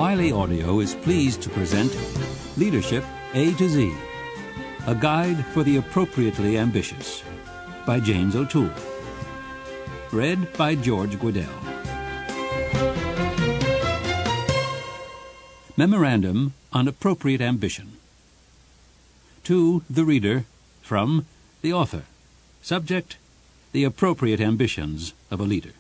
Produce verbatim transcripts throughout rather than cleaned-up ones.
Wiley Audio is pleased to present Leadership A to Z, a guide for the appropriately ambitious, by James O'Toole. Read by George Guidell. Memorandum on Appropriate Ambition. To the reader, from the author. Subject: the appropriate ambitions of a leader.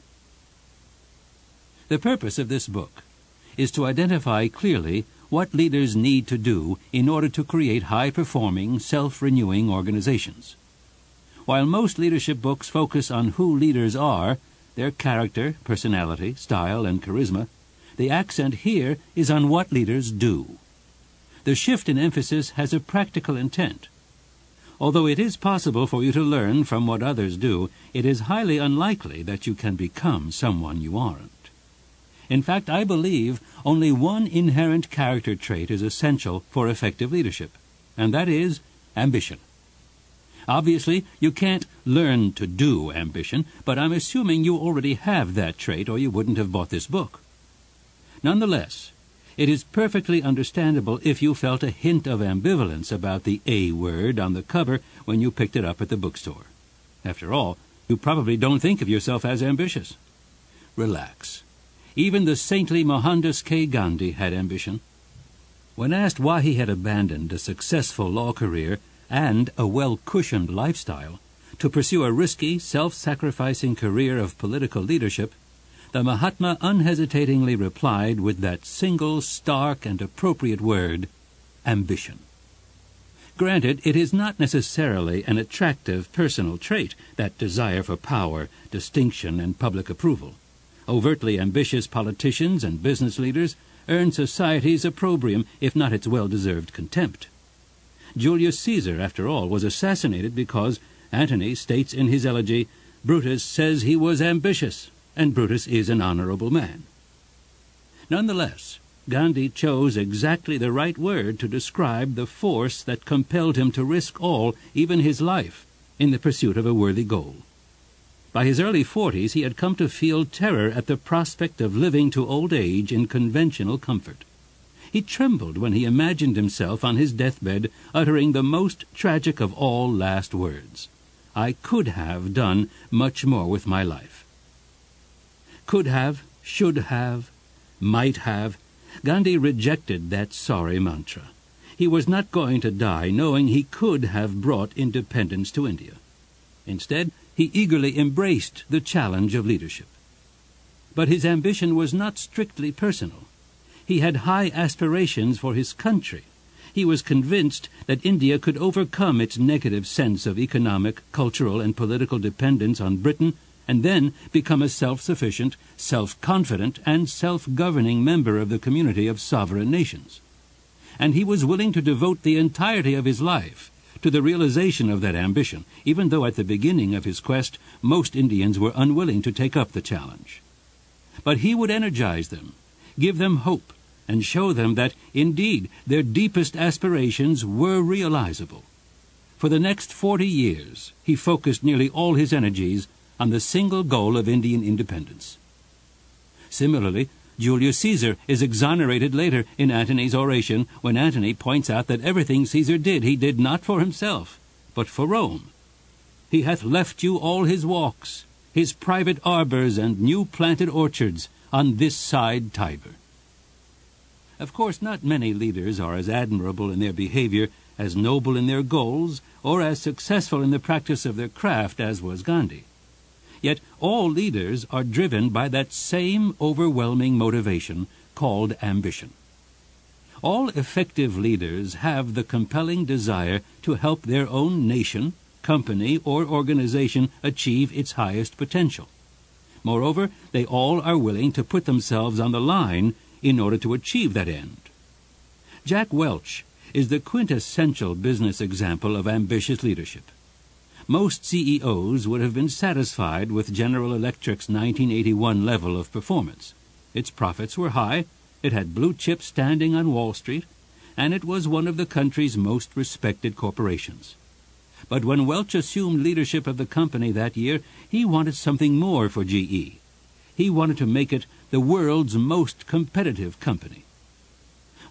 The purpose of this book is to identify clearly what leaders need to do in order to create high-performing, self-renewing organizations. While most leadership books focus on who leaders are, their character, personality, style, and charisma, the accent here is on what leaders do. The shift in emphasis has a practical intent. Although it is possible for you to learn from what others do, it is highly unlikely that you can become someone you aren't. In fact, I believe only one inherent character trait is essential for effective leadership, and that is ambition. Obviously, you can't learn to do ambition, but I'm assuming you already have that trait or you wouldn't have bought this book. Nonetheless, it is perfectly understandable if you felt a hint of ambivalence about the A word on the cover when you picked it up at the bookstore. After all, you probably don't think of yourself as ambitious. Relax. Even the saintly Mohandas K. Gandhi had ambition. When asked why he had abandoned a successful law career and a well-cushioned lifestyle to pursue a risky, self-sacrificing career of political leadership, the Mahatma unhesitatingly replied with that single, stark, and appropriate word, ambition. Granted, it is not necessarily an attractive personal trait, that desire for power, distinction, and public approval. Overtly ambitious politicians and business leaders earn society's opprobrium, if not its well-deserved contempt. Julius Caesar, after all, was assassinated because Antony states in his elegy, "Brutus says he was ambitious, and Brutus is an honorable man." Nonetheless, Gandhi chose exactly the right word to describe the force that compelled him to risk all, even his life, in the pursuit of a worthy goal. By his early forties, he had come to feel terror at the prospect of living to old age in conventional comfort. He trembled when he imagined himself on his deathbed uttering the most tragic of all last words, "I could have done much more with my life." Could have, should have, might have, Gandhi rejected that sorry mantra. He was not going to die knowing he could have brought independence to India. Instead, he eagerly embraced the challenge of leadership. But his ambition was not strictly personal. He had high aspirations for his country. He was convinced that India could overcome its negative sense of economic, cultural, and political dependence on Britain and then become a self-sufficient, self-confident, and self-governing member of the community of sovereign nations. And he was willing to devote the entirety of his life to the realization of that ambition, even though at the beginning of his quest most Indians were unwilling to take up the challenge. But he would energize them, give them hope, and show them that, indeed, their deepest aspirations were realizable. For the next forty years, he focused nearly all his energies on the single goal of Indian independence. Similarly, Julius Caesar is exonerated later in Antony's oration when Antony points out that everything Caesar did he did not for himself, but for Rome. "He hath left you all his walks, his private arbors and new-planted orchards on this side Tiber." Of course, not many leaders are as admirable in their behavior, as noble in their goals, or as successful in the practice of their craft as was Gandhi. Yet all leaders are driven by that same overwhelming motivation called ambition. All effective leaders have the compelling desire to help their own nation, company, or organization achieve its highest potential. Moreover, they all are willing to put themselves on the line in order to achieve that end. Jack Welch is the quintessential business example of ambitious leadership. Most C E Os would have been satisfied with General Electric's nineteen eighty-one level of performance. Its profits were high, it had blue chips standing on Wall Street, and it was one of the country's most respected corporations. But when Welch assumed leadership of the company that year, he wanted something more for G E. He wanted to make it the world's most competitive company.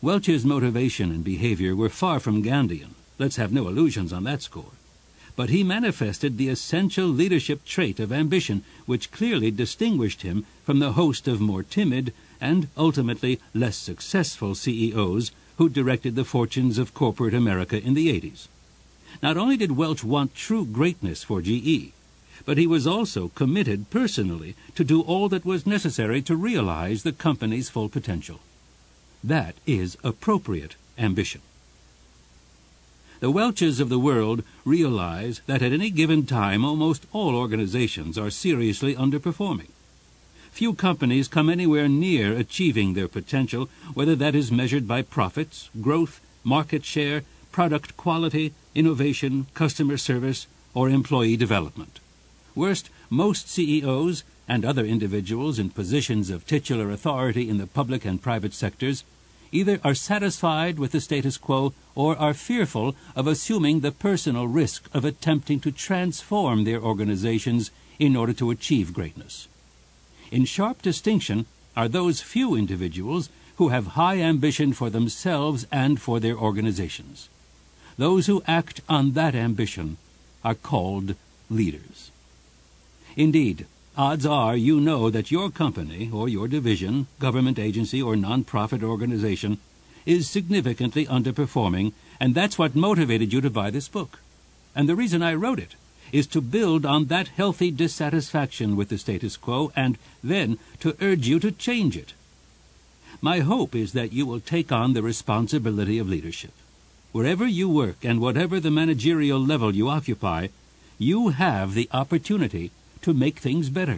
Welch's motivation and behavior were far from Gandhian. Let's have no illusions on that score. But he manifested the essential leadership trait of ambition, which clearly distinguished him from the host of more timid and ultimately less successful C E Os who directed the fortunes of corporate America in the eighties. Not only did Welch want true greatness for G E, but he was also committed personally to do all that was necessary to realize the company's full potential. That is appropriate ambition. The Welches of the world realize that at any given time almost all organizations are seriously underperforming. Few companies come anywhere near achieving their potential, whether that is measured by profits, growth, market share, product quality, innovation, customer service, or employee development. Worst, most C E Os and other individuals in positions of titular authority in the public and private sectors either are satisfied with the status quo or are fearful of assuming the personal risk of attempting to transform their organizations in order to achieve greatness. In sharp distinction are those few individuals who have high ambition for themselves and for their organizations. Those who act on that ambition are called leaders. Indeed, odds are you know that your company or your division, government agency, or nonprofit organization is significantly underperforming, and that's what motivated you to buy this book. And the reason I wrote it is to build on that healthy dissatisfaction with the status quo and then to urge you to change it. My hope is that you will take on the responsibility of leadership. Wherever you work and whatever the managerial level you occupy, you have the opportunity to make things better.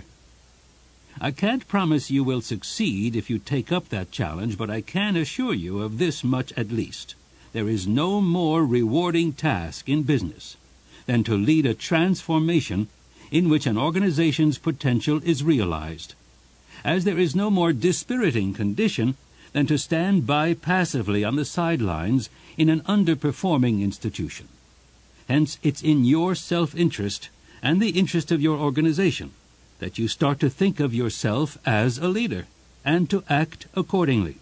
I can't promise you will succeed if you take up that challenge, but I can assure you of this much at least. There is no more rewarding task in business than to lead a transformation in which an organization's potential is realized, as there is no more dispiriting condition than to stand by passively on the sidelines in an underperforming institution. Hence, it's in your self-interest and the interest of your organization that you start to think of yourself as a leader and to act accordingly.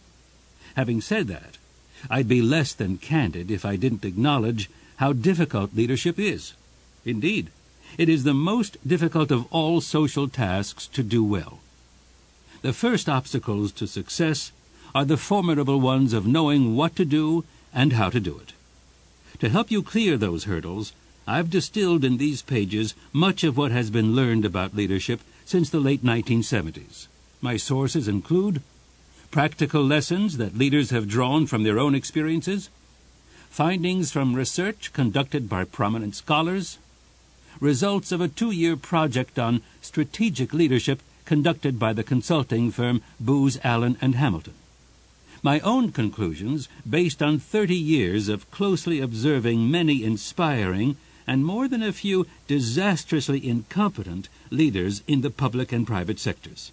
Having said that, I'd be less than candid if I didn't acknowledge how difficult leadership is. Indeed, it is the most difficult of all social tasks to do well. The first obstacles to success are the formidable ones of knowing what to do and how to do it. To help you clear those hurdles, I've distilled in these pages much of what has been learned about leadership since the late nineteen seventies. My sources include practical lessons that leaders have drawn from their own experiences, findings from research conducted by prominent scholars, results of a two-year project on strategic leadership conducted by the consulting firm Booz Allen and Hamilton, my own conclusions based on thirty years of closely observing many inspiring and more than a few disastrously incompetent leaders in the public and private sectors.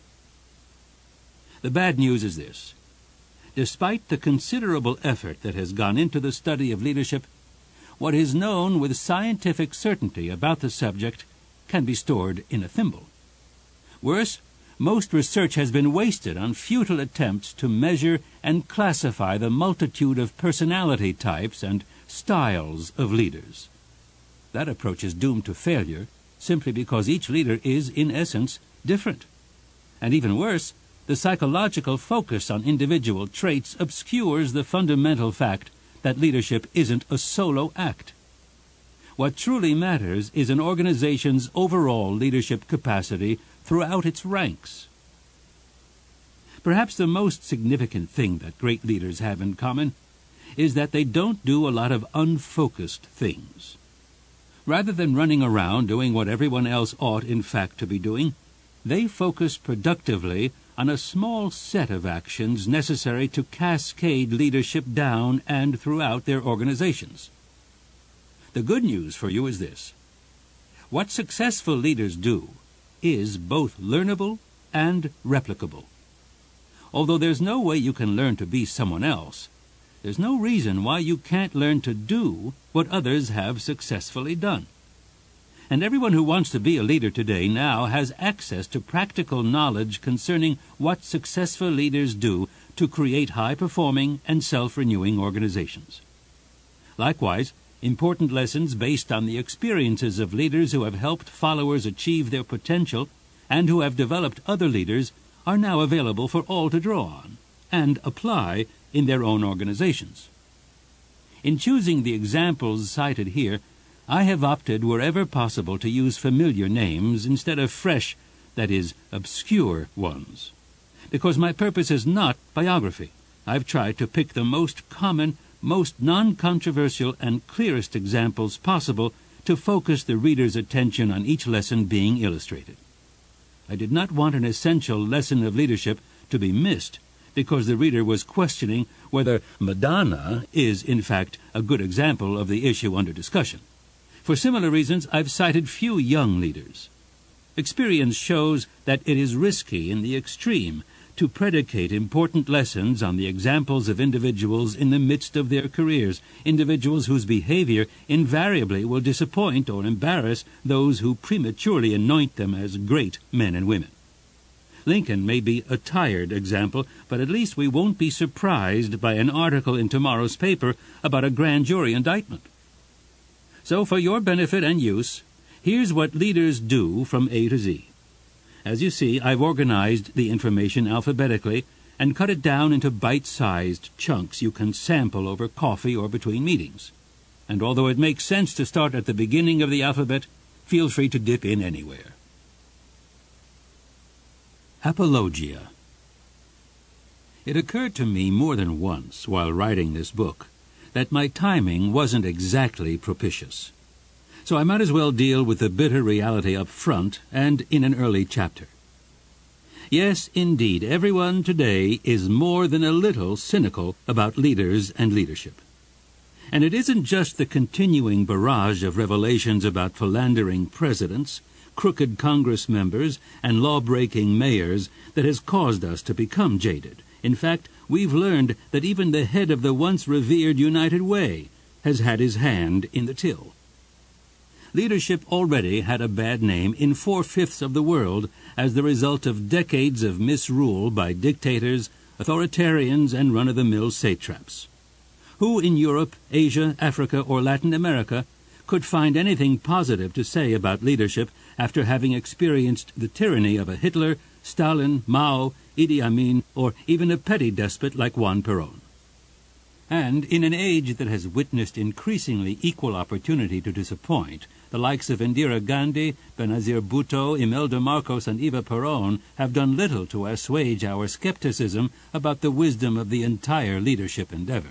The bad news is this. Despite the considerable effort that has gone into the study of leadership, what is known with scientific certainty about the subject can be stored in a thimble. Worse, most research has been wasted on futile attempts to measure and classify the multitude of personality types and styles of leaders. That approach is doomed to failure simply because each leader is, in essence, different. And even worse, the psychological focus on individual traits obscures the fundamental fact that leadership isn't a solo act. What truly matters is an organization's overall leadership capacity throughout its ranks. Perhaps the most significant thing that great leaders have in common is that they don't do a lot of unfocused things. Rather than running around doing what everyone else ought in fact to be doing, they focus productively on a small set of actions necessary to cascade leadership down and throughout their organizations. The good news for you is this. What successful leaders do is both learnable and replicable. Although there's no way you can learn to be someone else, there's no reason why you can't learn to do what others have successfully done. And everyone who wants to be a leader today now has access to practical knowledge concerning what successful leaders do to create high-performing and self-renewing organizations. Likewise, important lessons based on the experiences of leaders who have helped followers achieve their potential and who have developed other leaders are now available for all to draw on and apply in their own organizations. In choosing the examples cited here, I have opted wherever possible to use familiar names instead of fresh, that is, obscure ones. Because my purpose is not biography, I've tried to pick the most common, most non-controversial, and clearest examples possible to focus the reader's attention on each lesson being illustrated. I did not want an essential lesson of leadership to be missed because the reader was questioning whether Madonna is, in fact, a good example of the issue under discussion. For similar reasons, I've cited few young leaders. Experience shows that it is risky in the extreme to predicate important lessons on the examples of individuals in the midst of their careers, individuals whose behavior invariably will disappoint or embarrass those who prematurely anoint them as great men and women. Lincoln may be a tired example, but at least we won't be surprised by an article in tomorrow's paper about a grand jury indictment. So for your benefit and use, here's what leaders do from A to Z. As you see, I've organized the information alphabetically and cut it down into bite-sized chunks you can sample over coffee or between meetings. And although it makes sense to start at the beginning of the alphabet, feel free to dip in anywhere. Apologia. It occurred to me more than once while writing this book that my timing wasn't exactly propitious. So I might as well deal with the bitter reality up front and in an early chapter. Yes, indeed, everyone today is more than a little cynical about leaders and leadership. And it isn't just the continuing barrage of revelations about philandering presidents, crooked Congress members, and law-breaking mayors that has caused us to become jaded. In fact, we've learned that even the head of the once revered United Way has had his hand in the till. Leadership already had a bad name in four-fifths of the world as the result of decades of misrule by dictators, authoritarians, and run-of-the-mill satraps. Who in Europe, Asia, Africa, or Latin America could find anything positive to say about leadership after having experienced the tyranny of a Hitler, Stalin, Mao, Idi Amin, or even a petty despot like Juan Perón? And in an age that has witnessed increasingly equal opportunity to disappoint, the likes of Indira Gandhi, Benazir Bhutto, Imelda Marcos, and Eva Perón have done little to assuage our skepticism about the wisdom of the entire leadership endeavor.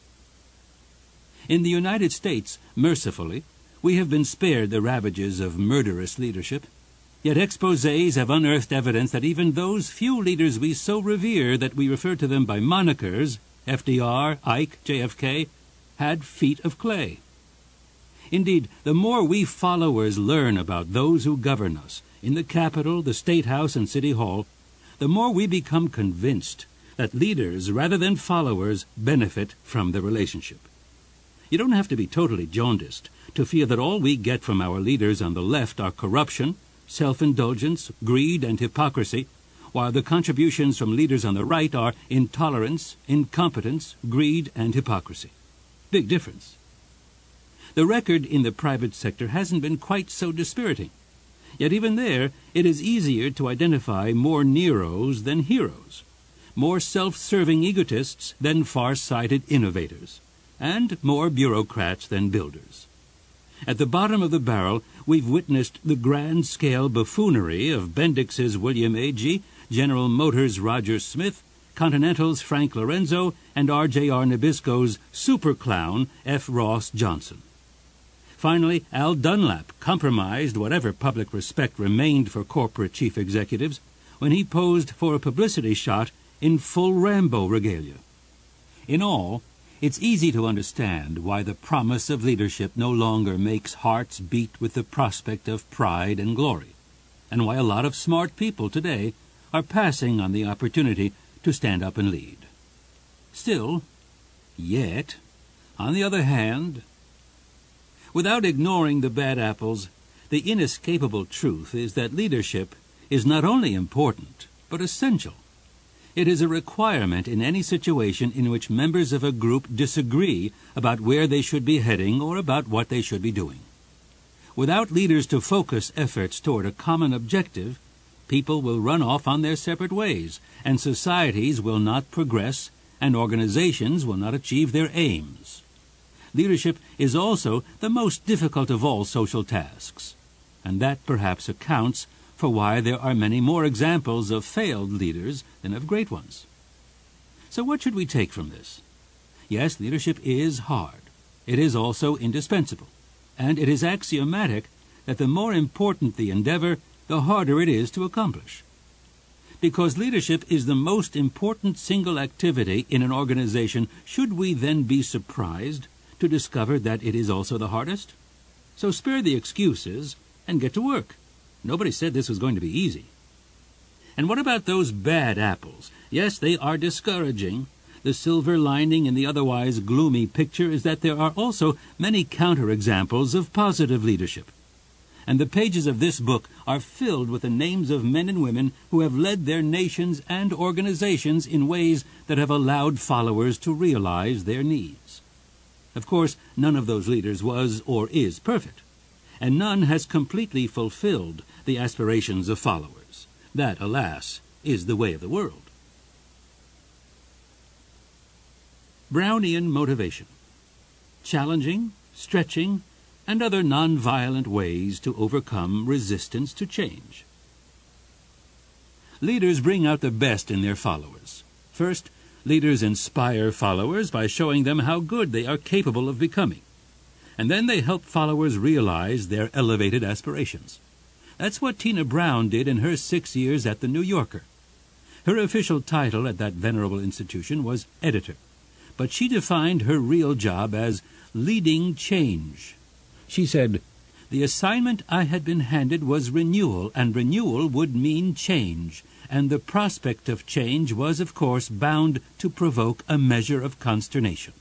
In the United States, mercifully, we have been spared the ravages of murderous leadership. Yet exposés have unearthed evidence that even those few leaders we so revere that we refer to them by monikers, F D R, Ike, J F K, had feet of clay. Indeed, the more we followers learn about those who govern us, in the Capitol, the State House, and City Hall, the more we become convinced that leaders, rather than followers, benefit from the relationship. You don't have to be totally jaundiced to feel that all we get from our leaders on the left are corruption, self-indulgence, greed, and hypocrisy, while the contributions from leaders on the right are intolerance, incompetence, greed, and hypocrisy. Big difference. The record in the private sector hasn't been quite so dispiriting. Yet even there, it is easier to identify more Neros than heroes, more self-serving egotists than far-sighted innovators, and more bureaucrats than builders. At the bottom of the barrel, we've witnessed the grand-scale buffoonery of Bendix's William Agee, General Motors' Roger Smith, Continental's Frank Lorenzo, and R J R Nabisco's super clown F. Ross Johnson. Finally, Al Dunlap compromised whatever public respect remained for corporate chief executives when he posed for a publicity shot in full Rambo regalia. In all, it's easy to understand why the promise of leadership no longer makes hearts beat with the prospect of pride and glory, and why a lot of smart people today are passing on the opportunity to stand up and lead. Still, yet, on the other hand, without ignoring the bad apples, the inescapable truth is that leadership is not only important, but essential. It is a requirement in any situation in which members of a group disagree about where they should be heading or about what they should be doing. Without leaders to focus efforts toward a common objective, people will run off on their separate ways, and societies will not progress, and organizations will not achieve their aims. Leadership is also the most difficult of all social tasks, and that perhaps accounts for why there are many more examples of failed leaders than of great ones. So what should we take from this? Yes, leadership is hard. It is also indispensable, and it is axiomatic that the more important the endeavor, the harder it is to accomplish. Because leadership is the most important single activity in an organization, should we then be surprised to discover that it is also the hardest? So spare the excuses and get to work. Nobody said this was going to be easy. And what about those bad apples? Yes, they are discouraging. The silver lining in the otherwise gloomy picture is that there are also many counterexamples of positive leadership. And the pages of this book are filled with the names of men and women who have led their nations and organizations in ways that have allowed followers to realize their needs. Of course, none of those leaders was or is perfect, and none has completely fulfilled the aspirations of followers. That, alas, is the way of the world. Brownian motivation. Challenging, stretching, and other non-violent ways to overcome resistance to change. Leaders bring out the best in their followers. First, leaders inspire followers by showing them how good they are capable of becoming. And then they help followers realize their elevated aspirations. That's what Tina Brown did in her six years at the New Yorker. Her official title at that venerable institution was editor, but she defined her real job as leading change. She said, "The assignment I had been handed was renewal, and renewal would mean change, and the prospect of change was, of course, bound to provoke a measure of consternation."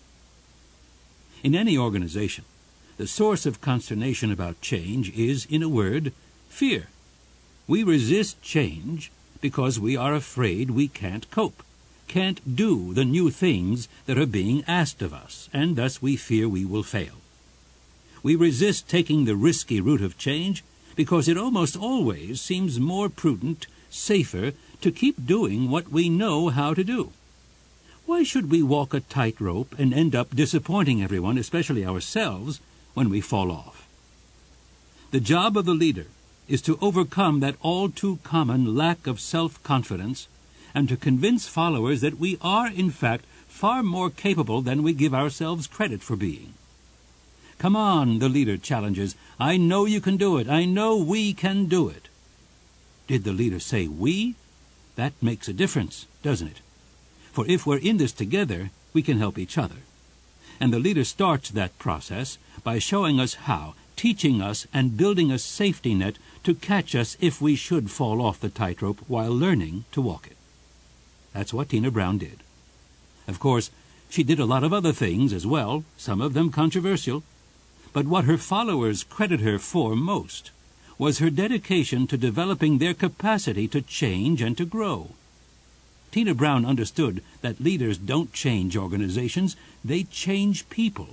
In any organization, the source of consternation about change is, in a word, fear. We resist change because we are afraid we can't cope, can't do the new things that are being asked of us, and thus we fear we will fail. We resist taking the risky route of change because it almost always seems more prudent, safer, to keep doing what we know how to do. Why should we walk a tightrope and end up disappointing everyone, especially ourselves, when we fall off? The job of the leader is to overcome that all-too-common lack of self-confidence and to convince followers that we are, in fact, far more capable than we give ourselves credit for being. "Come on," the leader challenges. "I know you can do it. I know we can do it." Did the leader say we? That makes a difference, doesn't it? For if we're in this together, we can help each other. And the leader starts that process by showing us how, teaching us and building a safety net to catch us if we should fall off the tightrope while learning to walk it. That's what Tina Brown did. Of course, she did a lot of other things as well, some of them controversial. But what her followers credit her for most was her dedication to developing their capacity to change and to grow. Tina Brown understood that leaders don't change organizations, they change people.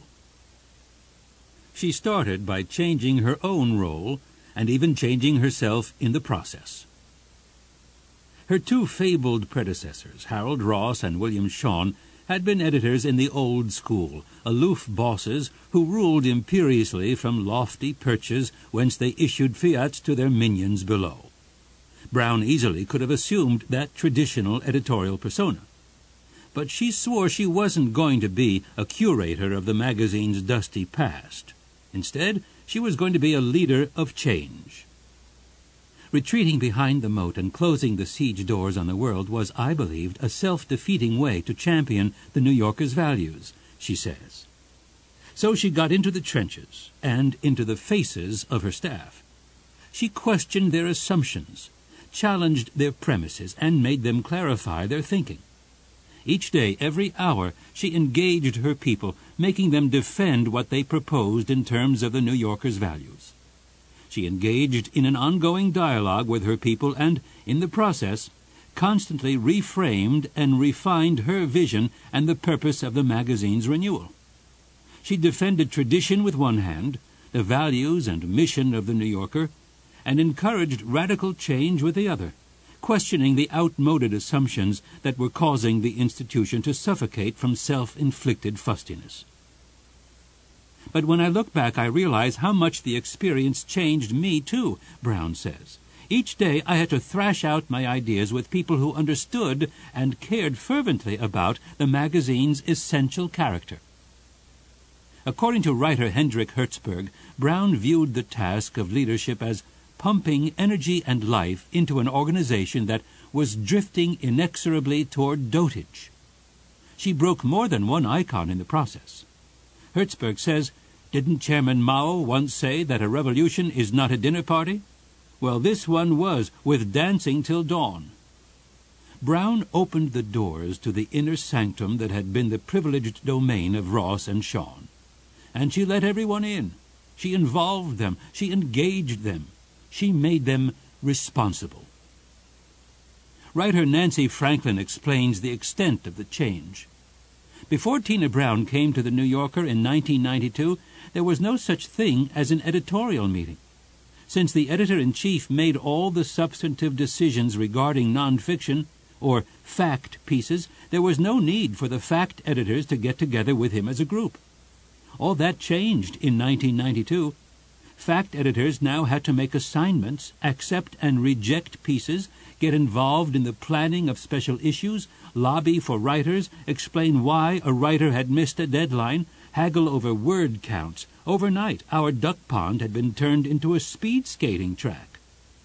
She started by changing her own role and even changing herself in the process. Her two fabled predecessors, Harold Ross and William Shawn, had been editors in the old school, aloof bosses who ruled imperiously from lofty perches whence they issued fiats to their minions below. Brown easily could have assumed that traditional editorial persona. But she swore she wasn't going to be a curator of the magazine's dusty past. Instead, she was going to be a leader of change. Retreating behind the moat and closing the siege doors on the world was, I believed, a self-defeating way to champion the New Yorker's values, she says. So she got into the trenches and into the faces of her staff. She questioned their assumptions, challenged their premises, and made them clarify their thinking. Each day, every hour, she engaged her people, making them defend what they proposed in terms of the New Yorker's values. She engaged in an ongoing dialogue with her people and, in the process, constantly reframed and refined her vision and the purpose of the magazine's renewal. She defended tradition with one hand, the values and mission of the New Yorker, and encouraged radical change with the other, questioning the outmoded assumptions that were causing the institution to suffocate from self-inflicted fustiness. But when I look back, I realize how much the experience changed me, too, Brown says. Each day I had to thrash out my ideas with people who understood and cared fervently about the magazine's essential character. According to writer Hendrik Hertzberg, Brown viewed the task of leadership as pumping energy and life into an organization that was drifting inexorably toward dotage. She broke more than one icon in the process. Hertzberg says, "Didn't Chairman Mao once say that a revolution is not a dinner party? Well, this one was, with dancing till dawn." Brown opened the doors to the inner sanctum that had been the privileged domain of Ross and Shawn. And she let everyone in. She involved them. She engaged them. She made them responsible. Writer Nancy Franklin explains the extent of the change. Before Tina Brown came to the New Yorker in nineteen ninety-two, there was no such thing as an editorial meeting. Since the editor-in-chief made all the substantive decisions regarding nonfiction, or fact pieces, there was no need for the fact editors to get together with him as a group. All that changed in nineteen ninety-two. Fact editors now had to make assignments, accept and reject pieces, get involved in the planning of special issues, lobby for writers, explain why a writer had missed a deadline, haggle over word counts. Overnight, our duck pond had been turned into a speed skating track.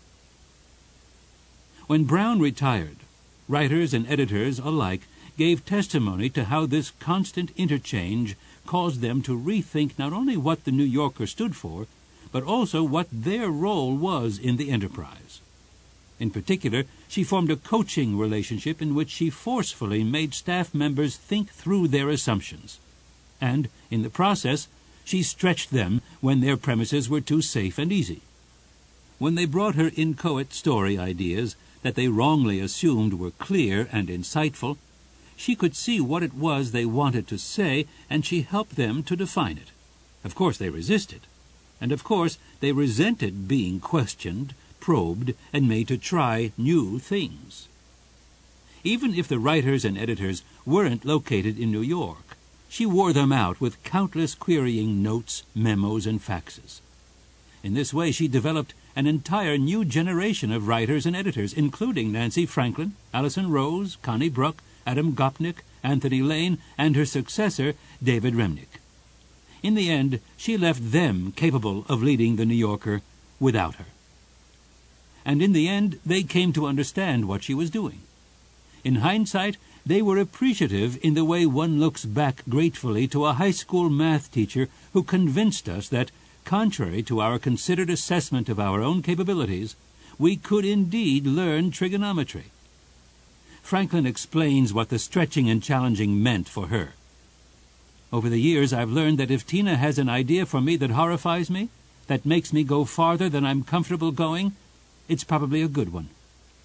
When Brown retired, writers and editors alike gave testimony to how this constant interchange caused them to rethink not only what the New Yorker stood for, but also what their role was in the enterprise. In particular, she formed a coaching relationship in which she forcefully made staff members think through their assumptions. And, in the process, she stretched them when their premises were too safe and easy. When they brought her inchoate story ideas that they wrongly assumed were clear and insightful, she could see what it was they wanted to say, and she helped them to define it. Of course they resisted, and of course they resented being questioned, probed, and made to try new things. Even if the writers and editors weren't located in New York, she wore them out with countless querying notes, memos, and faxes. In this way she developed an entire new generation of writers and editors, including Nancy Franklin, Allison Rose, Connie Bruck, Adam Gopnik, Anthony Lane, and her successor, David Remnick. In the end, she left them capable of leading the New Yorker without her. And in the end, they came to understand what she was doing. In hindsight, they were appreciative in the way one looks back gratefully to a high school math teacher who convinced us that, contrary to our considered assessment of our own capabilities, we could indeed learn trigonometry. Franklin explains what the stretching and challenging meant for her. Over the years, I've learned that if Tina has an idea for me that horrifies me, that makes me go farther than I'm comfortable going, it's probably a good one.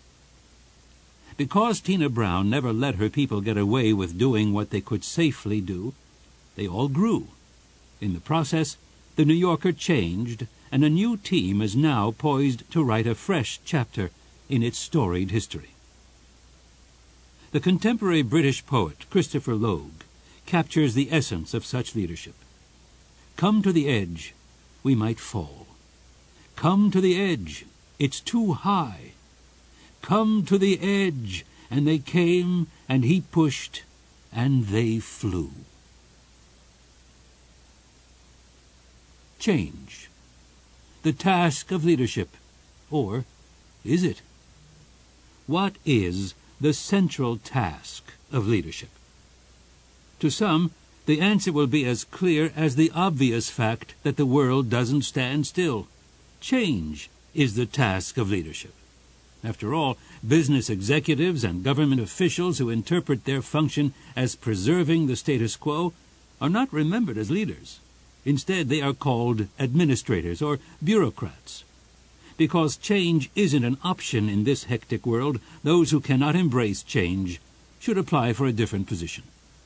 Because Tina Brown never let her people get away with doing what they could safely do, they all grew. In the process, the New Yorker changed, and a new team is now poised to write a fresh chapter in its storied history. The contemporary British poet Christopher Logue captures the essence of such leadership. Come to the edge, we might fall. Come to the edge, it's too high. Come to the edge, and they came, and he pushed, and they flew. Change. The task of leadership. Or is it? What is the central task of leadership? To some, the answer will be as clear as the obvious fact that the world doesn't stand still. Change is the task of leadership. After all, business executives and government officials who interpret their function as preserving the status quo are not remembered as leaders. Instead, they are called administrators or bureaucrats. Because change isn't an option in this hectic world, those who cannot embrace change should apply for a different position.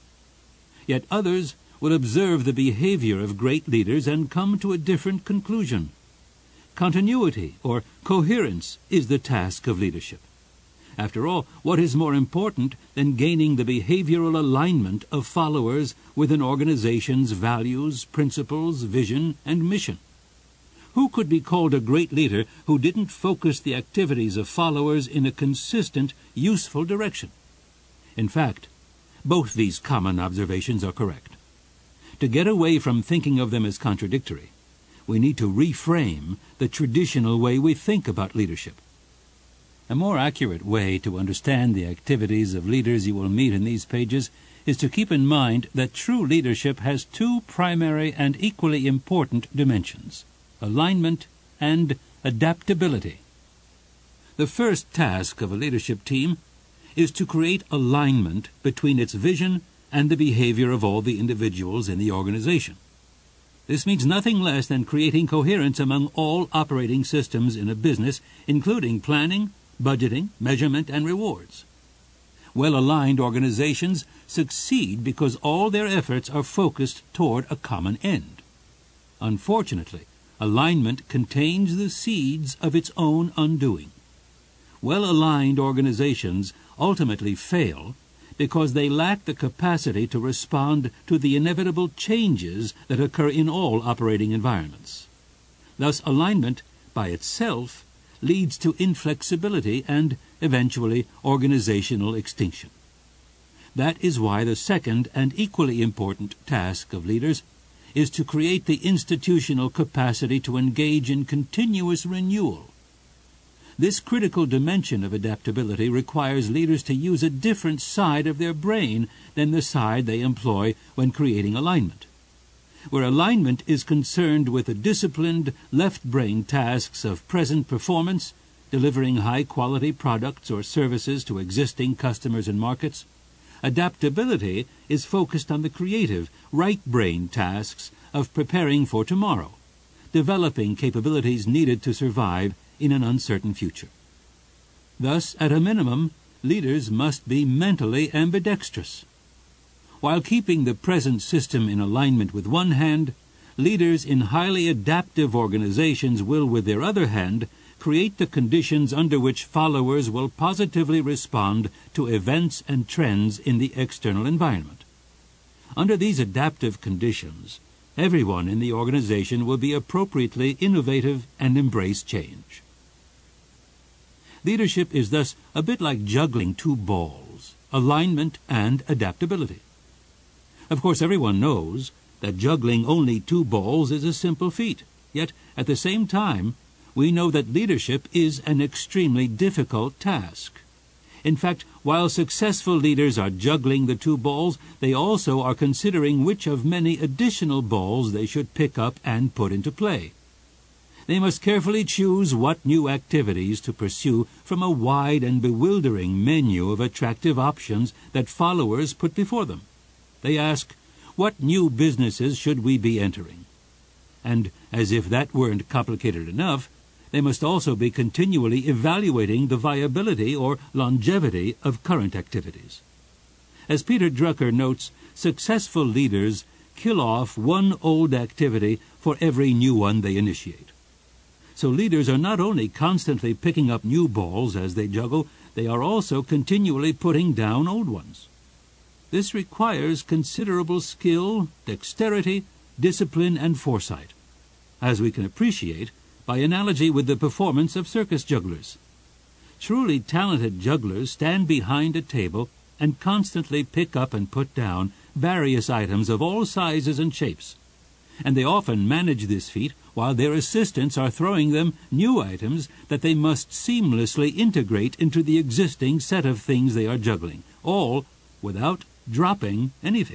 Yet others will observe the behavior of great leaders and come to a different conclusion. Continuity or coherence is the task of leadership. After all, what is more important than gaining the behavioral alignment of followers with an organization's values, principles, vision, and mission? Who could be called a great leader who didn't focus the activities of followers in a consistent, useful direction? In fact, both these common observations are correct. To get away from thinking of them as contradictory, we need to reframe the traditional way we think about leadership. A more accurate way to understand the activities of leaders you will meet in these pages is to keep in mind that true leadership has two primary and equally important dimensions: alignment and adaptability. The first task of a leadership team is to create alignment between its vision and the behavior of all the individuals in the organization. This means nothing less than creating coherence among all operating systems in a business, including planning, budgeting, measurement, and rewards. Well-aligned organizations succeed because all their efforts are focused toward a common end. Unfortunately, alignment contains the seeds of its own undoing. Well-aligned organizations ultimately fail because they lack the capacity to respond to the inevitable changes that occur in all operating environments. Thus, alignment by itself leads to inflexibility and, eventually, organizational extinction. That is why the second and equally important task of leaders is to create the institutional capacity to engage in continuous renewal. This critical dimension of adaptability requires leaders to use a different side of their brain than the side they employ when creating alignment. Where alignment is concerned with the disciplined left-brain tasks of present performance, delivering high-quality products or services to existing customers and markets, adaptability is focused on the creative right-brain tasks of preparing for tomorrow, developing capabilities needed to survive in an uncertain future. Thus, at a minimum, leaders must be mentally ambidextrous. While keeping the present system in alignment with one hand, leaders in highly adaptive organizations will, with their other hand, create the conditions under which followers will positively respond to events and trends in the external environment. Under these adaptive conditions, everyone in the organization will be appropriately innovative and embrace change. Leadership is thus a bit like juggling two balls, alignment and adaptability. Of course, everyone knows that juggling only two balls is a simple feat, yet at the same time, we know that leadership is an extremely difficult task. In fact, while successful leaders are juggling the two balls, they also are considering which of many additional balls they should pick up and put into play. They must carefully choose what new activities to pursue from a wide and bewildering menu of attractive options that followers put before them. They ask, what new businesses should we be entering? And, as if that weren't complicated enough, they must also be continually evaluating the viability or longevity of current activities. As Peter Drucker notes, successful leaders kill off one old activity for every new one they initiate. So leaders are not only constantly picking up new balls as they juggle, they are also continually putting down old ones. This requires considerable skill, dexterity, discipline, and foresight, as we can appreciate by analogy with the performance of circus jugglers. Truly talented jugglers stand behind a table and constantly pick up and put down various items of all sizes and shapes, and they often manage this feat while their assistants are throwing them new items that they must seamlessly integrate into the existing set of things they are juggling, all without dropping anything.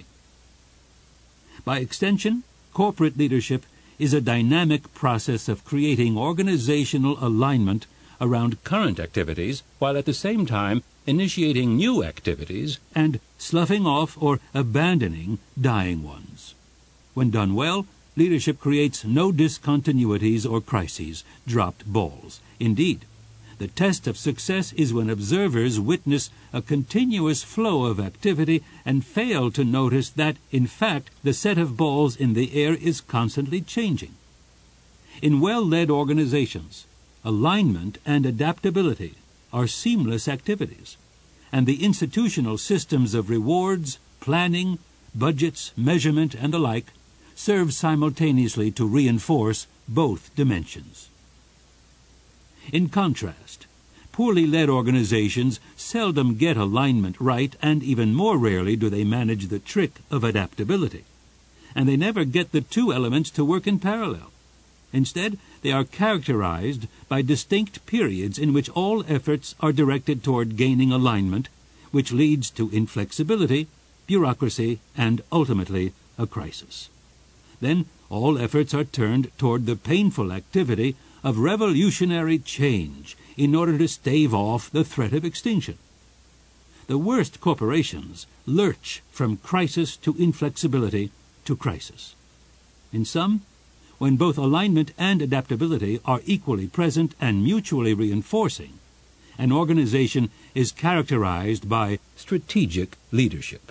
By extension, corporate leadership is a dynamic process of creating organizational alignment around current activities, while at the same time initiating new activities and sloughing off or abandoning dying ones. When done well, Leadership creates no discontinuities or crises, dropped balls. Indeed, the test of success is when observers witness a continuous flow of activity and fail to notice that, in fact, the set of balls in the air is constantly changing. In well-led organizations, alignment and adaptability are seamless activities, and the institutional systems of rewards, planning, budgets, measurement, and the like serve simultaneously to reinforce both dimensions. In contrast, poorly led organizations seldom get alignment right, and even more rarely do they manage the trick of adaptability. And they never get the two elements to work in parallel. Instead, they are characterized by distinct periods in which all efforts are directed toward gaining alignment, which leads to inflexibility, bureaucracy, and ultimately a crisis. Then all efforts are turned toward the painful activity of revolutionary change in order to stave off the threat of extinction. The worst corporations lurch from crisis to inflexibility to crisis. In sum, when both alignment and adaptability are equally present and mutually reinforcing, an organization is characterized by strategic leadership.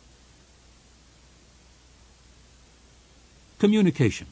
Communication.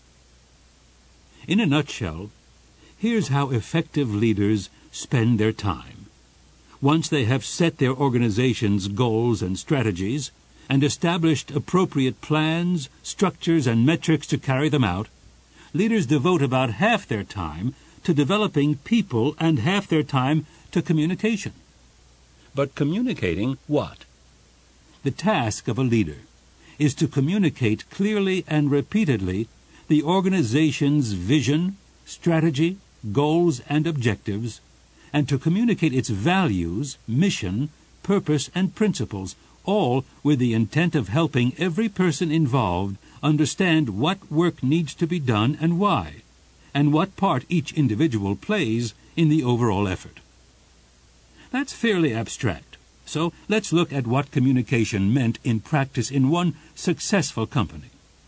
In a nutshell, here's how effective leaders spend their time. Once they have set their organization's goals and strategies and established appropriate plans, structures, and metrics to carry them out, leaders devote about half their time to developing people and half their time to communication. But communicating what? The task of a leader is to communicate clearly and repeatedly the organization's vision, strategy, goals, and objectives, and to communicate its values, mission, purpose, and principles, all with the intent of helping every person involved understand what work needs to be done and why, and what part each individual plays in the overall effort. That's fairly abstract, so let's look at what communication meant in practice in one successful company.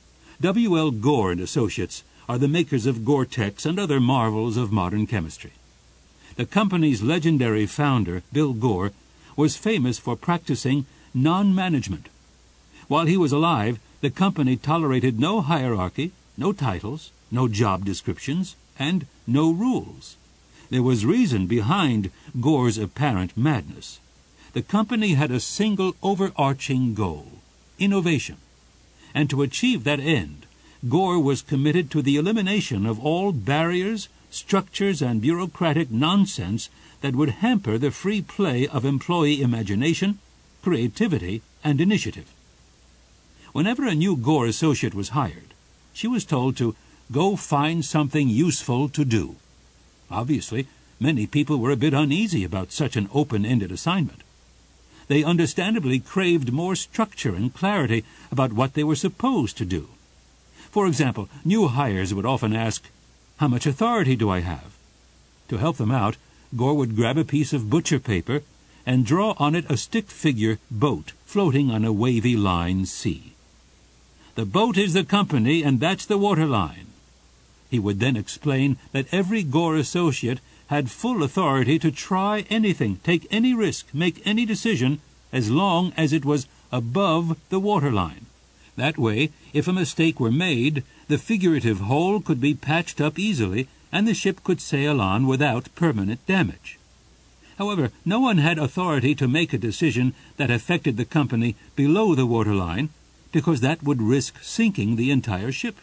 W L Gore and Associates are the makers of Gore-Tex and other marvels of modern chemistry. The company's legendary founder, Bill Gore, was famous for practicing non-management. While he was alive, the company tolerated no hierarchy, no titles, no job descriptions, and no rules. There was reason behind Gore's apparent madness. The company had a single overarching goal: innovation. And to achieve that end, Gore was committed to the elimination of all barriers, structures, and bureaucratic nonsense that would hamper the free play of employee imagination, creativity, and initiative. Whenever a new Gore associate was hired, she was told to go find something useful to do. Obviously, many people were a bit uneasy about such an open-ended assignment. They understandably craved more structure and clarity about what they were supposed to do. For example, new hires would often ask, "How much authority do I have?" To help them out, Gore would grab a piece of butcher paper and draw on it a stick figure boat floating on a wavy line sea. "The boat is the company, and that's the water line." He would then explain that every Gore associate had full authority to try anything, take any risk, make any decision, as long as it was above the waterline. That way, if a mistake were made, the figurative hole could be patched up easily, and the ship could sail on without permanent damage. However, no one had authority to make a decision that affected the company below the waterline, because that would risk sinking the entire ship.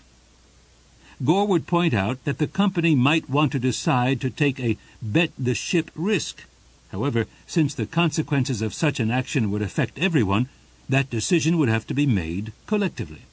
Gore would point out that the company might want to decide to take a bet-the-ship risk. However, since the consequences of such an action would affect everyone, that decision would have to be made collectively.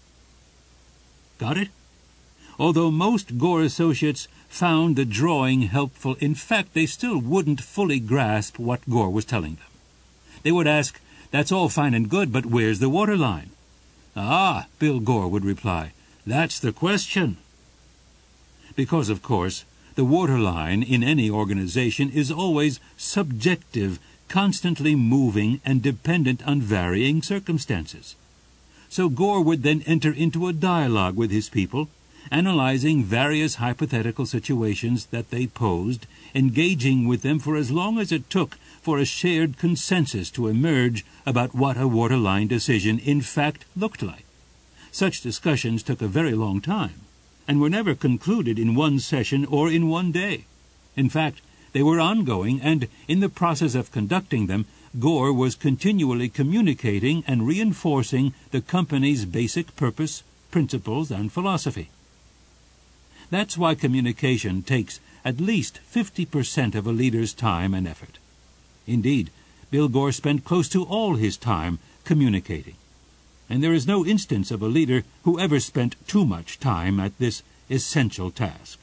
Got it? Although most Gore associates found the drawing helpful, in fact, they still wouldn't fully grasp what Gore was telling them. They would ask, "That's all fine and good, but where's the waterline?" "Ah," Bill Gore would reply, "that's the question." Because, of course, the waterline in any organization is always subjective, constantly moving, and dependent on varying circumstances. So Gore would then enter into a dialogue with his people, analyzing various hypothetical situations that they posed, engaging with them for as long as it took for a shared consensus to emerge about what a waterline decision in fact looked like. Such discussions took a very long time, and were never concluded in one session or in one day. In fact, they were ongoing, and in the process of conducting them, Gore was continually communicating and reinforcing the company's basic purpose, principles, and philosophy. That's why communication takes at least fifty percent of a leader's time and effort. Indeed, Bill Gore spent close to all his time communicating, and there is no instance of a leader who ever spent too much time at this essential task.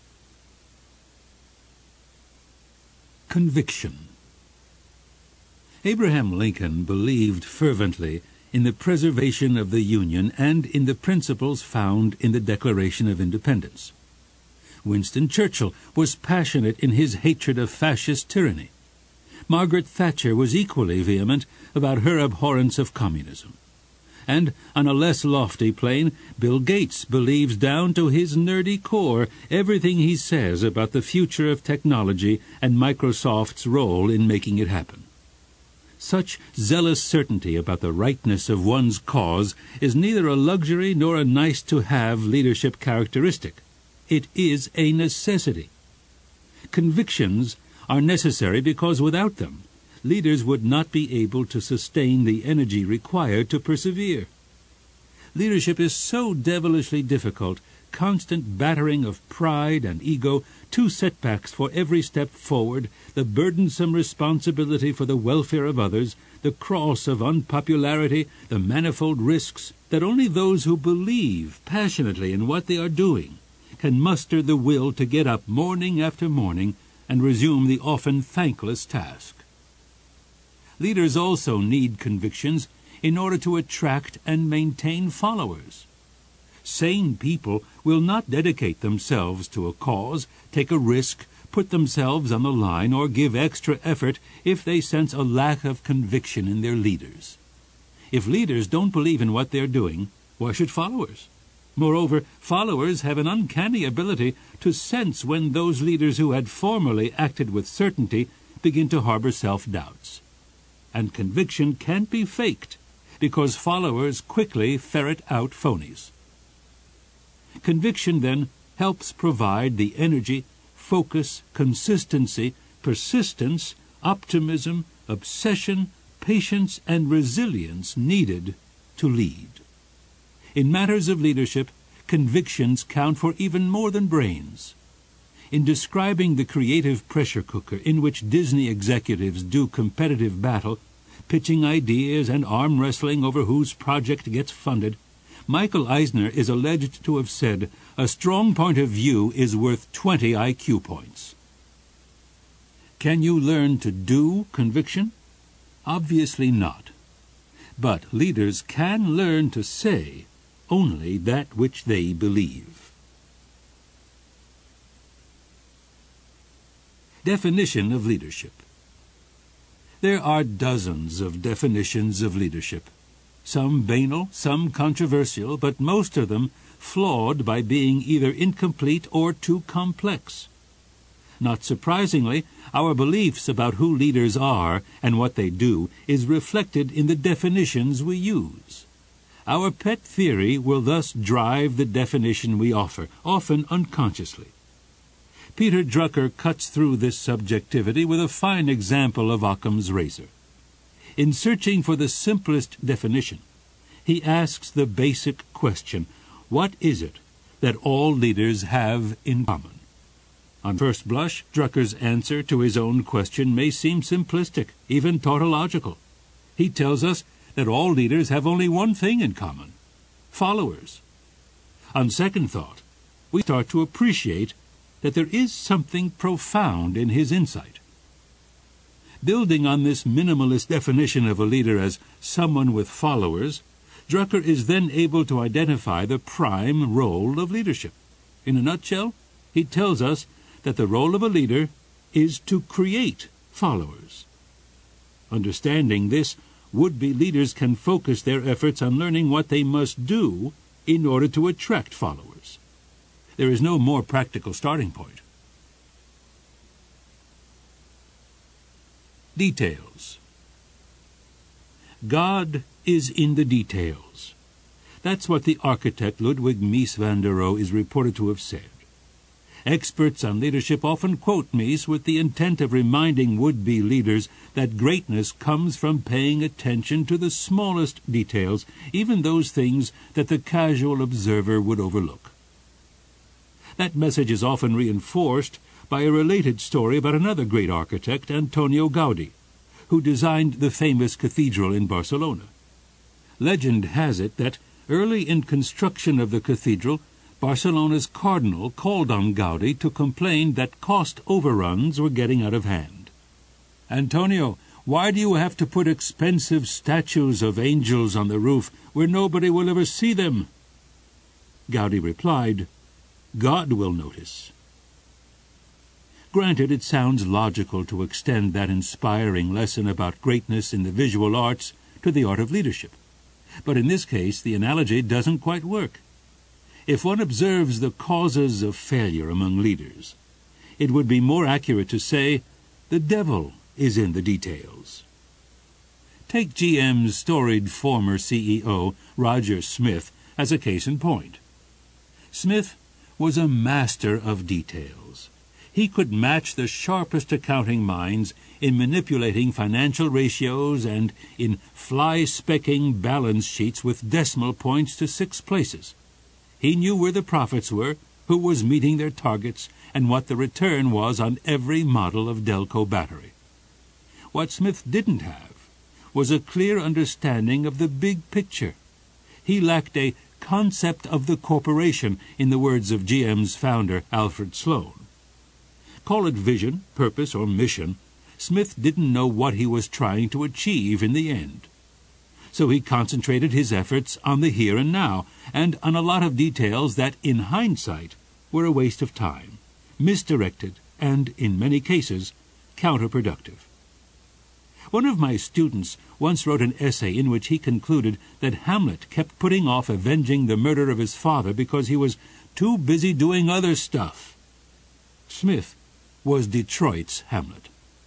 Conviction. Abraham Lincoln believed fervently in the preservation of the Union and in the principles found in the Declaration of Independence. Winston Churchill was passionate in his hatred of fascist tyranny. Margaret Thatcher was equally vehement about her abhorrence of communism. And, on a less lofty plane, Bill Gates believes down to his nerdy core everything he says about the future of technology and Microsoft's role in making it happen. Such zealous certainty about the rightness of one's cause is neither a luxury nor a nice-to-have leadership characteristic. It is a necessity. Convictions are necessary because without them, leaders would not be able to sustain the energy required to persevere. Leadership is so devilishly difficult, constant battering of pride and ego, two setbacks for every step forward, the burdensome responsibility for the welfare of others, the cross of unpopularity, the manifold risks, that only those who believe passionately in what they are doing can muster the will to get up morning after morning and resume the often thankless task. Leaders also need convictions in order to attract and maintain followers. Sane people will not dedicate themselves to a cause, take a risk, put themselves on the line, or give extra effort if they sense a lack of conviction in their leaders. If leaders don't believe in what they're doing, why should followers? Moreover, followers have an uncanny ability to sense when those leaders who had formerly acted with certainty begin to harbor self-doubts. And conviction can't be faked, because followers quickly ferret out phonies. Conviction, then, helps provide the energy, focus, consistency, persistence, optimism, obsession, patience, and resilience needed to lead. In matters of leadership, convictions count for even more than brains. In describing the creative pressure cooker in which Disney executives do competitive battle, pitching ideas and arm wrestling over whose project gets funded, Michael Eisner is alleged to have said, "A strong point of view is worth twenty I Q points." Can you learn to do conviction? Obviously not. But leaders can learn to say only that which they believe. Definition of leadership. There are dozens of definitions of leadership, some banal, some controversial, but most of them flawed by being either incomplete or too complex. Not surprisingly, our beliefs about who leaders are and what they do is reflected in the definitions we use. Our pet theory will thus drive the definition we offer, often unconsciously. Peter Drucker cuts through this subjectivity with a fine example of Occam's razor. In searching for the simplest definition, he asks the basic question, what is it that all leaders have in common? On first blush, Drucker's answer to his own question may seem simplistic, even tautological. He tells us that all leaders have only one thing in common: followers. On second thought, we start to appreciate that there is something profound in his insight. Building on this minimalist definition of a leader as someone with followers, Drucker is then able to identify the prime role of leadership. In a nutshell, he tells us that the role of a leader is to create followers. Understanding this, would-be leaders can focus their efforts on learning what they must do in order to attract followers. There is no more practical starting point. Details. God is in the details. That's what the architect Ludwig Mies van der Rohe is reported to have said. Experts on leadership often quote Mies with the intent of reminding would-be leaders that greatness comes from paying attention to the smallest details, even those things that the casual observer would overlook. That message is often reinforced by a related story about another great architect, Antonio Gaudí, who designed the famous cathedral in Barcelona. Legend has it that early in construction of the cathedral, Barcelona's cardinal called on Gaudí to complain that cost overruns were getting out of hand. "Antonio, why do you have to put expensive statues of angels on the roof where nobody will ever see them?" Gaudí replied, "God will notice." Granted, it sounds logical to extend that inspiring lesson about greatness in the visual arts to the art of leadership. But in this case, the analogy doesn't quite work. If one observes the causes of failure among leaders, it would be more accurate to say, the devil is in the details. Take G M's storied former C E O, Roger Smith, as a case in point. Smith was a master of details. He could match the sharpest accounting minds in manipulating financial ratios and in fly-specking balance sheets with decimal points to six places. He knew where the profits were, who was meeting their targets, and what the return was on every model of Delco battery. What Smith didn't have was a clear understanding of the big picture. He lacked a concept of the corporation, in the words of G M's founder, Alfred Sloan. Call it vision, purpose, or mission, Smith didn't know what he was trying to achieve in the end. So he concentrated his efforts on the here and now, and on a lot of details that, in hindsight, were a waste of time, misdirected, and, in many cases, counterproductive. One of my students once wrote an essay in which he concluded that Hamlet kept putting off avenging the murder of his father because he was too busy doing other stuff. Smith was Detroit's Hamlet.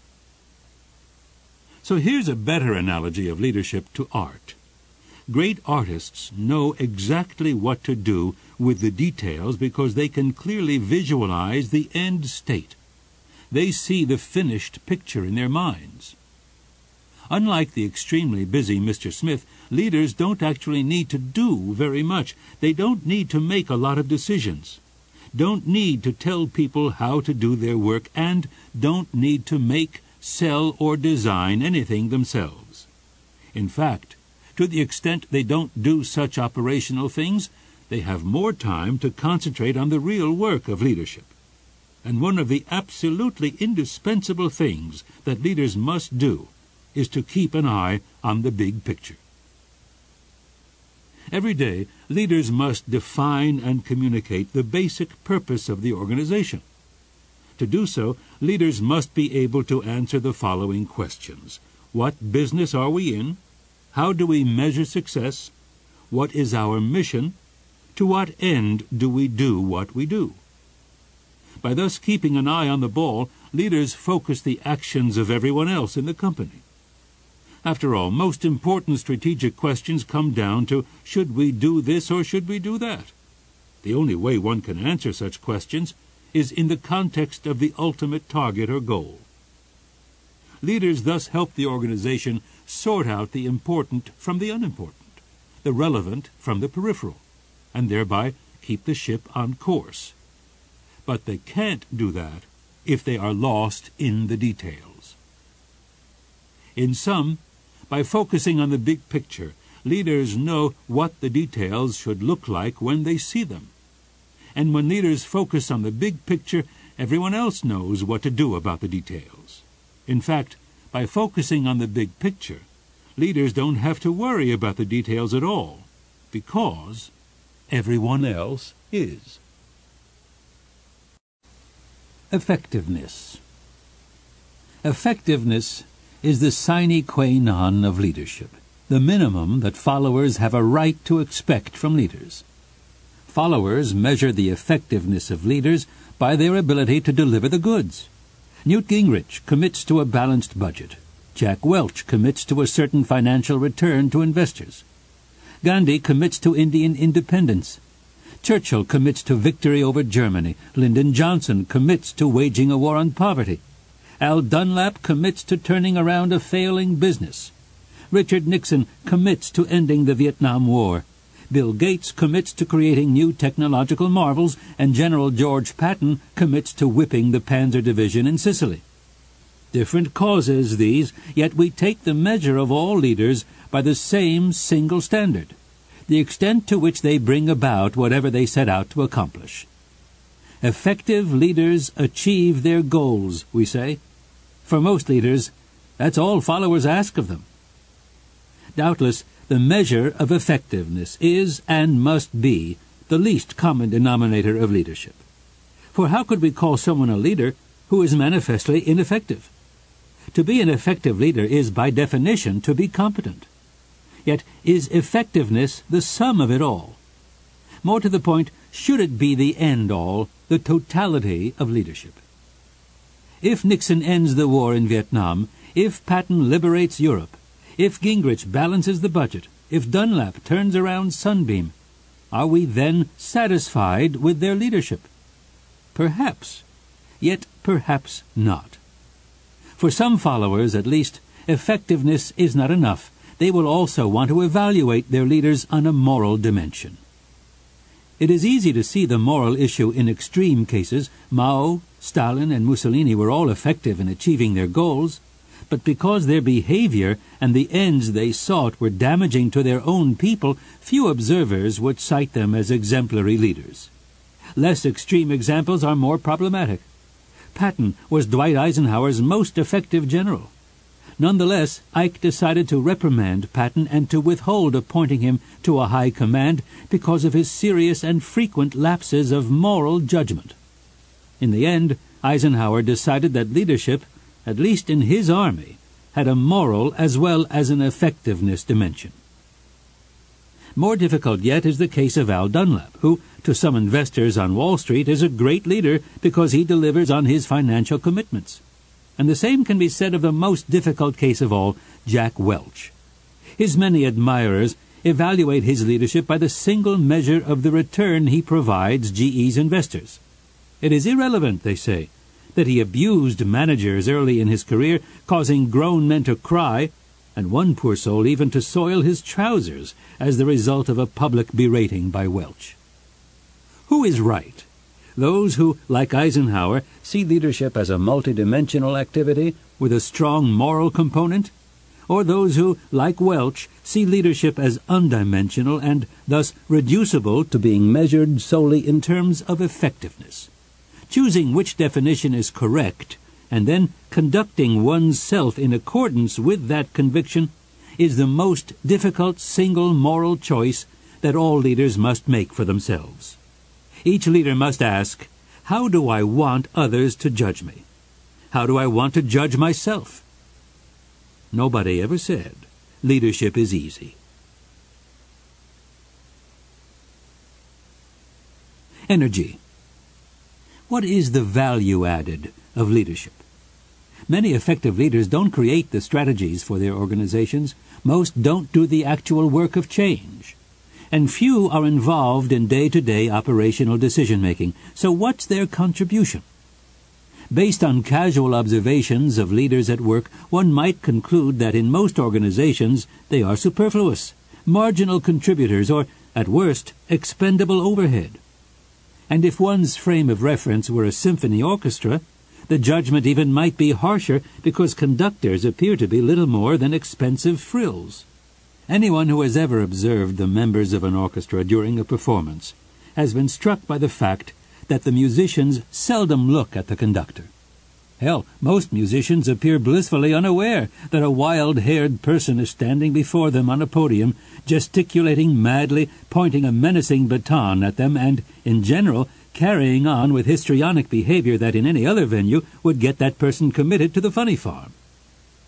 So here's a better analogy of leadership to art. Great artists know exactly what to do with the details because they can clearly visualize the end state. They see the finished picture in their minds. Unlike the extremely busy Mister Smith, leaders don't actually need to do very much. They don't need to make a lot of decisions, don't need to tell people how to do their work, and don't need to make, sell, or design anything themselves. In fact, to the extent they don't do such operational things, they have more time to concentrate on the real work of leadership. And one of the absolutely indispensable things that leaders must do is to keep an eye on the big picture. Every day, leaders must define and communicate the basic purpose of the organization. To do so, leaders must be able to answer the following questions. What business are we in? How do we measure success? What is our mission? To what end do we do what we do? By thus keeping an eye on the ball, leaders focus the actions of everyone else in the company. After all, most important strategic questions come down to, should we do this or should we do that? The only way one can answer such questions is in the context of the ultimate target or goal. Leaders thus help the organization sort out the important from the unimportant, the relevant from the peripheral, and thereby keep the ship on course. But they can't do that if they are lost in the details. In sum, by focusing on the big picture, leaders know what the details should look like when they see them. And when leaders focus on the big picture, everyone else knows what to do about the details. In fact, by focusing on the big picture, leaders don't have to worry about the details at all, because everyone else is. Effectiveness. Effectiveness is the sine qua non of leadership, the minimum that followers have a right to expect from leaders. Followers measure the effectiveness of leaders by their ability to deliver the goods. Newt Gingrich commits to a balanced budget. Jack Welch commits to a certain financial return to investors. Gandhi commits to Indian independence. Churchill commits to victory over Germany. Lyndon Johnson commits to waging a war on poverty. Al Dunlap commits to turning around a failing business. Richard Nixon commits to ending the Vietnam War. Bill Gates commits to creating new technological marvels, and General George Patton commits to whipping the Panzer Division in Sicily. Different causes, these, yet we take the measure of all leaders by the same single standard, the extent to which they bring about whatever they set out to accomplish. Effective leaders achieve their goals, we say. For most leaders, that's all followers ask of them. Doubtless, the measure of effectiveness is and must be the least common denominator of leadership. For how could we call someone a leader who is manifestly ineffective? To be an effective leader is, by definition, to be competent. Yet is effectiveness the sum of it all? More to the point, should it be the end-all, the totality of leadership? If Nixon ends the war in Vietnam, if Patton liberates Europe, if Gingrich balances the budget, if Dunlap turns around Sunbeam, are we then satisfied with their leadership? Perhaps, yet perhaps not. For some followers, at least, effectiveness is not enough. They will also want to evaluate their leaders on a moral dimension. It is easy to see the moral issue in extreme cases. Mao, Stalin, and Mussolini were all effective in achieving their goals, but because their behavior and the ends they sought were damaging to their own people, few observers would cite them as exemplary leaders. Less extreme examples are more problematic. Patton was Dwight Eisenhower's most effective general. Nonetheless, Ike decided to reprimand Patton and to withhold appointing him to a high command because of his serious and frequent lapses of moral judgment. In the end, Eisenhower decided that leadership, at least in his army, had a moral as well as an effectiveness dimension. More difficult yet is the case of Al Dunlap, who, to some investors on Wall Street, is a great leader because he delivers on his financial commitments. And the same can be said of the most difficult case of all, Jack Welch. His many admirers evaluate his leadership by the single measure of the return he provides G E's investors. It is irrelevant, they say, that he abused managers early in his career, causing grown men to cry, and one poor soul even to soil his trousers as the result of a public berating by Welch. Who is right? Those who, like Eisenhower, see leadership as a multidimensional activity with a strong moral component? Or those who, like Welch, see leadership as undimensional and thus reducible to being measured solely in terms of effectiveness? Choosing which definition is correct, and then conducting one's self in accordance with that conviction, is the most difficult single moral choice that all leaders must make for themselves. Each leader must ask, how do I want others to judge me? How do I want to judge myself? Nobody ever said leadership is easy. Energy. What is the value added of leadership? Many effective leaders don't create the strategies for their organizations. Most don't do the actual work of change. And few are involved in day-to-day operational decision-making. So what's their contribution? Based on casual observations of leaders at work, one might conclude that in most organizations they are superfluous, marginal contributors, or, at worst, expendable overhead. And if one's frame of reference were a symphony orchestra, the judgment even might be harsher because conductors appear to be little more than expensive frills. Anyone who has ever observed the members of an orchestra during a performance has been struck by the fact that the musicians seldom look at the conductor. Hell, most musicians appear blissfully unaware that a wild-haired person is standing before them on a podium, gesticulating madly, pointing a menacing baton at them, and, in general, carrying on with histrionic behavior that in any other venue would get that person committed to the funny farm.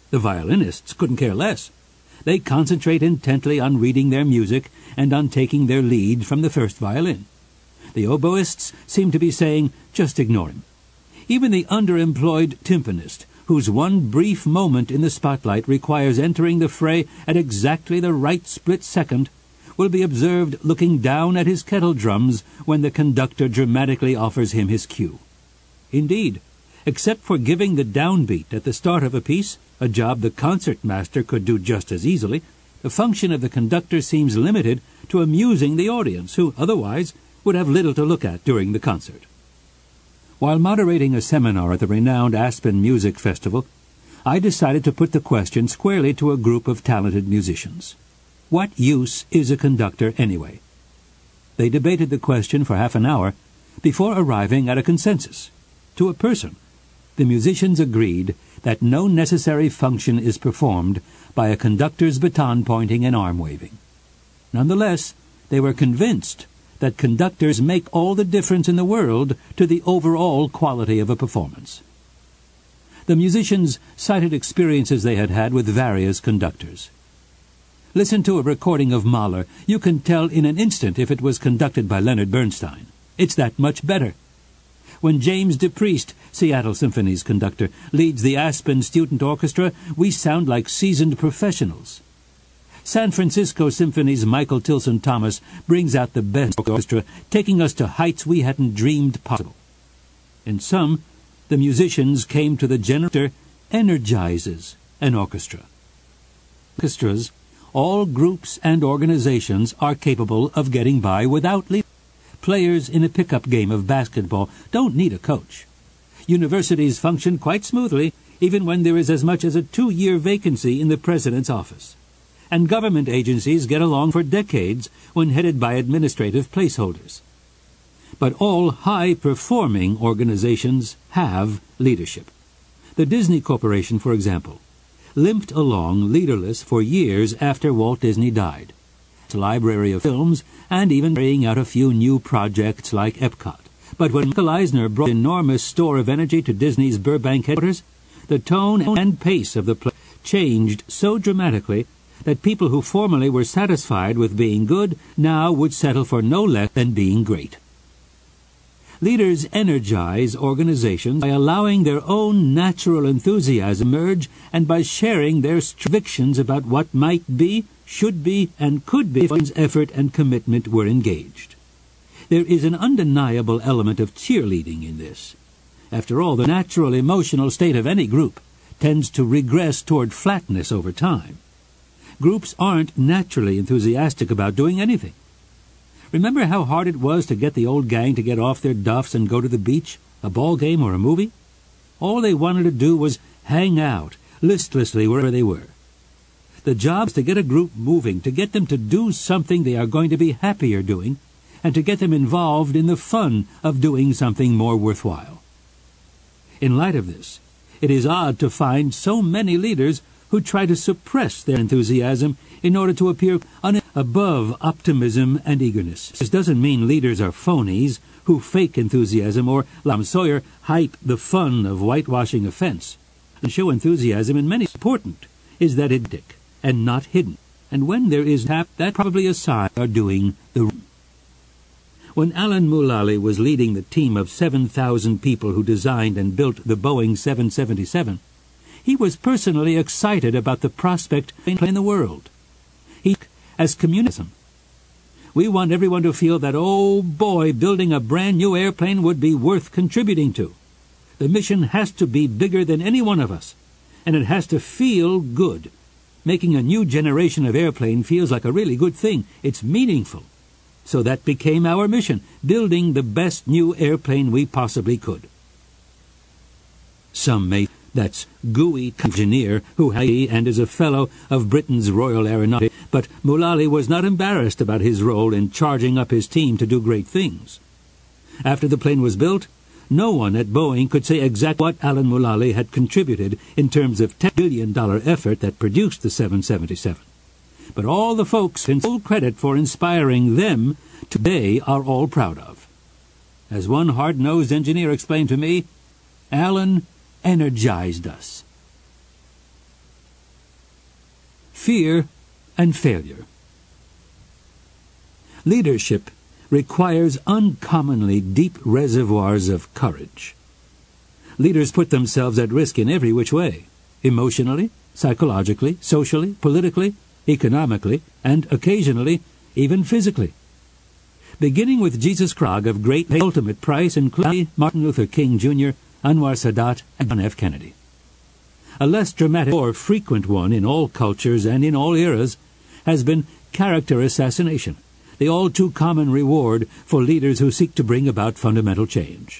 The violinists couldn't care less. They concentrate intently on reading their music and on taking their lead from the first violin. The oboists seem to be saying, just ignore him. Even the underemployed timpanist, whose one brief moment in the spotlight requires entering the fray at exactly the right split second, will be observed looking down at his kettle drums when the conductor dramatically offers him his cue. Indeed, except for giving the downbeat at the start of a piece, a job the concertmaster could do just as easily, the function of the conductor seems limited to amusing the audience, who otherwise would have little to look at during the concert. While moderating a seminar at the renowned Aspen Music Festival, I decided to put the question squarely to a group of talented musicians. What use is a conductor anyway? They debated the question for half an hour before arriving at a consensus. To a person, the musicians agreed that no necessary function is performed by a conductor's baton pointing and arm waving. Nonetheless, they were convinced that conductors make all the difference in the world to the overall quality of a performance. The musicians cited experiences they had had with various conductors. Listen to a recording of Mahler. You can tell in an instant if it was conducted by Leonard Bernstein. It's that much better. When James DePriest, Seattle Symphony's conductor, leads the Aspen Student Orchestra, we sound like seasoned professionals. San Francisco Symphony's Michael Tilson Thomas brings out the best orchestra, taking us to heights we hadn't dreamed possible. In sum, the musicians came to the generator energizes an orchestra. Orchestras, all groups and organizations, are capable of getting by without leaders. Players in a pickup game of basketball don't need a coach. Universities function quite smoothly, even when there is as much as a two-year vacancy in the president's office. And government agencies get along for decades when headed by administrative placeholders. But all high-performing organizations have leadership. The Disney Corporation, for example, limped along leaderless for years after Walt Disney died. Its library of films, and even carrying out a few new projects like Epcot. But when Michael Eisner brought an enormous store of energy to Disney's Burbank headquarters, the tone and pace of the play changed so dramatically that people who formerly were satisfied with being good now would settle for no less than being great. Leaders energize organizations by allowing their own natural enthusiasm emerge and by sharing their convictions about what might be, should be, and could be if one's effort and commitment were engaged. There is an undeniable element of cheerleading in this. After all, the natural emotional state of any group tends to regress toward flatness over time. Groups aren't naturally enthusiastic about doing anything. Remember how hard it was to get the old gang to get off their duffs and go to the beach, a ball game, or a movie? All they wanted to do was hang out, listlessly wherever they were. The job is to get a group moving, to get them to do something they are going to be happier doing, and to get them involved in the fun of doing something more worthwhile. In light of this, it is odd to find so many leaders who try to suppress their enthusiasm in order to appear un- above optimism and eagerness. This doesn't mean leaders are phonies who fake enthusiasm or, Lam Sawyer, hype the fun of whitewashing a fence. And show enthusiasm in many important is that it's dick and not hidden. And when there is tap, that's probably a sign they are doing the room. When Alan Mulally was leading the team of seven thousand people who designed and built the Boeing seven seventy-seven, he was personally excited about the prospect of in the world. He, as communism, we want everyone to feel that, oh boy, building a brand new airplane would be worth contributing to. The mission has to be bigger than any one of us, and it has to feel good. Making a new generation of airplane feels like a really good thing. It's meaningful. So that became our mission, building the best new airplane we possibly could. Some may That's gooey engineer who he and is a fellow of Britain's Royal Aeronautics, but Mulally was not embarrassed about his role in charging up his team to do great things. After the plane was built, no one at Boeing could say exactly what Alan Mulally had contributed in terms of ten billion dollars effort that produced the seven seventy-seven. But all the folks in full credit for inspiring them today are all proud of. As one hard-nosed engineer explained to me, Alan energized us. Fear and failure. Leadership requires uncommonly deep reservoirs of courage. Leaders put themselves at risk in every which way, emotionally, psychologically, socially, politically, economically, and occasionally even physically. Beginning with Jesus Christ of great ultimate price, including Martin Luther King Junior, Anwar Sadat, and John F. Kennedy. A less dramatic or frequent one in all cultures and in all eras has been character assassination, the all-too-common reward for leaders who seek to bring about fundamental change.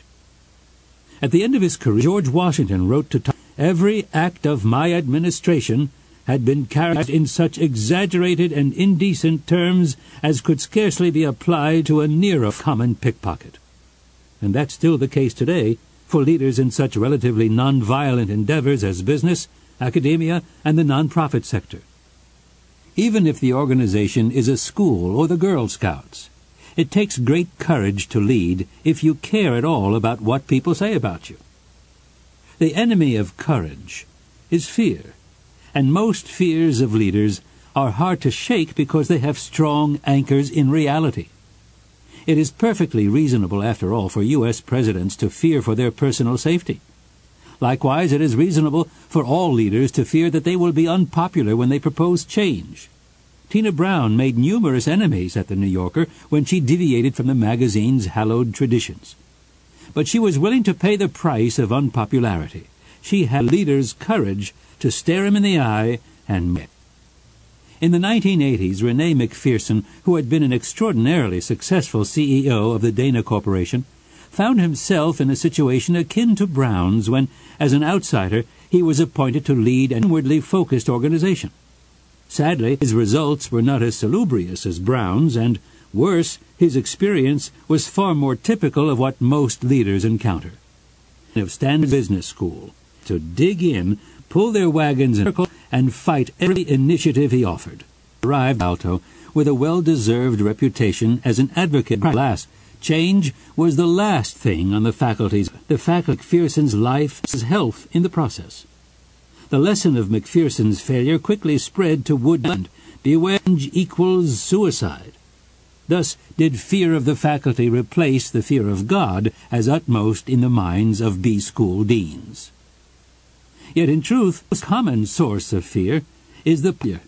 At the end of his career, George Washington wrote to Thomas, "Every act of my administration had been carried out in such exaggerated and indecent terms as could scarcely be applied to a nearer common pickpocket." And that's still the case today for leaders in such relatively non-violent endeavors as business, academia, and the non-profit sector. Even if the organization is a school or the Girl Scouts, it takes great courage to lead if you care at all about what people say about you. The enemy of courage is fear, and most fears of leaders are hard to shake because they have strong anchors in reality. It is perfectly reasonable, after all, for U S presidents to fear for their personal safety. Likewise, it is reasonable for all leaders to fear that they will be unpopular when they propose change. Tina Brown made numerous enemies at the New Yorker when she deviated from the magazine's hallowed traditions. But she was willing to pay the price of unpopularity. She had leaders' courage to stare him in the eye and met. In the nineteen eighties, Rene McPherson, who had been an extraordinarily successful C E O of the Dana Corporation, found himself in a situation akin to Brown's when, as an outsider, he was appointed to lead an inwardly focused organization. Sadly, his results were not as salubrious as Brown's, and, worse, his experience was far more typical of what most leaders encounter. Of Stanford Business School, to dig in, pull their wagons in a circle, and fight every initiative he offered. Arrived Alto with a well-deserved reputation as an advocate. Alas, change was the last thing on the faculty's. The faculty McPherson's life, his health in the process. The lesson of McPherson's failure quickly spread to Woodland. Beware, change equals suicide. Thus did fear of the faculty replace the fear of God as utmost in the minds of B-school deans. Yet in truth, the most common source of fear is the fear.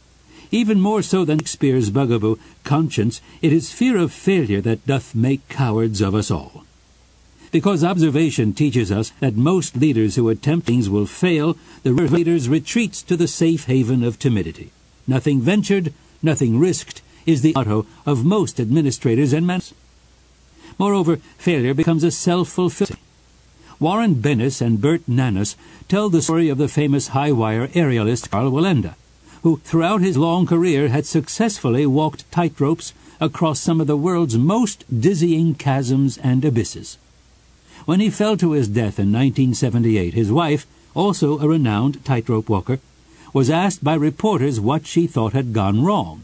Even more so than Shakespeare's bugaboo, conscience, it is fear of failure that doth make cowards of us all. Because observation teaches us that most leaders who attempt things will fail, the leader's retreats to the safe haven of timidity. Nothing ventured, nothing risked, is the motto of most administrators and managers. Moreover, failure becomes a self-fulfilling. Warren Bennis and Bert Nanus tell the story of the famous high-wire aerialist Karl Wallenda, who throughout his long career had successfully walked tightropes across some of the world's most dizzying chasms and abysses. When he fell to his death in nineteen seventy-eight, his wife, also a renowned tightrope walker, was asked by reporters what she thought had gone wrong.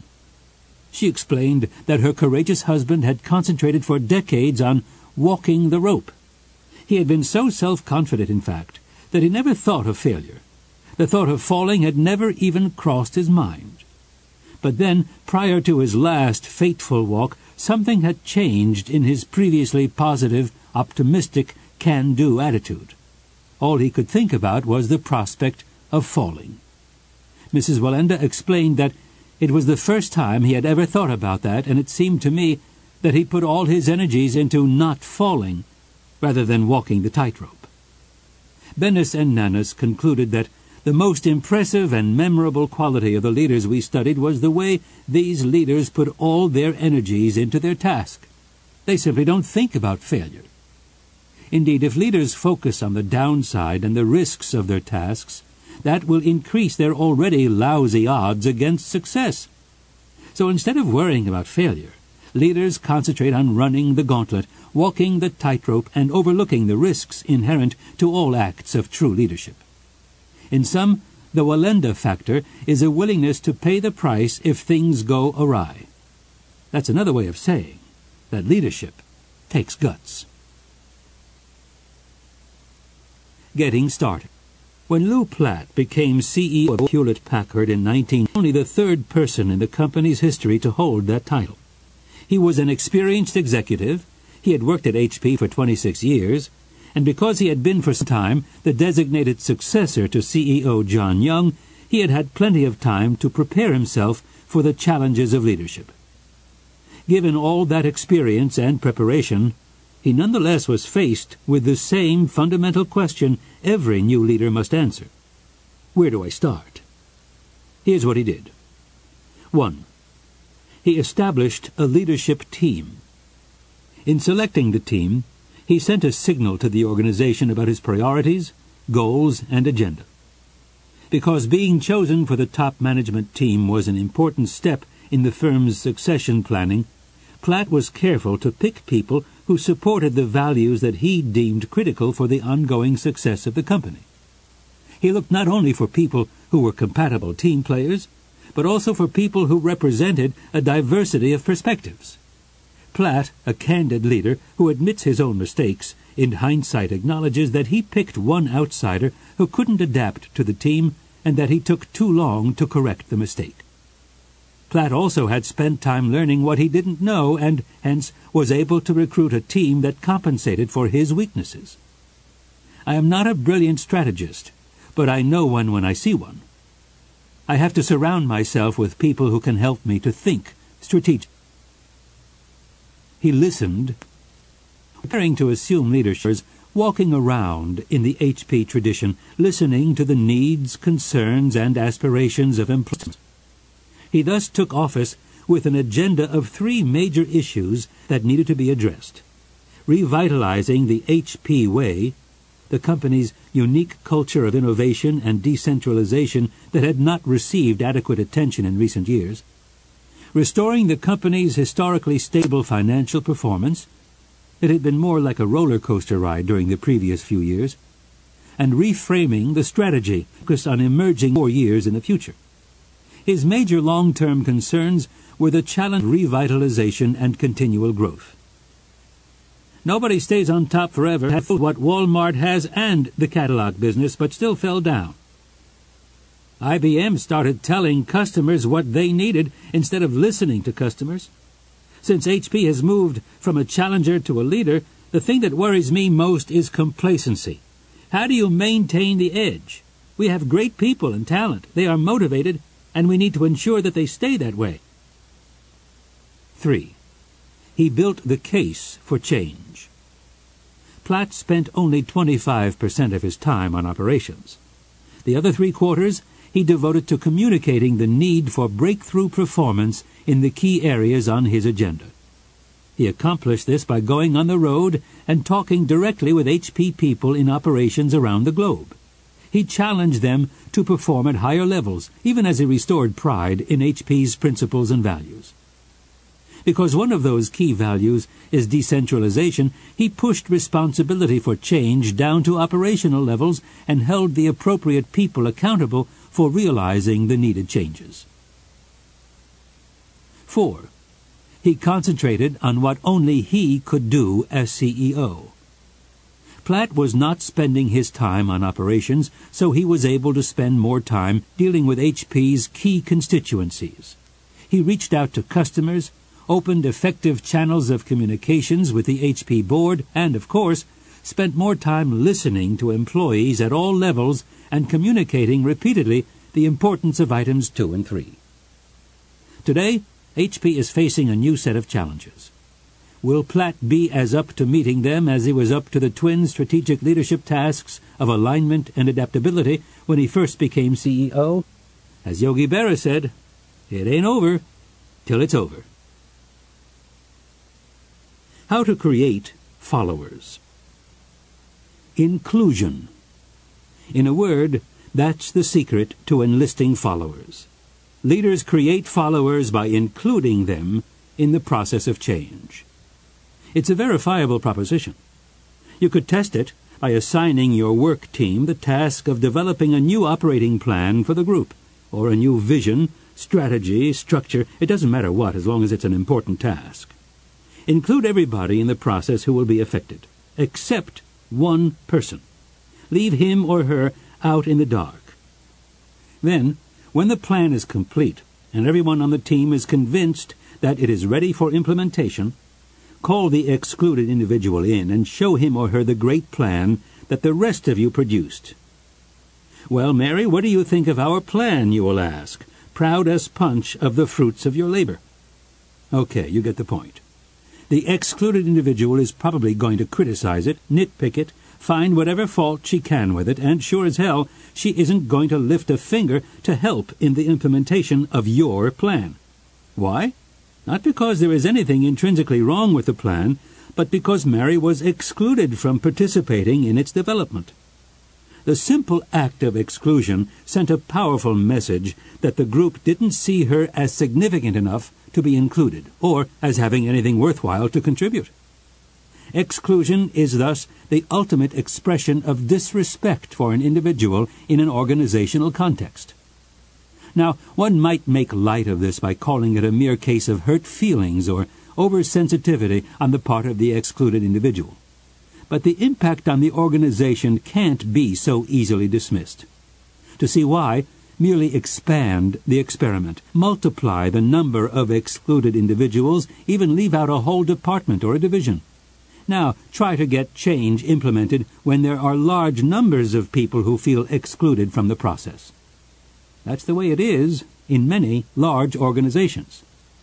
She explained that her courageous husband had concentrated for decades on walking the rope. He had been so self-confident, in fact, that he never thought of failure. The thought of falling had never even crossed his mind. But then, prior to his last fateful walk, something had changed in his previously positive, optimistic, can-do attitude. All he could think about was the prospect of falling. Missus Wallenda explained that it was the first time he had ever thought about that, and it seemed to me that he put all his energies into not falling, rather than walking the tightrope. Bennis and Nanus concluded that the most impressive and memorable quality of the leaders we studied was the way these leaders put all their energies into their task. They simply don't think about failure. Indeed, if leaders focus on the downside and the risks of their tasks, that will increase their already lousy odds against success. So instead of worrying about failure, leaders concentrate on running the gauntlet, walking the tightrope, and overlooking the risks inherent to all acts of true leadership. In sum, the Wallenda factor is a willingness to pay the price if things go awry. That's another way of saying that leadership takes guts. Getting started. When Lou Platt became C E O of Hewlett-Packard in nineteen, only the third person in the company's history to hold that title. He was an experienced executive. He had worked at H P for twenty-six years, and because he had been for some time the designated successor to C E O John Young, he had had plenty of time to prepare himself for the challenges of leadership. Given all that experience and preparation, he nonetheless was faced with the same fundamental question every new leader must answer. Where do I start? Here's what he did. One. He established a leadership team. In selecting the team, he sent a signal to the organization about his priorities, goals, and agenda. Because being chosen for the top management team was an important step in the firm's succession planning, Platt was careful to pick people who supported the values that he deemed critical for the ongoing success of the company. He looked not only for people who were compatible team players, but also for people who represented a diversity of perspectives. Platt, a candid leader who admits his own mistakes, in hindsight acknowledges that he picked one outsider who couldn't adapt to the team and that he took too long to correct the mistake. Platt also had spent time learning what he didn't know and, hence, was able to recruit a team that compensated for his weaknesses. I am not a brilliant strategist, but I know one when I see one. I have to surround myself with people who can help me to think strategically. He listened, preparing to assume leadership, walking around in the H P tradition, listening to the needs, concerns, and aspirations of employees. He thus took office with an agenda of three major issues that needed to be addressed: revitalizing the H P way, the company's unique culture of innovation and decentralization that had not received adequate attention in recent years, restoring the company's historically stable financial performance — it had been more like a roller coaster ride during the previous few years — and reframing the strategy focused on emerging more years in the future. His major long-term concerns were the challenge of revitalization and continual growth. Nobody stays on top forever. Had what Walmart has and the catalog business, but still fell down. I B M started telling customers what they needed instead of listening to customers. Since H P has moved from a challenger to a leader, the thing that worries me most is complacency. How do you maintain the edge? We have great people and talent. They are motivated, and we need to ensure that they stay that way. Three. He built the case for change. Platt spent only twenty-five percent of his time on operations. The other three quarters he devoted to communicating the need for breakthrough performance in the key areas on his agenda. He accomplished this by going on the road and talking directly with H P people in operations around the globe. He challenged them to perform at higher levels, even as he restored pride in H P's principles and values. Because one of those key values is decentralization, he pushed responsibility for change down to operational levels and held the appropriate people accountable for realizing the needed changes. Four. He concentrated on what only he could do as C E O. Platt was not spending his time on operations, so he was able to spend more time dealing with H P's key constituencies. He reached out to customers, opened effective channels of communications with the H P board, and, of course, spent more time listening to employees at all levels and communicating repeatedly the importance of items two and three. Today, H P is facing a new set of challenges. Will Platt be as up to meeting them as he was up to the twin strategic leadership tasks of alignment and adaptability when he first became C E O? As Yogi Berra said, it ain't over till it's over. How to create followers. Inclusion. In a word, that's the secret to enlisting followers. Leaders create followers by including them in the process of change. It's a verifiable proposition. You could test it by assigning your work team the task of developing a new operating plan for the group, or a new vision, strategy, structure. It doesn't matter what, as long as it's an important task. Include everybody in the process who will be affected, except one person. Leave him or her out in the dark. Then, when the plan is complete and everyone on the team is convinced that it is ready for implementation, call the excluded individual in and show him or her the great plan that the rest of you produced. "Well, Mary, what do you think of our plan?" you will ask, proud as punch of the fruits of your labor. Okay, you get the point. The excluded individual is probably going to criticize it, nitpick it, find whatever fault she can with it, and sure as hell, she isn't going to lift a finger to help in the implementation of your plan. Why? Not because there is anything intrinsically wrong with the plan, but because Mary was excluded from participating in its development. The simple act of exclusion sent a powerful message that the group didn't see her as significant enough to be included, or as having anything worthwhile to contribute. Exclusion is thus the ultimate expression of disrespect for an individual in an organizational context. Now, one might make light of this by calling it a mere case of hurt feelings or oversensitivity on the part of the excluded individual. But the impact on the organization can't be so easily dismissed. To see why, merely expand the experiment, multiply the number of excluded individuals, even leave out a whole department or a division. Now, try to get change implemented when there are large numbers of people who feel excluded from the process. That's the way it is in many large organizations.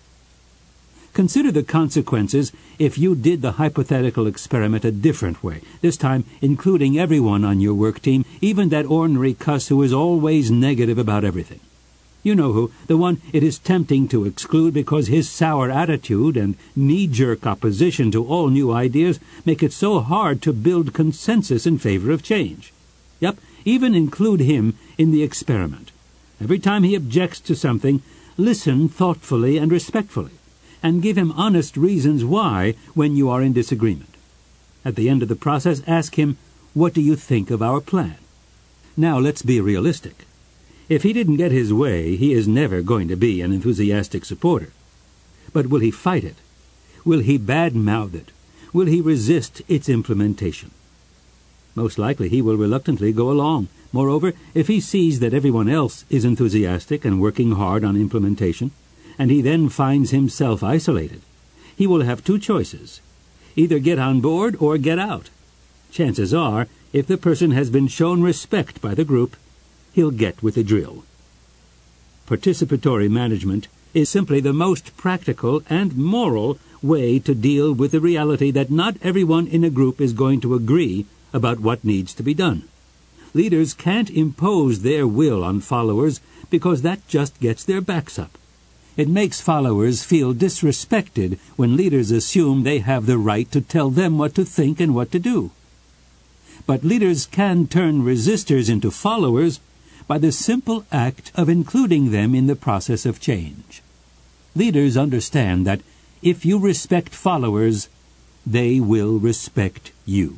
Consider the consequences if you did the hypothetical experiment a different way, this time including everyone on your work team, even that ornery cuss who is always negative about everything. You know who, the one it is tempting to exclude because his sour attitude and knee-jerk opposition to all new ideas make it so hard to build consensus in favor of change. Yep, even include him in the experiment. Every time he objects to something, listen thoughtfully and respectfully, and give him honest reasons why when you are in disagreement. At the end of the process, ask him, "What do you think of our plan?" Now, let's be realistic. If he didn't get his way, he is never going to be an enthusiastic supporter. But will he fight it? Will he bad-mouth it? Will he resist its implementation? Most likely he will reluctantly go along. Moreover, if he sees that everyone else is enthusiastic and working hard on implementation, and he then finds himself isolated, he will have two choices: either get on board or get out. Chances are, if the person has been shown respect by the group, he'll get with the drill. Participatory management is simply the most practical and moral way to deal with the reality that not everyone in a group is going to agree about what needs to be done. Leaders can't impose their will on followers because that just gets their backs up. It makes followers feel disrespected when leaders assume they have the right to tell them what to think and what to do. But leaders can turn resistors into followers by the simple act of including them in the process of change. Leaders understand that if you respect followers, they will respect you.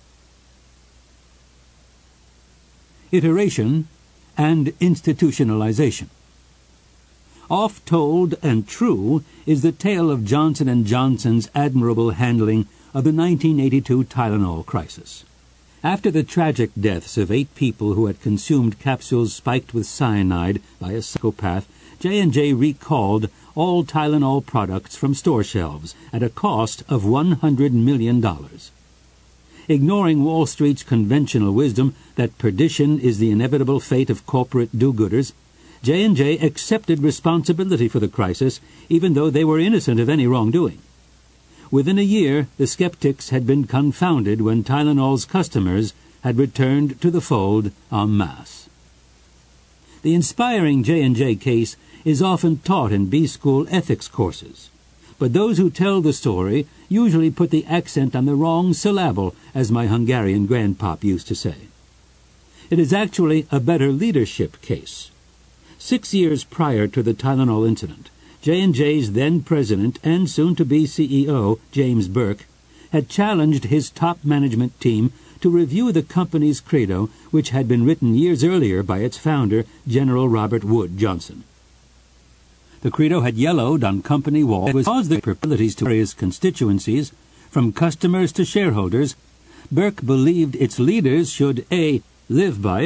Iteration and institutionalization. Oft-told and true is the tale of Johnson and Johnson's admirable handling of the nineteen eighty-two Tylenol crisis. After the tragic deaths of eight people who had consumed capsules spiked with cyanide by a psychopath, J and J recalled all Tylenol products from store shelves at a cost of one hundred million dollars. Ignoring Wall Street's conventional wisdom that perdition is the inevitable fate of corporate do-gooders, J and J accepted responsibility for the crisis, even though they were innocent of any wrongdoing. Within a year, the skeptics had been confounded when Tylenol's customers had returned to the fold en masse. The inspiring J and J case is often taught in B-school ethics courses, but those who tell the story usually put the accent on the wrong syllable, as my Hungarian grandpop used to say. It is actually a better leadership case. Six years prior to the Tylenol incident, J and J's then president and soon-to-be C E O, James Burke, had challenged his top management team to review the company's credo, which had been written years earlier by its founder, General Robert Wood Johnson. The credo had yellowed on company walls because the capabilities to various constituencies, from customers to shareholders. Burke believed its leaders should A. live by it,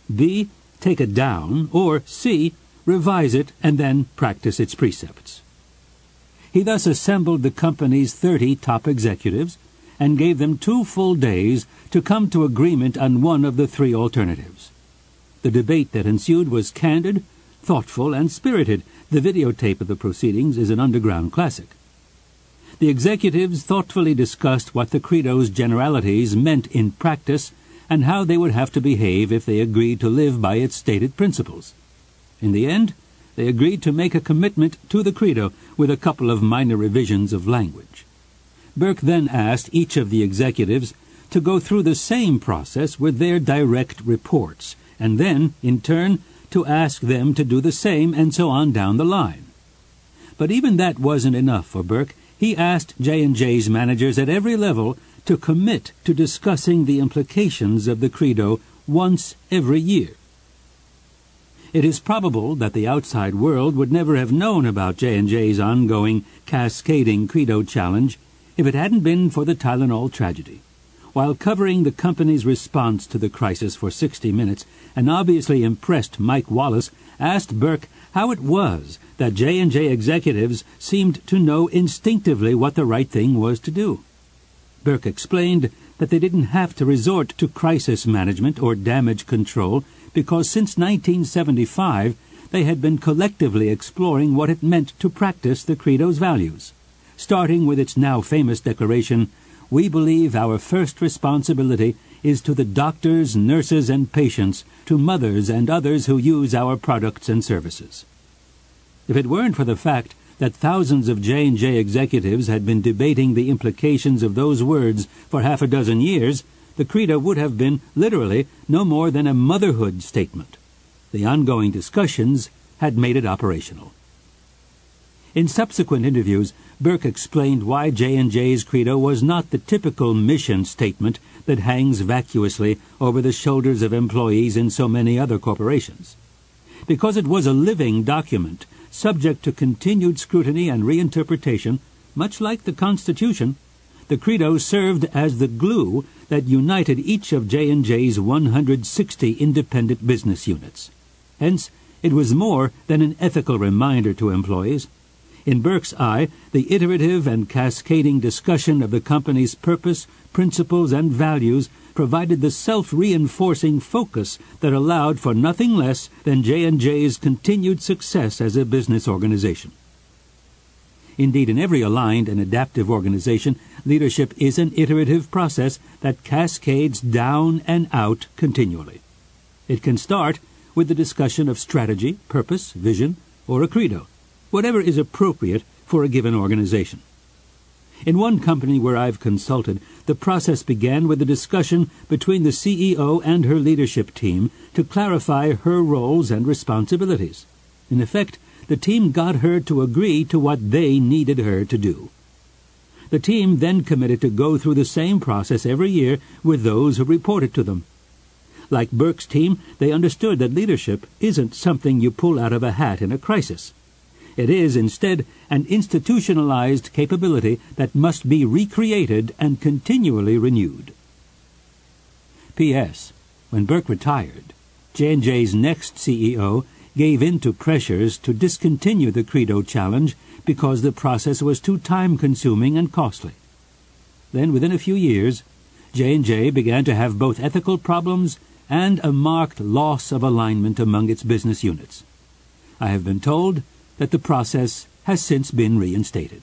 B. Take it down, or C. Revise it and then practice its precepts. He thus assembled the company's thirty top executives and gave them two full days to come to agreement on one of the three alternatives. The debate that ensued was candid, thoughtful, and spirited. The videotape of the proceedings is an underground classic. The executives thoughtfully discussed what the Credo's generalities meant in practice and how they would have to behave if they agreed to live by its stated principles. In the end, they agreed to make a commitment to the Credo with a couple of minor revisions of language. Burke then asked each of the executives to go through the same process with their direct reports, and then, in turn, to ask them to do the same, and so on down the line. But even that wasn't enough for Burke. He asked J and J's managers at every level to commit to discussing the implications of the Credo once every year. It is probable that the outside world would never have known about J and J's ongoing cascading Credo challenge if it hadn't been for the Tylenol tragedy. While covering the company's response to the crisis for sixty minutes, an obviously impressed Mike Wallace asked Burke how it was that J and J executives seemed to know instinctively what the right thing was to do. Burke explained that they didn't have to resort to crisis management or damage control because since nineteen seventy-five they had been collectively exploring what it meant to practice the Credo's values, starting with its now famous declaration, "We believe our first responsibility is to the doctors, nurses, and patients, to mothers and others who use our products and services." If it weren't for the fact that thousands of J and J executives had been debating the implications of those words for half a dozen years, the Credo would have been, literally, no more than a motherhood statement. The ongoing discussions had made it operational. In subsequent interviews, Burke explained why J and J's Credo was not the typical mission statement that hangs vacuously over the shoulders of employees in so many other corporations. Because it was a living document, subject to continued scrutiny and reinterpretation, much like the Constitution, the Credo served as the glue that united each of J and J's one hundred sixty independent business units. Hence, it was more than an ethical reminder to employees. In Burke's eye, the iterative and cascading discussion of the company's purpose, principles, and values provided the self-reinforcing focus that allowed for nothing less than J and J's continued success as a business organization. Indeed, in every aligned and adaptive organization, leadership is an iterative process that cascades down and out continually. It can start with the discussion of strategy, purpose, vision, or a credo, whatever is appropriate for a given organization. In one company where I've consulted, the process began with a discussion between the C E O and her leadership team to clarify her roles and responsibilities. In effect, the team got her to agree to what they needed her to do. The team then committed to go through the same process every year with those who reported to them. Like Burke's team, they understood that leadership isn't something you pull out of a hat in a crisis. It is, instead, an institutionalized capability that must be recreated and continually renewed. P S. When Burke retired, J and J's next C E O gave in to pressures to discontinue the Credo challenge because the process was too time-consuming and costly. Then, within a few years, J and J began to have both ethical problems and a marked loss of alignment among its business units. I have been told that the process has since been reinstated.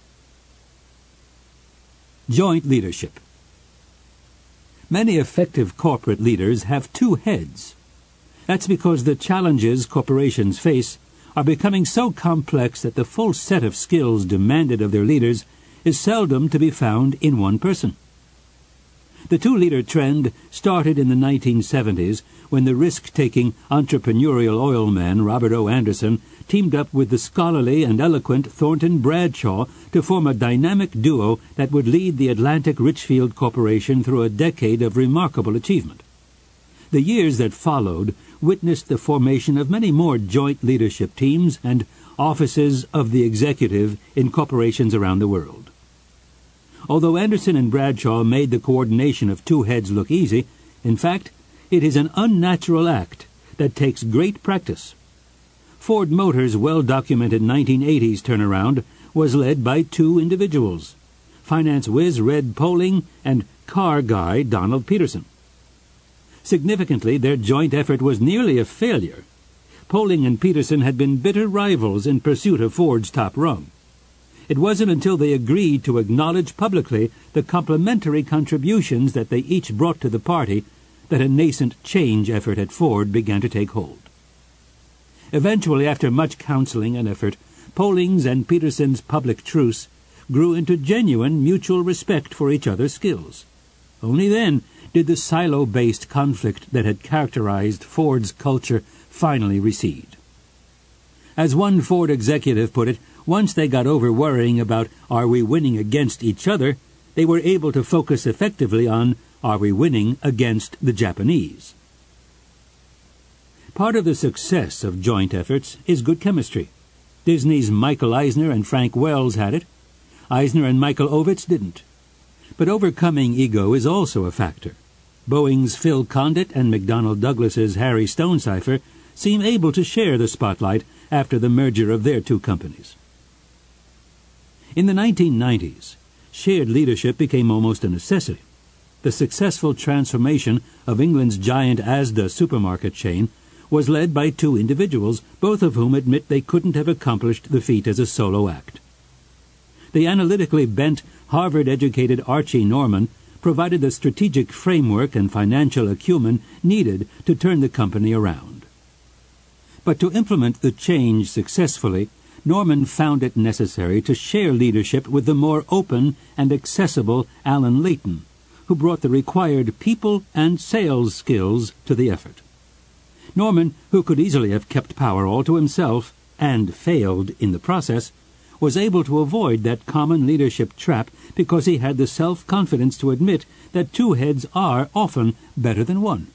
Joint leadership. Many effective corporate leaders have two heads. That's because the challenges corporations face are becoming so complex that the full set of skills demanded of their leaders is seldom to be found in one person. The two-leader trend started in the nineteen seventies when the risk-taking entrepreneurial oil man Robert O. Anderson teamed up with the scholarly and eloquent Thornton Bradshaw to form a dynamic duo that would lead the Atlantic Richfield Corporation through a decade of remarkable achievement. The years that followed witnessed the formation of many more joint leadership teams and offices of the executive in corporations around the world. Although Anderson and Bradshaw made the coordination of two heads look easy, in fact, It is an unnatural act that takes great practice. Ford Motors' well-documented nineteen eighties turnaround was led by two individuals, finance whiz Red Poling and car guy Donald Peterson. Significantly, their joint effort was nearly a failure. Poling and Peterson had been bitter rivals in pursuit of Ford's top rung. It wasn't until they agreed to acknowledge publicly the complementary contributions that they each brought to the party that a nascent change effort at Ford began to take hold. Eventually, after much counseling and effort, Poling's and Peterson's public truce grew into genuine mutual respect for each other's skills. Only then did the silo-based conflict that had characterized Ford's culture finally recede. As one Ford executive put it, once they got over worrying about are we winning against each other, they were able to focus effectively on are we winning against the Japanese. Part of the success of joint efforts is good chemistry. Disney's Michael Eisner and Frank Wells had it. Eisner and Michael Ovitz didn't. But overcoming ego is also a factor. Boeing's Phil Condit and McDonnell Douglas's Harry Stonecipher seem able to share the spotlight after the merger of their two companies. In the nineteen nineties, shared leadership became almost a necessity. The successful transformation of England's giant Asda supermarket chain was led by two individuals, both of whom admit they couldn't have accomplished the feat as a solo act. The analytically bent, Harvard-educated Archie Norman provided the strategic framework and financial acumen needed to turn the company around. But to implement the change successfully, Norman found it necessary to share leadership with the more open and accessible Alan Leighton, who brought the required people and sales skills to the effort. Norman, who could easily have kept power all to himself, and failed in the process, was able to avoid that common leadership trap because he had the self-confidence to admit that two heads are often better than one.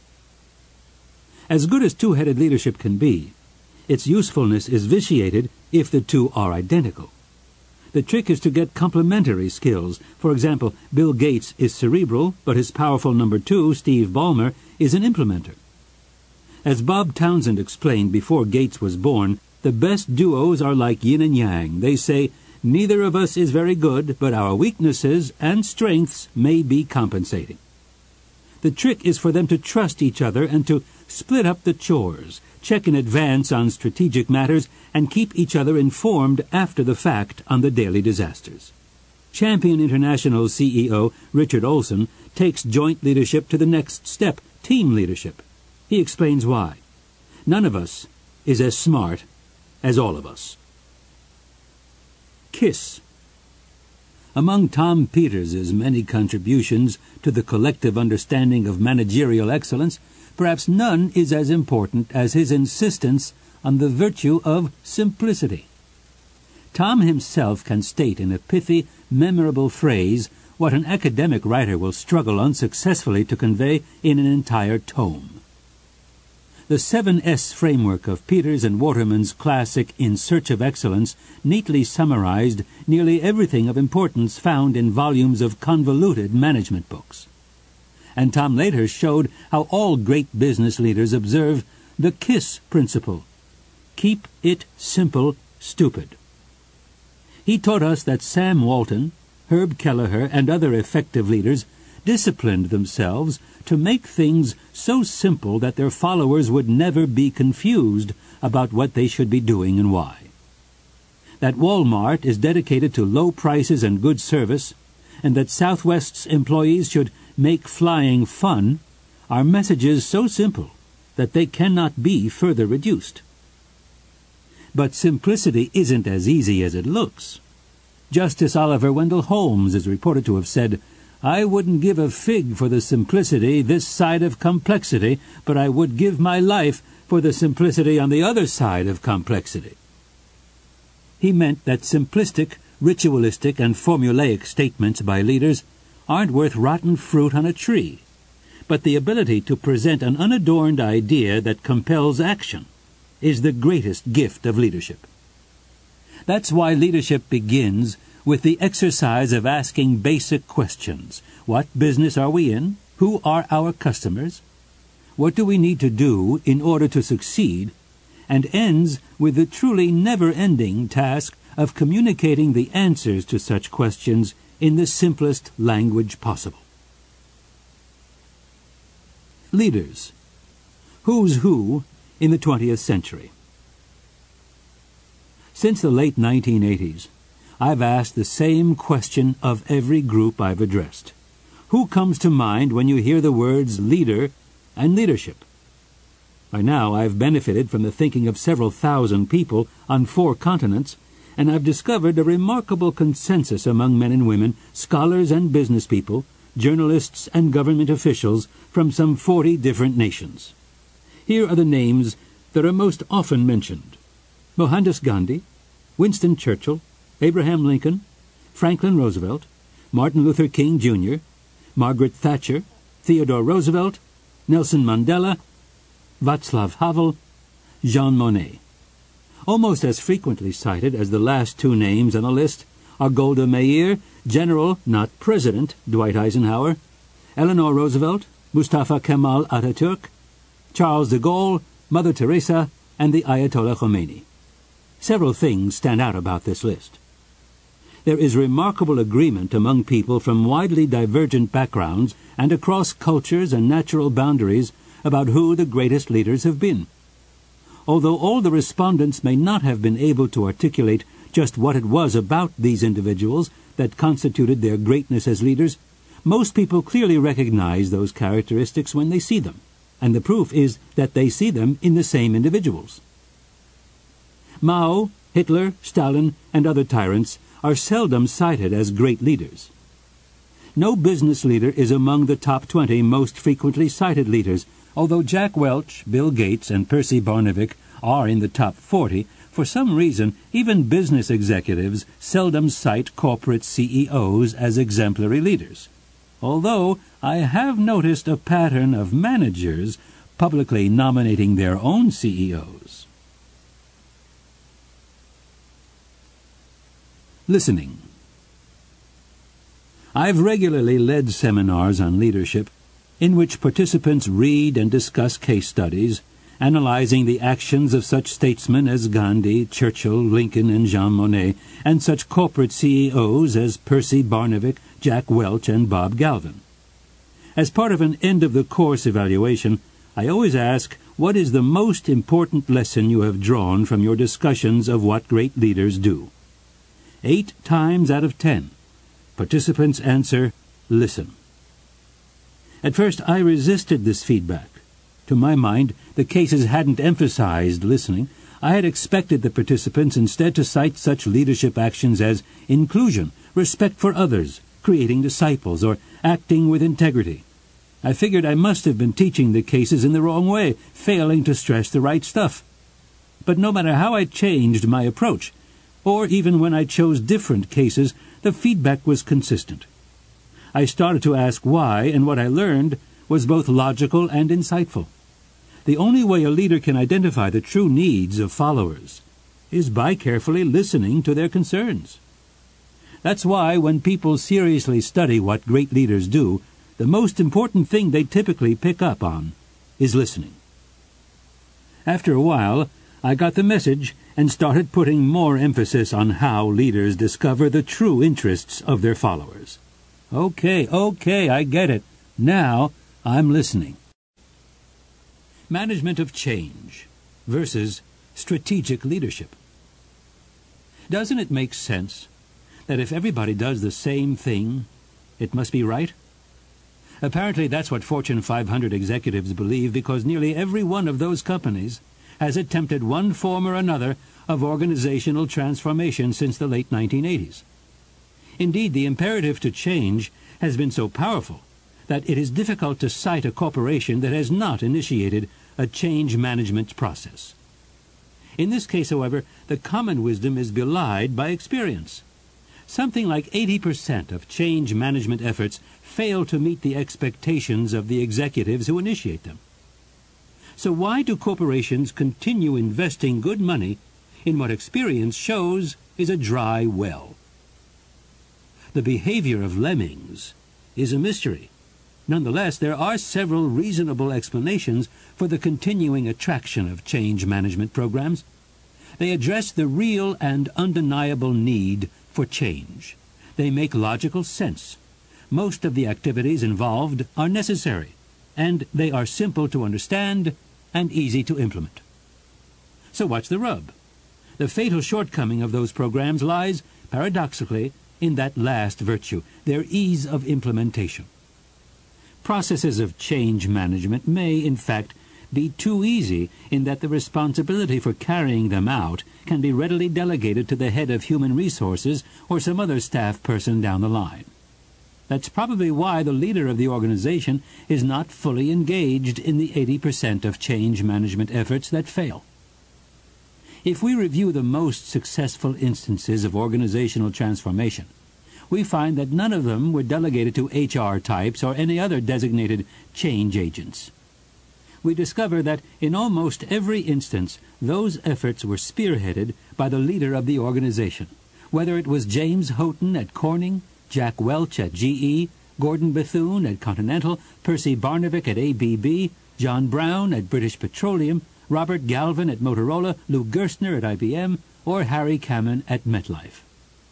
As good as two-headed leadership can be, its usefulness is vitiated if the two are identical. The trick is to get complementary skills. For example, Bill Gates is cerebral, but his powerful number two, Steve Ballmer, is an implementer. As Bob Townsend explained before Gates was born, the best duos are like yin and yang. They say, neither of us is very good, but our weaknesses and strengths may be compensating. The trick is for them to trust each other and to split up the chores, check in advance on strategic matters, and keep each other informed after the fact on the daily disasters. Champion International C E O Richard Olson takes joint leadership to the next step, team leadership. He explains why. None of us is as smart as all of us. KISS. Among Tom Peters' many contributions to the collective understanding of managerial excellence, perhaps none is as important as his insistence on the virtue of simplicity. Tom himself can state in a pithy, memorable phrase what an academic writer will struggle unsuccessfully to convey in an entire tome. The seven S framework of Peters and Waterman's classic In Search of Excellence neatly summarized nearly everything of importance found in volumes of convoluted management books. And Tom later showed how all great business leaders observe the KISS principle. Keep it simple, stupid. He taught us that Sam Walton, Herb Kelleher, and other effective leaders disciplined themselves to make things so simple that their followers would never be confused about what they should be doing and why. That Walmart is dedicated to low prices and good service, and that Southwest's employees should make flying fun, are messages so simple that they cannot be further reduced. But simplicity isn't as easy as it looks. Justice Oliver Wendell Holmes is reported to have said, "I wouldn't give a fig for the simplicity this side of complexity, but I would give my life for the simplicity on the other side of complexity." He meant that simplistic, ritualistic, and formulaic statements by leaders aren't worth rotten fruit on a tree, but the ability to present an unadorned idea that compels action is the greatest gift of leadership. That's why leadership begins with the exercise of asking basic questions. What business are we in? Who are our customers? what do we need to do in order to succeed, and ends with the truly never-ending task of communicating the answers to such questions in the simplest language possible. Leaders. Who's who in the twentieth century? Since the late nineteen eighties, I've asked the same question of every group I've addressed. Who comes to mind when you hear the words leader and leadership? By now, I've benefited from the thinking of several thousand people on four continents, and I've discovered a remarkable consensus among men and women, scholars and business people, journalists and government officials from some forty different nations. Here are the names that are most often mentioned: Mohandas Gandhi, Winston Churchill, Abraham Lincoln, Franklin Roosevelt, Martin Luther King Junior, Margaret Thatcher, Theodore Roosevelt, Nelson Mandela, Václav Havel, Jean Monnet. Almost as frequently cited as the last two names on the list are Golda Meir, General, not President, Dwight Eisenhower, Eleanor Roosevelt, Mustafa Kemal Ataturk, Charles de Gaulle, Mother Teresa, and the Ayatollah Khomeini. Several things stand out about this list. There is remarkable agreement among people from widely divergent backgrounds and across cultures and natural boundaries about who the greatest leaders have been. Although all the respondents may not have been able to articulate just what it was about these individuals that constituted their greatness as leaders, most people clearly recognize those characteristics when they see them, and the proof is that they see them in the same individuals. Mao, Hitler, Stalin, and other tyrants are seldom cited as great leaders. No business leader is among the top twenty most frequently cited leaders, although Jack Welch, Bill Gates, and Percy Barnevik are in the top forty. For some reason, even business executives seldom cite corporate C E Os as exemplary leaders, although I have noticed a pattern of managers publicly nominating their own C E Os. Listening. I've regularly led seminars on leadership in which participants read and discuss case studies analyzing the actions of such statesmen as Gandhi, Churchill, Lincoln, and Jean Monnet, and such corporate C E Os as Percy Barnevik, Jack Welch, and Bob Galvin. As part of an end-of-the-course evaluation, I always ask, what is the most important lesson you have drawn from your discussions of what great leaders do? Eight times out of ten, participants answer, listen. At first, I resisted this feedback. To my mind, the cases hadn't emphasized listening. I had expected the participants instead to cite such leadership actions as inclusion, respect for others, creating disciples, or acting with integrity. I figured I must have been teaching the cases in the wrong way, failing to stress the right stuff. But no matter how I changed my approach, or even when I chose different cases, the feedback was consistent. I started to ask why, and what I learned was both logical and insightful. The only way a leader can identify the true needs of followers is by carefully listening to their concerns. That's why when people seriously study what great leaders do, the most important thing they typically pick up on is listening. After a while, I got the message and started putting more emphasis on how leaders discover the true interests of their followers. Okay, okay, I get it. Now I'm listening. Management of change versus strategic leadership. Doesn't it make sense that if everybody does the same thing, it must be right? Apparently that's what Fortune five hundred executives believe, because nearly every one of those companies has attempted one form or another of organizational transformation since the late nineteen eighties. Indeed, the imperative to change has been so powerful that it is difficult to cite a corporation that has not initiated a change management process. In this case, however, the common wisdom is belied by experience. Something like eighty percent of change management efforts fail to meet the expectations of the executives who initiate them. So why do corporations continue investing good money in what experience shows is a dry well? The behavior of lemmings is a mystery. Nonetheless, there are several reasonable explanations for the continuing attraction of change management programs. They address the real and undeniable need for change. They make logical sense. Most of the activities involved are necessary, and they are simple to understand and easy to implement. So what's the rub? The fatal shortcoming of those programs lies, paradoxically, in that last virtue, their ease of implementation. Processes of change management may, in fact, be too easy in that the responsibility for carrying them out can be readily delegated to the head of human resources or some other staff person down the line. That's probably why the leader of the organization is not fully engaged in the eighty percent of change management efforts that fail. If we review the most successful instances of organizational transformation, we find that none of them were delegated to H R types or any other designated change agents. We discover that in almost every instance, those efforts were spearheaded by the leader of the organization, whether it was James Houghton at Corning, Jack Welch at G E, Gordon Bethune at Continental, Percy Barnevik at A B B, John Brown at British Petroleum, Robert Galvin at Motorola, Lou Gerstner at I B M, or Harry Kamen at MetLife.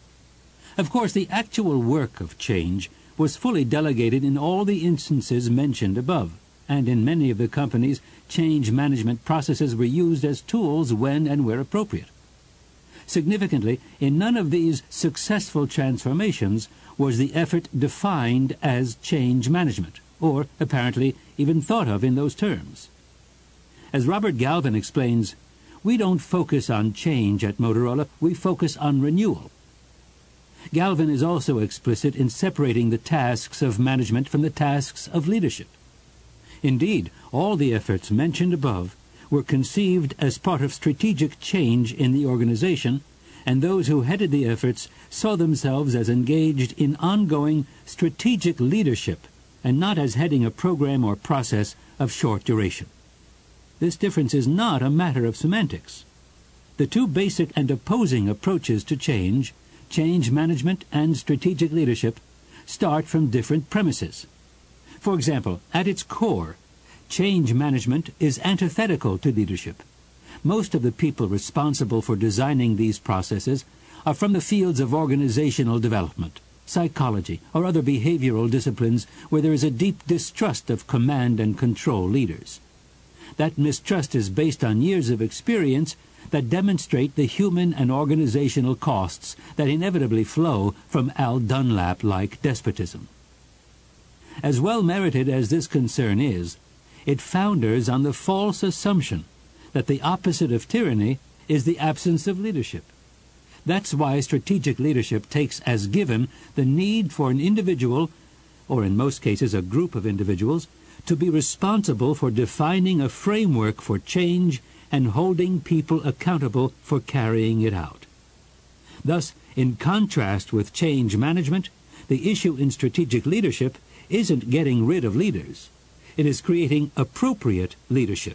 Of course, the actual work of change was fully delegated in all the instances mentioned above, and in many of the companies, change management processes were used as tools when and where appropriate. Significantly, in none of these successful transformations was the effort defined as change management, or apparently even thought of in those terms. As Robert Galvin explains, we don't focus on change at Motorola, we focus on renewal. Galvin is also explicit in separating the tasks of management from the tasks of leadership. Indeed, all the efforts mentioned above were conceived as part of strategic change in the organization, and those who headed the efforts saw themselves as engaged in ongoing strategic leadership and not as heading a program or process of short duration. This difference is not a matter of semantics. The two basic and opposing approaches to change, change management and strategic leadership, start from different premises. For example, at its core, change management is antithetical to leadership. Most of the people responsible for designing these processes are from the fields of organizational development, psychology, or other behavioral disciplines where there is a deep distrust of command and control leaders. That mistrust is based on years of experience that demonstrate the human and organizational costs that inevitably flow from Al Dunlap-like despotism. As well merited as this concern is, it founders on the false assumption that the opposite of tyranny is the absence of leadership. That's why strategic leadership takes as given the need for an individual, or in most cases a group of individuals, to be responsible for defining a framework for change and holding people accountable for carrying it out. Thus, in contrast with change management, the issue in strategic leadership isn't getting rid of leaders. It is creating appropriate leadership.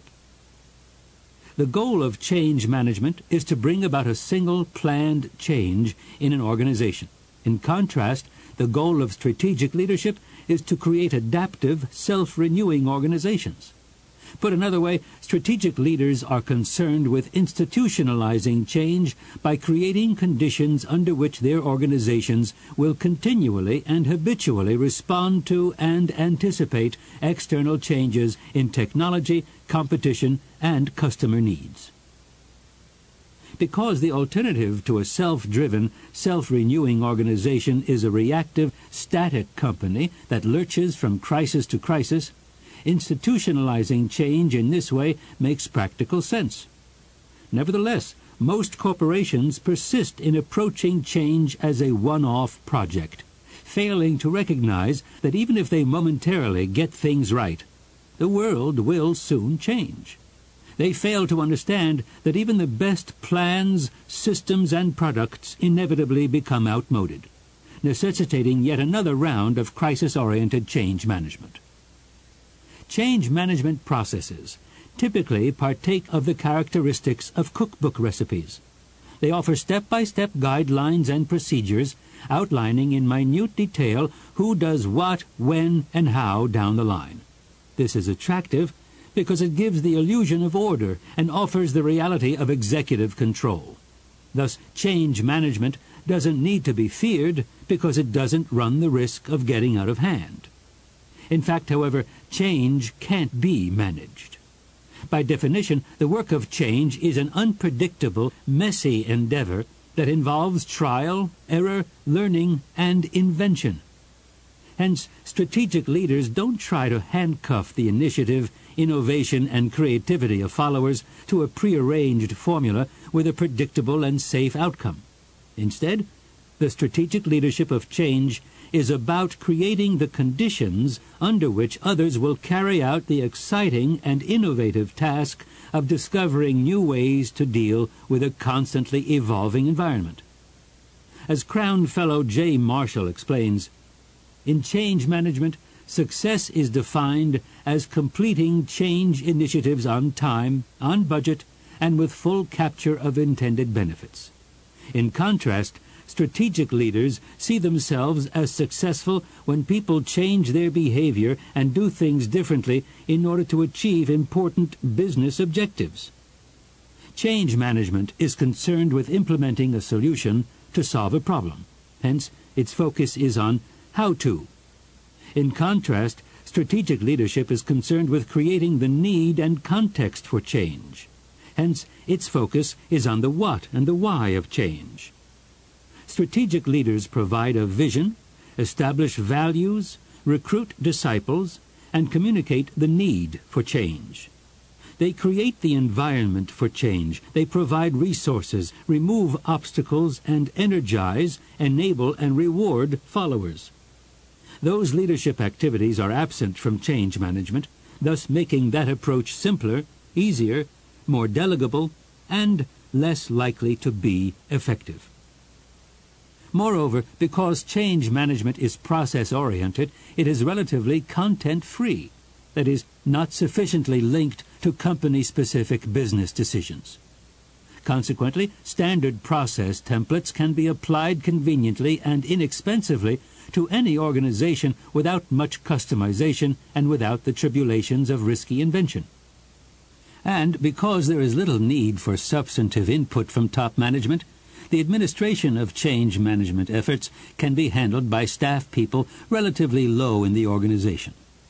The goal of change management is to bring about a single planned change in an organization. In contrast, the goal of strategic leadership is to create adaptive, self-renewing organizations. Put another way, strategic leaders are concerned with institutionalizing change by creating conditions under which their organizations will continually and habitually respond to and anticipate external changes in technology, competition, and customer needs. Because the alternative to a self-driven, self-renewing organization is a reactive, static company that lurches from crisis to crisis, institutionalizing change in this way makes practical sense. Nevertheless, most corporations persist in approaching change as a one-off project, failing to recognize that even if they momentarily get things right, the world will soon change. They fail to understand that even the best plans, systems, and products inevitably become outmoded, necessitating yet another round of crisis-oriented change management. Change management processes typically partake of the characteristics of cookbook recipes. They offer step-by-step guidelines and procedures outlining in minute detail who does what, when, and how down the line. This is attractive because it gives the illusion of order and offers the reality of executive control. Thus, change management doesn't need to be feared because it doesn't run the risk of getting out of hand. In fact, however, change can't be managed. By definition, the work of change is an unpredictable, messy endeavor that involves trial, error, learning, and invention. Hence, strategic leaders don't try to handcuff the initiative, innovation, and creativity of followers to a prearranged formula with a predictable and safe outcome. Instead, the strategic leadership of change is about creating the conditions under which others will carry out the exciting and innovative task of discovering new ways to deal with a constantly evolving environment. As Crown Fellow J. Marshall explains, in change management, success is defined as completing change initiatives on time, on budget, and with full capture of intended benefits. In contrast, strategic leaders see themselves as successful when people change their behavior and do things differently in order to achieve important business objectives. Change management is concerned with implementing a solution to solve a problem. Hence, its focus is on how to. In contrast, strategic leadership is concerned with creating the need and context for change. Hence, its focus is on the what and the why of change. Strategic leaders provide a vision, establish values, recruit disciples, and communicate the need for change. They create the environment for change. They provide resources, remove obstacles, and energize, enable, and reward followers. Those leadership activities are absent from change management, thus making that approach simpler, easier, more delegable, and less likely to be effective. Moreover, because change management is process-oriented, it is relatively content-free, that is, not sufficiently linked to company-specific business decisions. Consequently, standard process templates can be applied conveniently and inexpensively to any organization without much customization and without the tribulations of risky invention. And because there is little need for substantive input from top management, the administration of change management efforts can be handled by staff people relatively low in the organization.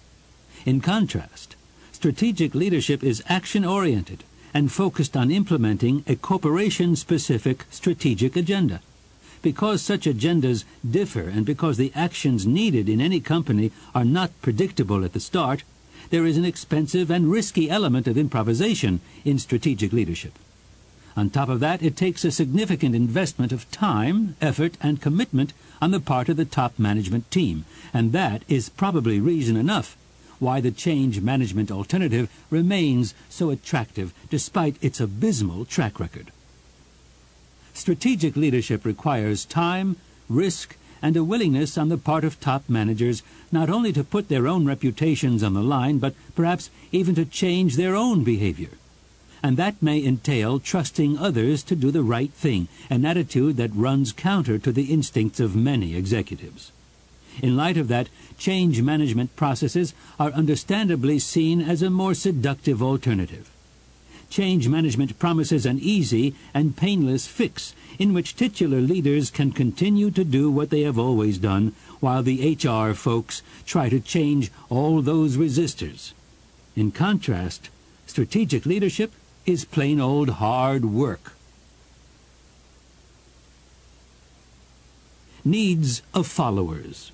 In contrast, strategic leadership is action-oriented and focused on implementing a corporation-specific strategic agenda. Because such agendas differ and because the actions needed in any company are not predictable at the start, there is an expensive and risky element of improvisation in strategic leadership. On top of that, it takes a significant investment of time, effort, and commitment on the part of the top management team, and that is probably reason enough why the change management alternative remains so attractive despite its abysmal track record. Strategic leadership requires time, risk, and a willingness on the part of top managers not only to put their own reputations on the line, but perhaps even to change their own behavior. And that may entail trusting others to do the right thing, an attitude that runs counter to the instincts of many executives. In light of that, change management processes are understandably seen as a more seductive alternative. Change management promises an easy and painless fix in which titular leaders can continue to do what they have always done, while the H R folks try to change all those resistors. In contrast, strategic leadership is plain old hard work. Needs of followers.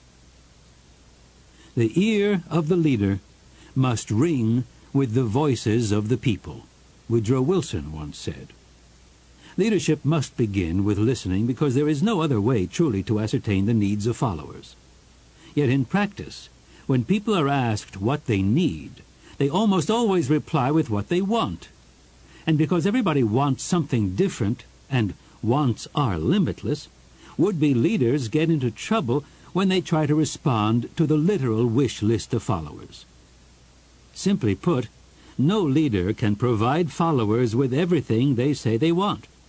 The ear of the leader must ring with the voices of the people, Woodrow Wilson once said. Leadership must begin with listening because there is no other way truly to ascertain the needs of followers. Yet in practice, when people are asked what they need, they almost always reply with what they want. And because everybody wants something different, and wants are limitless, would-be leaders get into trouble when they try to respond to the literal wish list of followers. Simply put, no leader can provide followers with everything they say they want.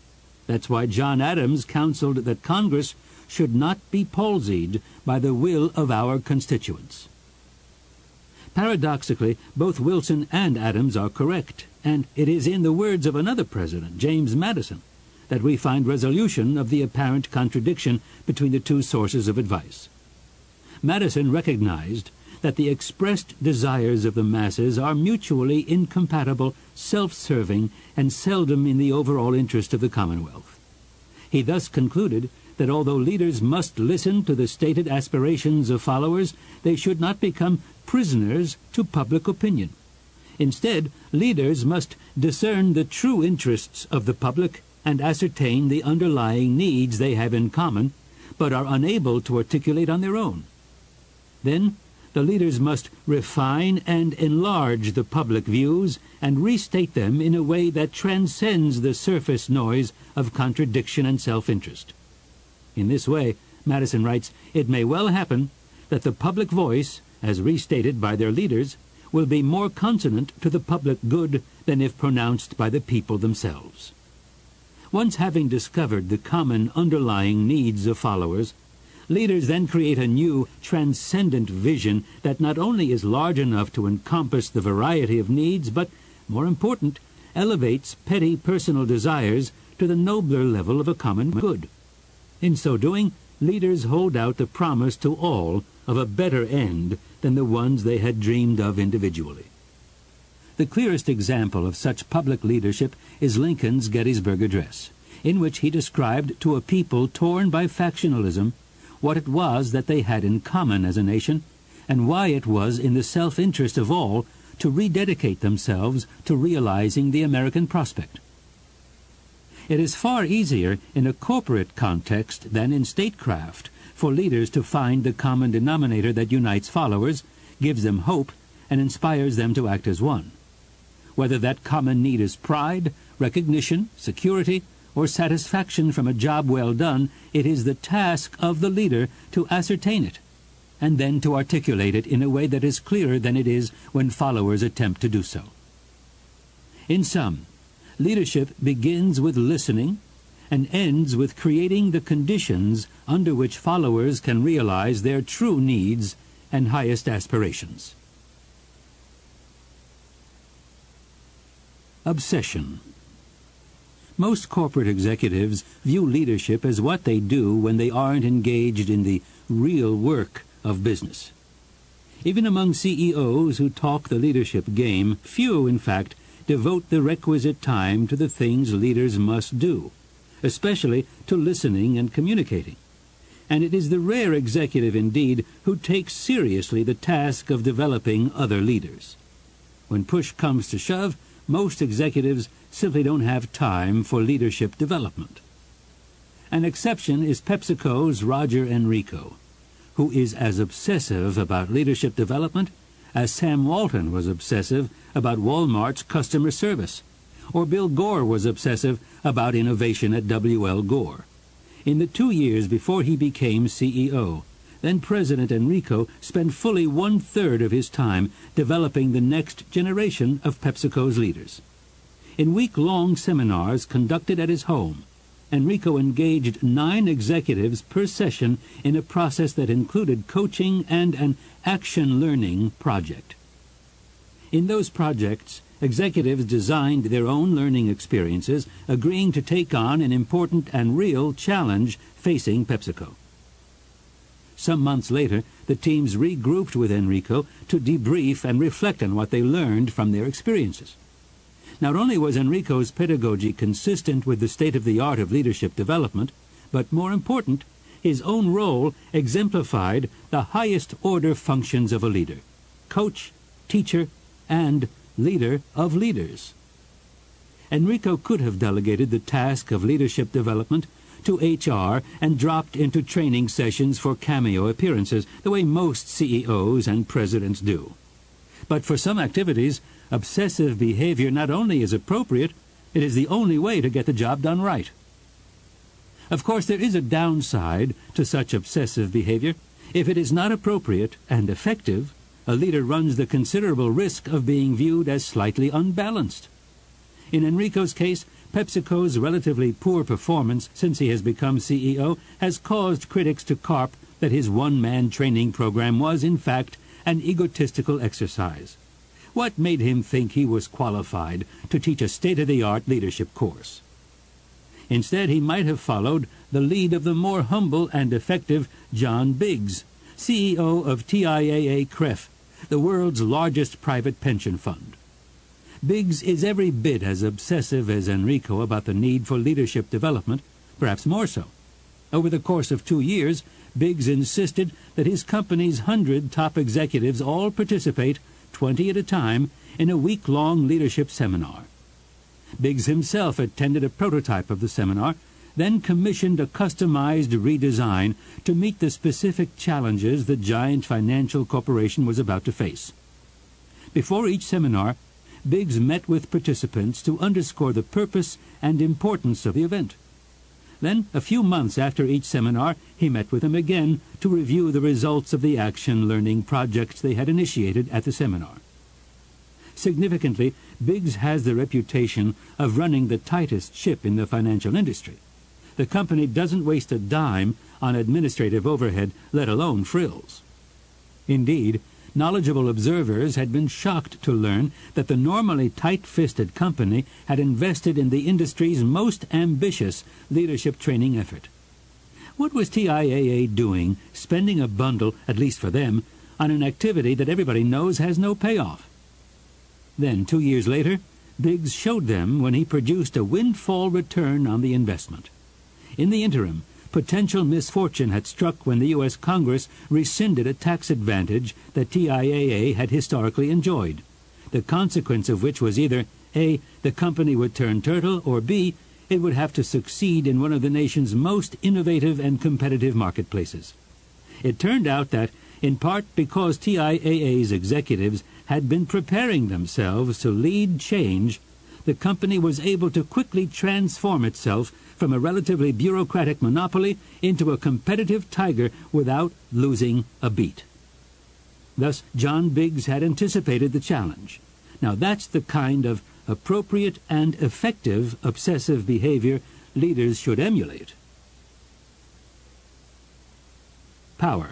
That's why John Adams counseled that Congress should not be palsied by the will of our constituents. Paradoxically, both Wilson and Adams are correct, and it is in the words of another president, James Madison, that we find resolution of the apparent contradiction between the two sources of advice. Madison recognized that the expressed desires of the masses are mutually incompatible, self-serving, and seldom in the overall interest of the Commonwealth. He thus concluded that although leaders must listen to the stated aspirations of followers, they should not become prisoners to public opinion. Instead, leaders must discern the true interests of the public and ascertain the underlying needs they have in common, but are unable to articulate on their own. Then, the leaders must refine and enlarge the public views and restate them in a way that transcends the surface noise of contradiction and self-interest. In this way, Madison writes, it may well happen that the public voice, as restated by their leaders, will be more consonant to the public good than if pronounced by the people themselves. Once having discovered the common underlying needs of followers, leaders then create a new, transcendent vision that not only is large enough to encompass the variety of needs, but, more important, elevates petty personal desires to the nobler level of a common good. In so doing, leaders hold out the promise to all of a better end than the ones they had dreamed of individually. The clearest example of such public leadership is Lincoln's Gettysburg Address, in which he described to a people torn by factionalism what it was that they had in common as a nation, and why it was in the self-interest of all to rededicate themselves to realizing the American prospect. It is far easier in a corporate context than in statecraft for leaders to find the common denominator that unites followers, gives them hope, and inspires them to act as one. Whether that common need is pride, recognition, security, or satisfaction from a job well done, it is the task of the leader to ascertain it, and then to articulate it in a way that is clearer than it is when followers attempt to do so. In sum, leadership begins with listening and ends with creating the conditions under which followers can realize their true needs and highest aspirations. Obsession. Most corporate executives view leadership as what they do when they aren't engaged in the real work of business. Even among C E Os who talk the leadership game, few, in fact, devote the requisite time to the things leaders must do, especially to listening and communicating. And it is the rare executive indeed who takes seriously the task of developing other leaders. When push comes to shove, most executives simply don't have time for leadership development. An exception is PepsiCo's Roger Enrico, who is as obsessive about leadership development as Sam Walton was obsessive about Walmart's customer service, or Bill Gore was obsessive about innovation at W L Gore. In the two years before he became C E O, then President Enrico spent fully one-third of his time developing the next generation of PepsiCo's leaders. In week-long seminars conducted at his home, Enrico engaged nine executives per session in a process that included coaching and an action-learning project. In those projects, executives designed their own learning experiences, agreeing to take on an important and real challenge facing PepsiCo. Some months later, the teams regrouped with Enrico to debrief and reflect on what they learned from their experiences. Not only was Enrico's pedagogy consistent with the state-of-the-art of leadership development, but more important, his own role exemplified the highest order functions of a leader: coach, teacher, and leader of leaders. Enrico could have delegated the task of leadership development to H R and dropped into training sessions for cameo appearances, the way most C E Os and presidents do. But for some activities, obsessive behavior not only is appropriate, it is the only way to get the job done right. Of course, there is a downside to such obsessive behavior. If it is not appropriate and effective, a leader runs the considerable risk of being viewed as slightly unbalanced. In Enrico's case, PepsiCo's relatively poor performance since he has become C E O has caused critics to carp that his one-man training program was, in fact, an egotistical exercise. What made him think he was qualified to teach a state-of-the-art leadership course? Instead, he might have followed the lead of the more humble and effective John Biggs, C E O of T I A A C R E F, the world's largest private pension fund. Biggs is every bit as obsessive as Enrico about the need for leadership development, perhaps more so. Over the course of two years, Biggs insisted that his company's hundred top executives all participate, twenty at a time, in a week-long leadership seminar. Biggs himself attended a prototype of the seminar, then commissioned a customized redesign to meet the specific challenges the giant financial corporation was about to face. Before each seminar, Biggs met with participants to underscore the purpose and importance of the event. Then, a few months after each seminar, he met with them again to review the results of the action-learning projects they had initiated at the seminar. Significantly, Biggs has the reputation of running the tightest ship in the financial industry. The company doesn't waste a dime on administrative overhead, let alone frills. Indeed, knowledgeable observers had been shocked to learn that the normally tight-fisted company had invested in the industry's most ambitious leadership training effort. What was T I A A doing, spending a bundle, at least for them, on an activity that everybody knows has no payoff? Then, two years later, Biggs showed them when he produced a windfall return on the investment. In the interim, potential misfortune had struck when the U S Congress rescinded a tax advantage that T I A A had historically enjoyed, the consequence of which was either A, the company would turn turtle, or B, it would have to succeed in one of the nation's most innovative and competitive marketplaces. It turned out that, in part because T I A A's executives had been preparing themselves to lead change, the company was able to quickly transform itself from a relatively bureaucratic monopoly into a competitive tiger without losing a beat. Thus, John Biggs had anticipated the challenge. Now that's the kind of appropriate and effective obsessive behavior leaders should emulate. Power.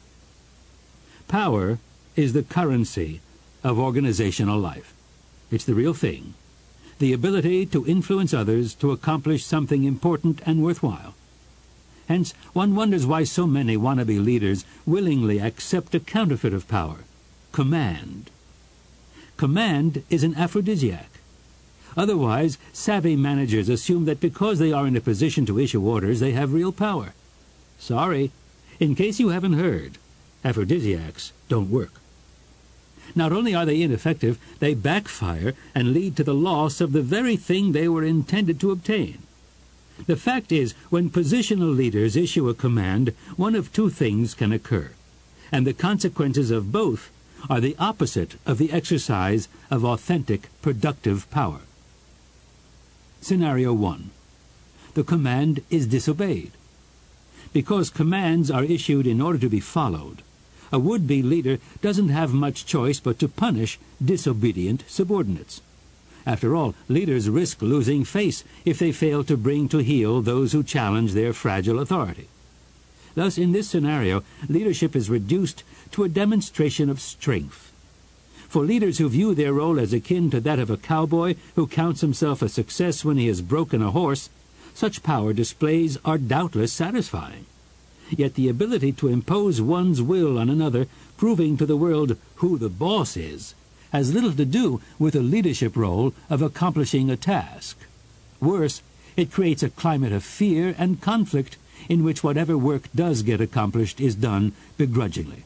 Power is the currency of organizational life. It's the real thing. The ability to influence others to accomplish something important and worthwhile. Hence, one wonders why so many wannabe leaders willingly accept a counterfeit of power: command. Command is an aphrodisiac. Otherwise, savvy managers assume that because they are in a position to issue orders, they have real power. Sorry, in case you haven't heard, aphrodisiacs don't work. Not only are they ineffective, they backfire and lead to the loss of the very thing they were intended to obtain. The fact is, when positional leaders issue a command, one of two things can occur, and the consequences of both are the opposite of the exercise of authentic, productive power. Scenario one. The command is disobeyed. Because commands are issued in order to be followed, a would-be leader doesn't have much choice but to punish disobedient subordinates. After all, leaders risk losing face if they fail to bring to heel those who challenge their fragile authority. Thus, in this scenario, leadership is reduced to a demonstration of strength. For leaders who view their role as akin to that of a cowboy who counts himself a success when he has broken a horse, such power displays are doubtless satisfying. Yet the ability to impose one's will on another, proving to the world who the boss is, has little to do with the leadership role of accomplishing a task. Worse, it creates a climate of fear and conflict in which whatever work does get accomplished is done begrudgingly.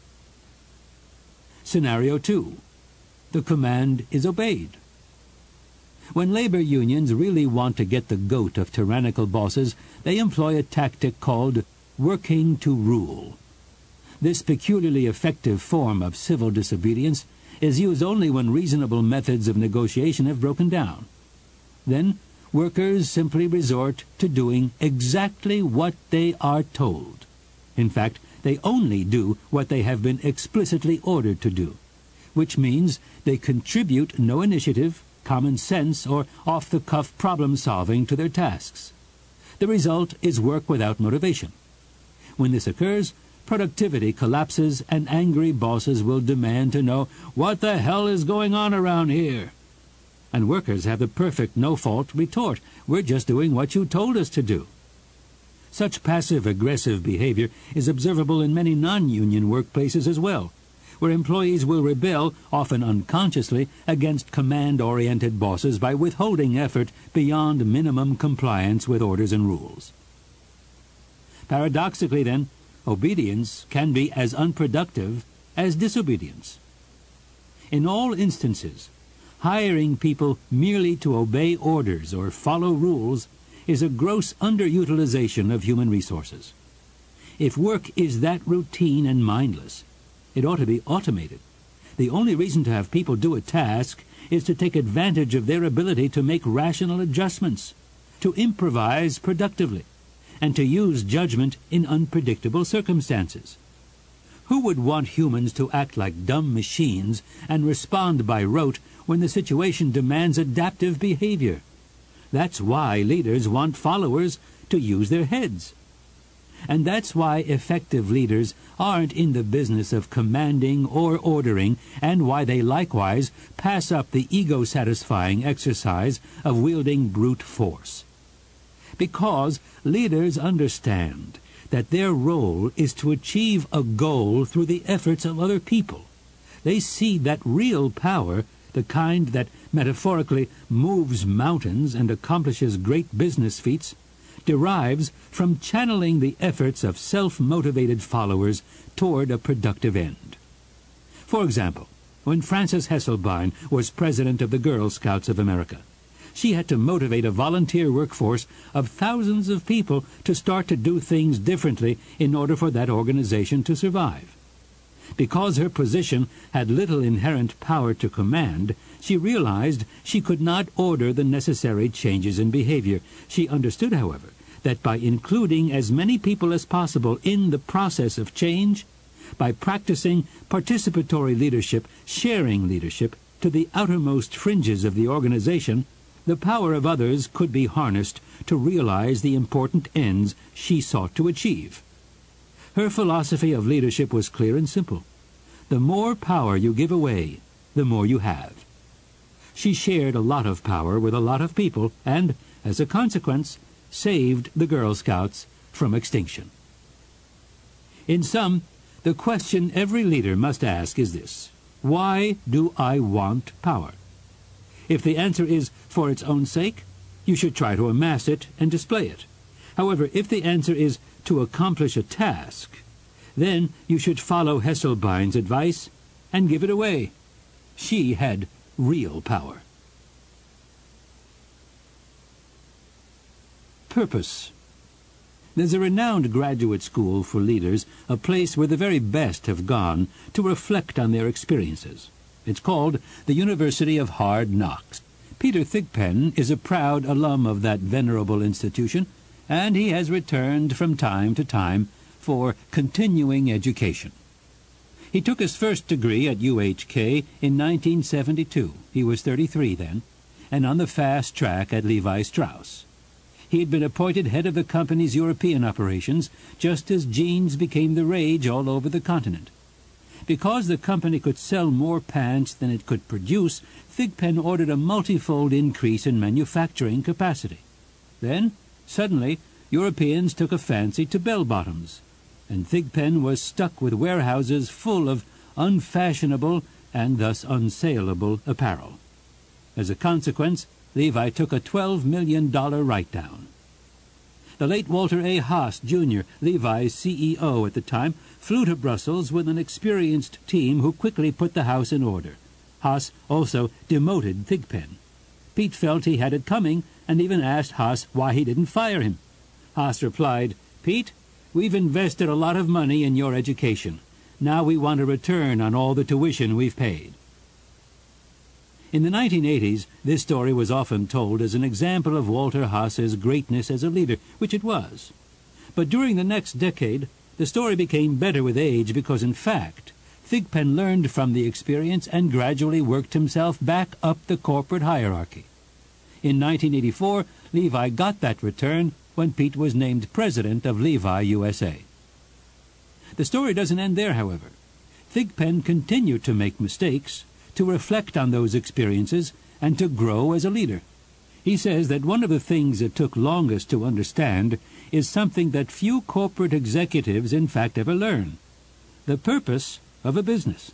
Scenario two. The command is obeyed. When labor unions really want to get the goat of tyrannical bosses, they employ a tactic called working to rule. This peculiarly effective form of civil disobedience is used only when reasonable methods of negotiation have broken down. Then, workers simply resort to doing exactly what they are told. In fact, they only do what they have been explicitly ordered to do, which means they contribute no initiative, common sense or off-the-cuff problem-solving to their tasks. The result is work without motivation. When this occurs, productivity collapses and angry bosses will demand to know what the hell is going on around here. And workers have the perfect no-fault retort, we're just doing what you told us to do. Such passive-aggressive behavior is observable in many non-union workplaces as well, where employees will rebel, often unconsciously, against command-oriented bosses by withholding effort beyond minimum compliance with orders and rules. Paradoxically, then, obedience can be as unproductive as disobedience. In all instances, hiring people merely to obey orders or follow rules is a gross underutilization of human resources. If work is that routine and mindless, it ought to be automated. The only reason to have people do a task is to take advantage of their ability to make rational adjustments, to improvise productively, and to use judgment in unpredictable circumstances. Who would want humans to act like dumb machines and respond by rote when the situation demands adaptive behavior? That's why leaders want followers to use their heads. And that's why effective leaders aren't in the business of commanding or ordering, and why they likewise pass up the ego-satisfying exercise of wielding brute force. Because leaders understand that their role is to achieve a goal through the efforts of other people. They see that real power, the kind that metaphorically moves mountains and accomplishes great business feats, derives from channeling the efforts of self-motivated followers toward a productive end. For example, when Frances Hesselbein was president of the Girl Scouts of America, she had to motivate a volunteer workforce of thousands of people to start to do things differently in order for that organization to survive. Because her position had little inherent power to command, she realized she could not order the necessary changes in behavior. She understood, however, that by including as many people as possible in the process of change, by practicing participatory leadership, sharing leadership, to the outermost fringes of the organization, the power of others could be harnessed to realize the important ends she sought to achieve. Her philosophy of leadership was clear and simple. The more power you give away, the more you have. She shared a lot of power with a lot of people and, as a consequence, saved the Girl Scouts from extinction. In sum, the question every leader must ask is this: why do I want power? If the answer is for its own sake, you should try to amass it and display it. However, if the answer is to accomplish a task, then you should follow Hesselbein's advice and give it away. She had real power. Purpose. There's a renowned graduate school for leaders, a place where the very best have gone to reflect on their experiences. It's called the University of Hard Knocks. Peter Thigpen is a proud alum of that venerable institution, and he has returned from time to time for continuing education. He took his first degree at U H K in nineteen seventy-two. He was thirty-three then, and on the fast track at Levi Strauss. He had been appointed head of the company's European operations just as jeans became the rage all over the continent. Because the company could sell more pants than it could produce, Thigpen ordered a multifold increase in manufacturing capacity. Then, suddenly, Europeans took a fancy to bell-bottoms, and Thigpen was stuck with warehouses full of unfashionable and thus unsaleable apparel. As a consequence, Levi took a twelve million dollars write-down. The late Walter A. Haas, Junior, Levi's C E O at the time, flew to Brussels with an experienced team who quickly put the house in order. Haas also demoted Thigpen. Pete felt he had it coming and even asked Haas why he didn't fire him. Haas replied, "Pete, we've invested a lot of money in your education. Now we want a return on all the tuition we've paid." In the nineteen eighties, this story was often told as an example of Walter Haas's greatness as a leader, which it was. But during the next decade, the story became better with age because, in fact, Thigpen learned from the experience and gradually worked himself back up the corporate hierarchy. In nineteen eighty-four, Levi got that return when Pete was named president of Levi U S A. The story doesn't end there, however. Thigpen continued to make mistakes, to reflect on those experiences, and to grow as a leader. He says that one of the things it took longest to understand is something that few corporate executives in fact ever learn: the purpose of a business.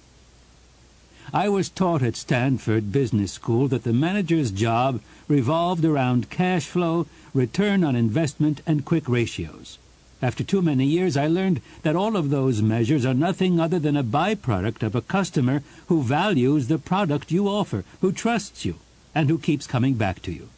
I was taught at Stanford Business School that the manager's job revolved around cash flow, return on investment, and quick ratios. After too many years, I learned that all of those measures are nothing other than a byproduct of a customer who values the product you offer, who trusts you, and who keeps coming back to you.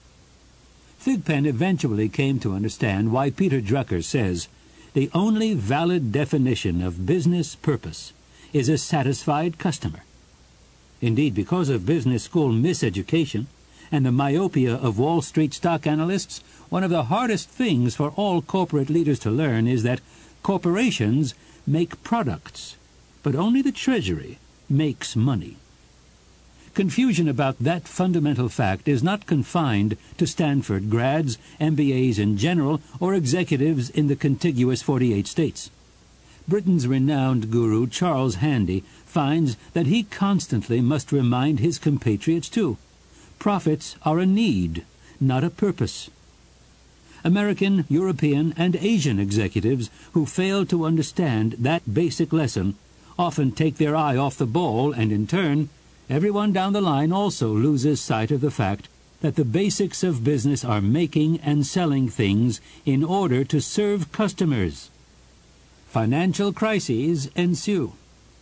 Thigpen eventually came to understand why Peter Drucker says, "The only valid definition of business purpose is a satisfied customer." Indeed, because of business school miseducation and the myopia of Wall Street stock analysts, one of the hardest things for all corporate leaders to learn is that corporations make products, but only the Treasury makes money. Confusion about that fundamental fact is not confined to Stanford grads, M B As in general, or executives in the contiguous forty-eight states. Britain's renowned guru Charles Handy finds that he constantly must remind his compatriots too. Profits are a need, not a purpose. American, European, and Asian executives who fail to understand that basic lesson often take their eye off the ball, and in turn, everyone down the line also loses sight of the fact that the basics of business are making and selling things in order to serve customers. Financial crises ensue.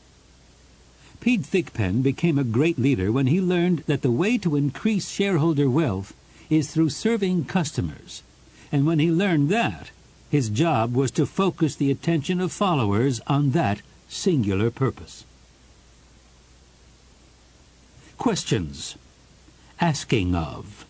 Pete Thigpen became a great leader when he learned that the way to increase shareholder wealth is through serving customers. And when he learned that, his job was to focus the attention of followers on that singular purpose. Questions. Asking of.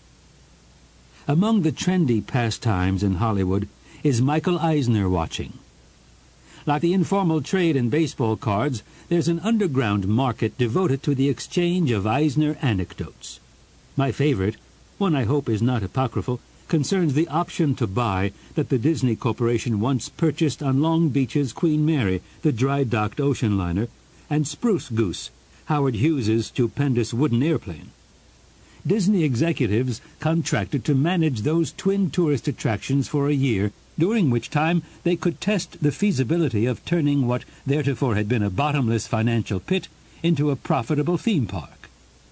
Among the trendy pastimes in Hollywood is Michael Eisner watching. Like the informal trade in baseball cards, there's an underground market devoted to the exchange of Eisner anecdotes. My favorite, one I hope is not apocryphal, concerns the option to buy that the Disney Corporation once purchased on Long Beach's Queen Mary, the dry-docked ocean liner, and Spruce Goose, Howard Hughes's stupendous wooden airplane. Disney executives contracted to manage those twin tourist attractions for a year, during which time they could test the feasibility of turning what theretofore had been a bottomless financial pit into a profitable theme park.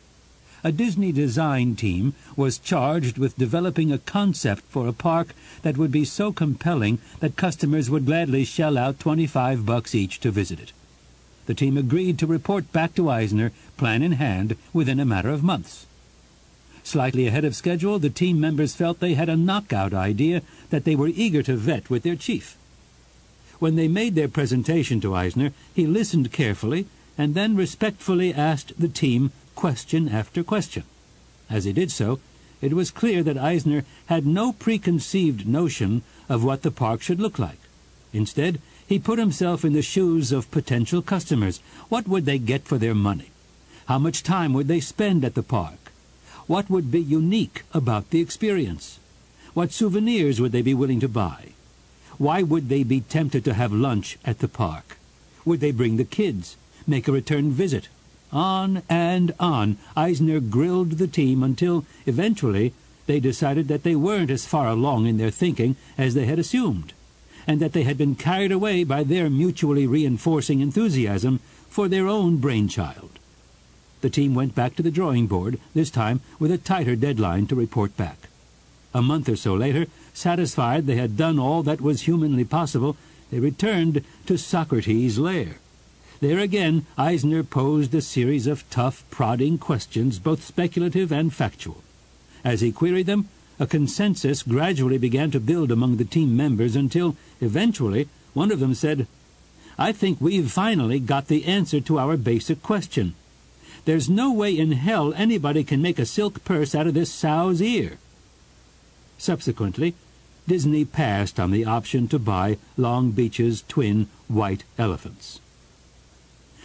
A Disney design team was charged with developing a concept for a park that would be so compelling that customers would gladly shell out twenty-five bucks each to visit it. The team agreed to report back to Eisner, plan in hand, within a matter of months. Slightly ahead of schedule, the team members felt they had a knockout idea that they were eager to vet with their chief. When they made their presentation to Eisner, he listened carefully and then respectfully asked the team question after question. As he did so, it was clear that Eisner had no preconceived notion of what the park should look like. Instead, he put himself in the shoes of potential customers. What would they get for their money? How much time would they spend at the park? What would be unique about the experience? What souvenirs would they be willing to buy? Why would they be tempted to have lunch at the park? Would they bring the kids? Make a return visit? On and on, Eisner grilled the team until, eventually, they decided that they weren't as far along in their thinking as they had assumed, and that they had been carried away by their mutually reinforcing enthusiasm for their own brainchild. The team went back to the drawing board, this time with a tighter deadline to report back. A month or so later, satisfied they had done all that was humanly possible, they returned to Socrates' lair. There again, Eisner posed a series of tough, prodding questions, both speculative and factual. As he queried them, a consensus gradually began to build among the team members until, eventually, one of them said, "I think we've finally got the answer to our basic question. There's no way in hell anybody can make a silk purse out of this sow's ear." Subsequently, Disney passed on the option to buy Long Beach's twin white elephants.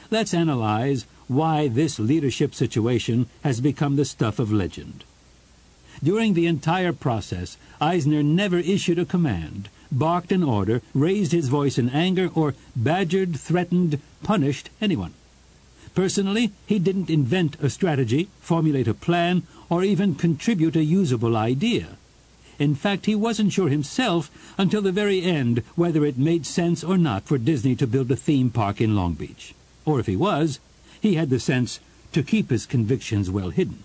Let's analyze why this leadership situation has become the stuff of legend. During the entire process, Eisner never issued a command, barked an order, raised his voice in anger, or badgered, threatened, punished anyone. Personally, he didn't invent a strategy, formulate a plan, or even contribute a usable idea. In fact, he wasn't sure himself until the very end whether it made sense or not for Disney to build a theme park in Long Beach. Or if he was, he had the sense to keep his convictions well hidden.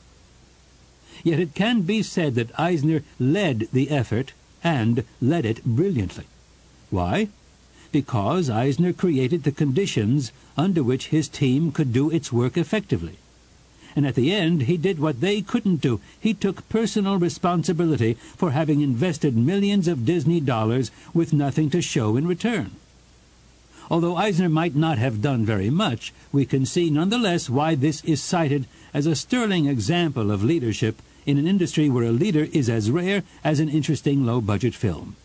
Yet it can be said that Eisner led the effort, and led it brilliantly. Why? Because Eisner created the conditions under which his team could do its work effectively. And at the end, he did what they couldn't do. He took personal responsibility for having invested millions of Disney dollars with nothing to show in return. Although Eisner might not have done very much, we can see nonetheless why this is cited as a sterling example of leadership in an industry where a leader is as rare as an interesting low-budget film.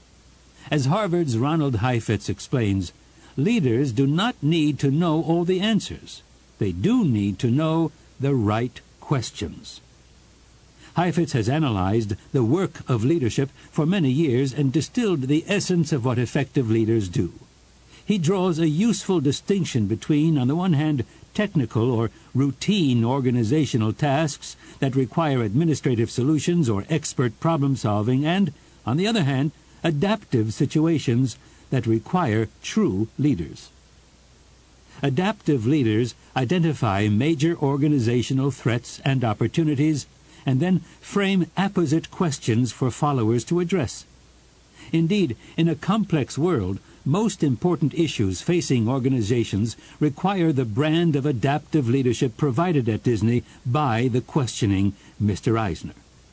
As Harvard's Ronald Heifetz explains, leaders do not need to know all the answers. They do need to know the right questions. Heifetz has analyzed the work of leadership for many years and distilled the essence of what effective leaders do. He draws a useful distinction between, on the one hand, technical or routine organizational tasks that require administrative solutions or expert problem-solving, and, on the other hand, adaptive situations that require true leaders. Adaptive leaders identify major organizational threats and opportunities and then frame apposite questions for followers to address. Indeed, in a complex world, most important issues facing organizations require the brand of adaptive leadership provided at Disney by the questioning Mister Eisner.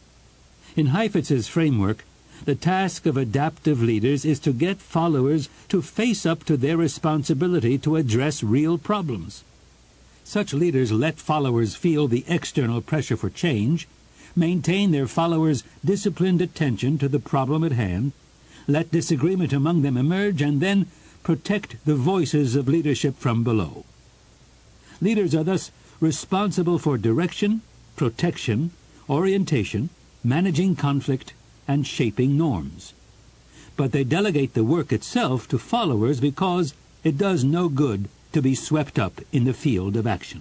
In Heifetz's framework, the task of adaptive leaders is to get followers to face up to their responsibility to address real problems. Such leaders let followers feel the external pressure for change, maintain their followers' disciplined attention to the problem at hand, let disagreement among them emerge, and then protect the voices of leadership from below. Leaders are thus responsible for direction, protection, orientation, managing conflict, and shaping norms. But they delegate the work itself to followers because it does no good to be swept up in the field of action.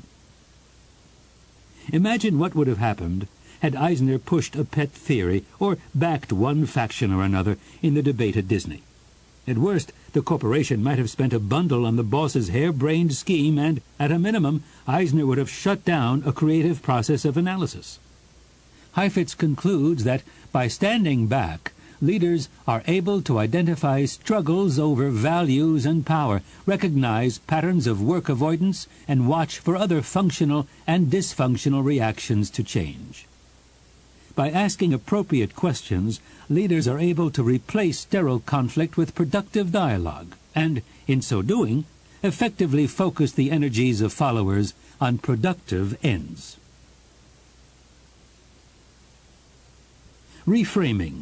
Imagine what would have happened had Eisner pushed a pet theory or backed one faction or another in the debate at Disney. At worst, the corporation might have spent a bundle on the boss's hair-brained scheme, and, at a minimum, Eisner would have shut down a creative process of analysis. Heifetz concludes that by standing back, leaders are able to identify struggles over values and power, recognize patterns of work avoidance, and watch for other functional and dysfunctional reactions to change. By asking appropriate questions, leaders are able to replace sterile conflict with productive dialogue, and, in so doing, effectively focus the energies of followers on productive ends. Reframing.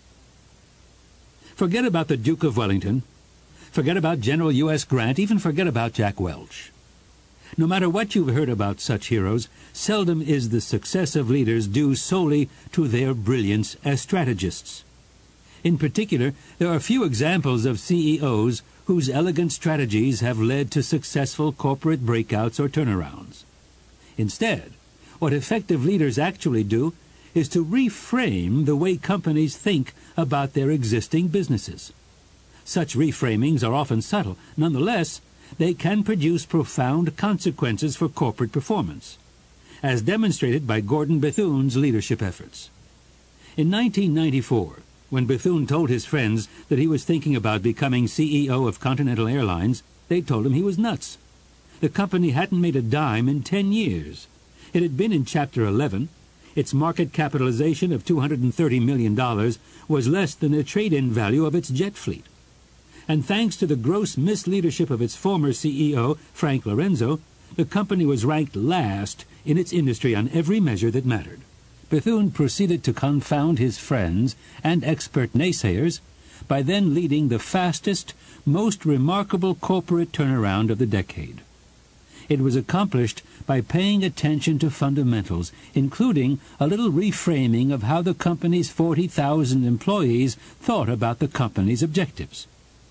Forget about the Duke of Wellington. Forget about General U S Grant. Even forget about Jack Welch. No matter what you've heard about such heroes, seldom is the success of leaders due solely to their brilliance as strategists. In particular, there are few examples of C E Os whose elegant strategies have led to successful corporate breakouts or turnarounds. Instead, what effective leaders actually do is to reframe the way companies think about their existing businesses. Such reframings are often subtle. Nonetheless, they can produce profound consequences for corporate performance, as demonstrated by Gordon Bethune's leadership efforts. In nineteen ninety-four, when Bethune told his friends that he was thinking about becoming C E O of Continental Airlines, they told him he was nuts. The company hadn't made a dime in ten years. It had been in Chapter eleven. Its market capitalization of two hundred thirty million dollars was less than the trade-in value of its jet fleet. And thanks to the gross misleadership of its former C E O, Frank Lorenzo, the company was ranked last in its industry on every measure that mattered. Bethune proceeded to confound his friends and expert naysayers by then leading the fastest, most remarkable corporate turnaround of the decade. It was accomplished by paying attention to fundamentals, including a little reframing of how the company's forty thousand employees thought about the company's objectives.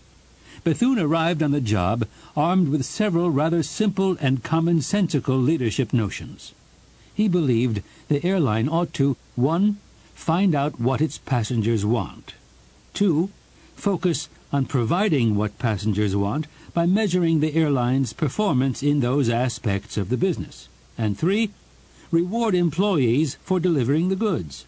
Bethune arrived on the job armed with several rather simple and commonsensical leadership notions. He believed the airline ought to, one, find out what its passengers want, two, focus on providing what passengers want by measuring the airline's performance in those aspects of the business, and three, reward employees for delivering the goods.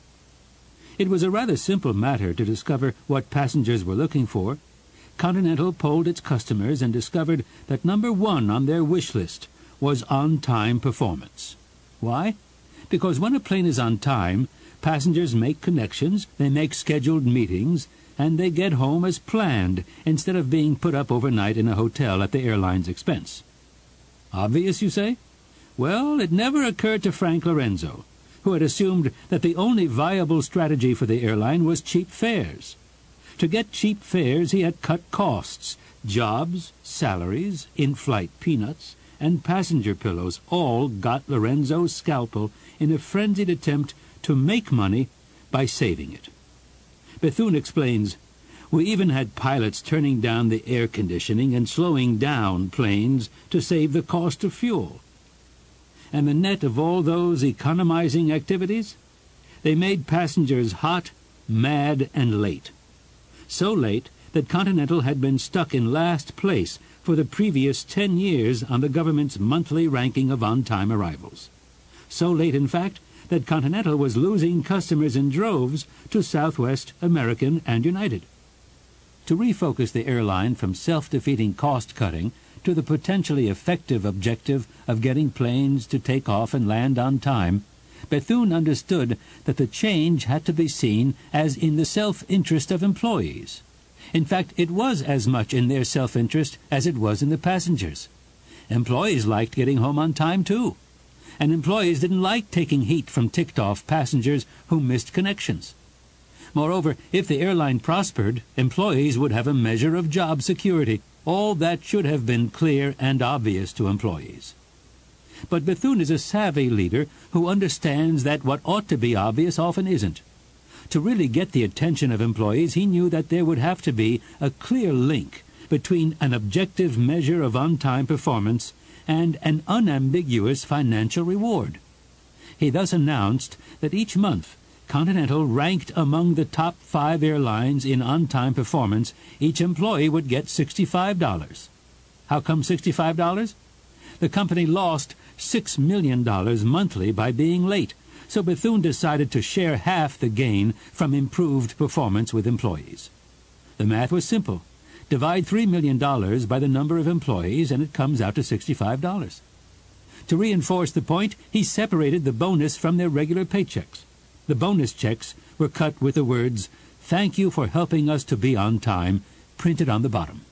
It was a rather simple matter to discover what passengers were looking for. Continental polled its customers and discovered that number one on their wish list was on-time performance. Why? Because when a plane is on time, passengers make connections, they make scheduled meetings, and they get home as planned instead of being put up overnight in a hotel at the airline's expense. Obvious, you say? Well, it never occurred to Frank Lorenzo, who had assumed that the only viable strategy for the airline was cheap fares. To get cheap fares, he had cut costs. Jobs, salaries, in-flight peanuts, and passenger pillows all got Lorenzo's scalpel in a frenzied attempt to make money by saving it. Bethune explains, "We even had pilots turning down the air conditioning and slowing down planes to save the cost of fuel." And the net of all those economizing activities? They made passengers hot, mad, and late. So late that Continental had been stuck in last place for the previous ten years on the government's monthly ranking of on-time arrivals. So late, in fact, that Continental was losing customers in droves to Southwest, American, and United. To refocus the airline from self-defeating cost-cutting to the potentially effective objective of getting planes to take off and land on time, Bethune understood that the change had to be seen as in the self-interest of employees. In fact, it was as much in their self-interest as it was in the passengers. Employees liked getting home on time, too. And employees didn't like taking heat from ticked-off passengers who missed connections. Moreover, if the airline prospered, employees would have a measure of job security. All that should have been clear and obvious to employees. But Bethune is a savvy leader who understands that what ought to be obvious often isn't. To really get the attention of employees, he knew that there would have to be a clear link between an objective measure of on-time performance and an unambiguous financial reward. He thus announced that each month Continental ranked among the top five airlines in on-time performance. Each employee would get sixty-five dollars. How come sixty-five dollars? The company lost six million dollars monthly by being late, so Bethune decided to share half the gain from improved performance with employees. The math was simple. Divide three million dollars by the number of employees, and it comes out to sixty-five dollars. To reinforce the point, he separated the bonus from their regular paychecks. The bonus checks were cut with the words, "Thank you for helping us to be on time," printed on the bottom.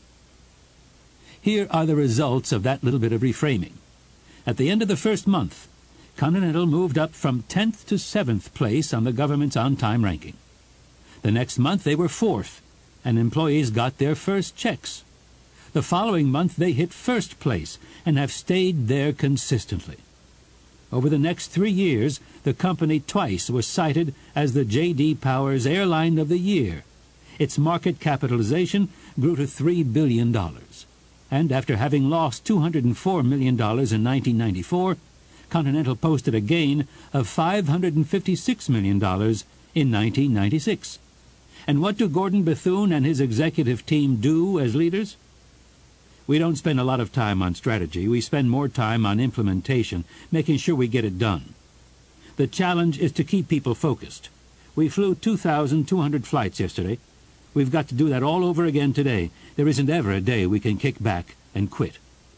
Here are the results of that little bit of reframing. At the end of the first month, Continental moved up from tenth to seventh place on the government's on-time ranking. The next month they were fourth, and employees got their first checks. The following month they hit first place and have stayed there consistently. Over the next three years, the company twice was cited as the J D Powers Airline of the Year. Its market capitalization grew to three billion dollars. And after having lost two hundred four million dollars in nineteen ninety-four, Continental posted a gain of five hundred fifty-six million dollars in nineteen ninety-six. And what do Gordon Bethune and his executive team do as leaders? We don't spend a lot of time on strategy. We spend more time on implementation, making sure we get it done. The challenge is to keep people focused. We flew two thousand two hundred flights yesterday. We've got to do that all over again today. There isn't ever a day we can kick back and quit.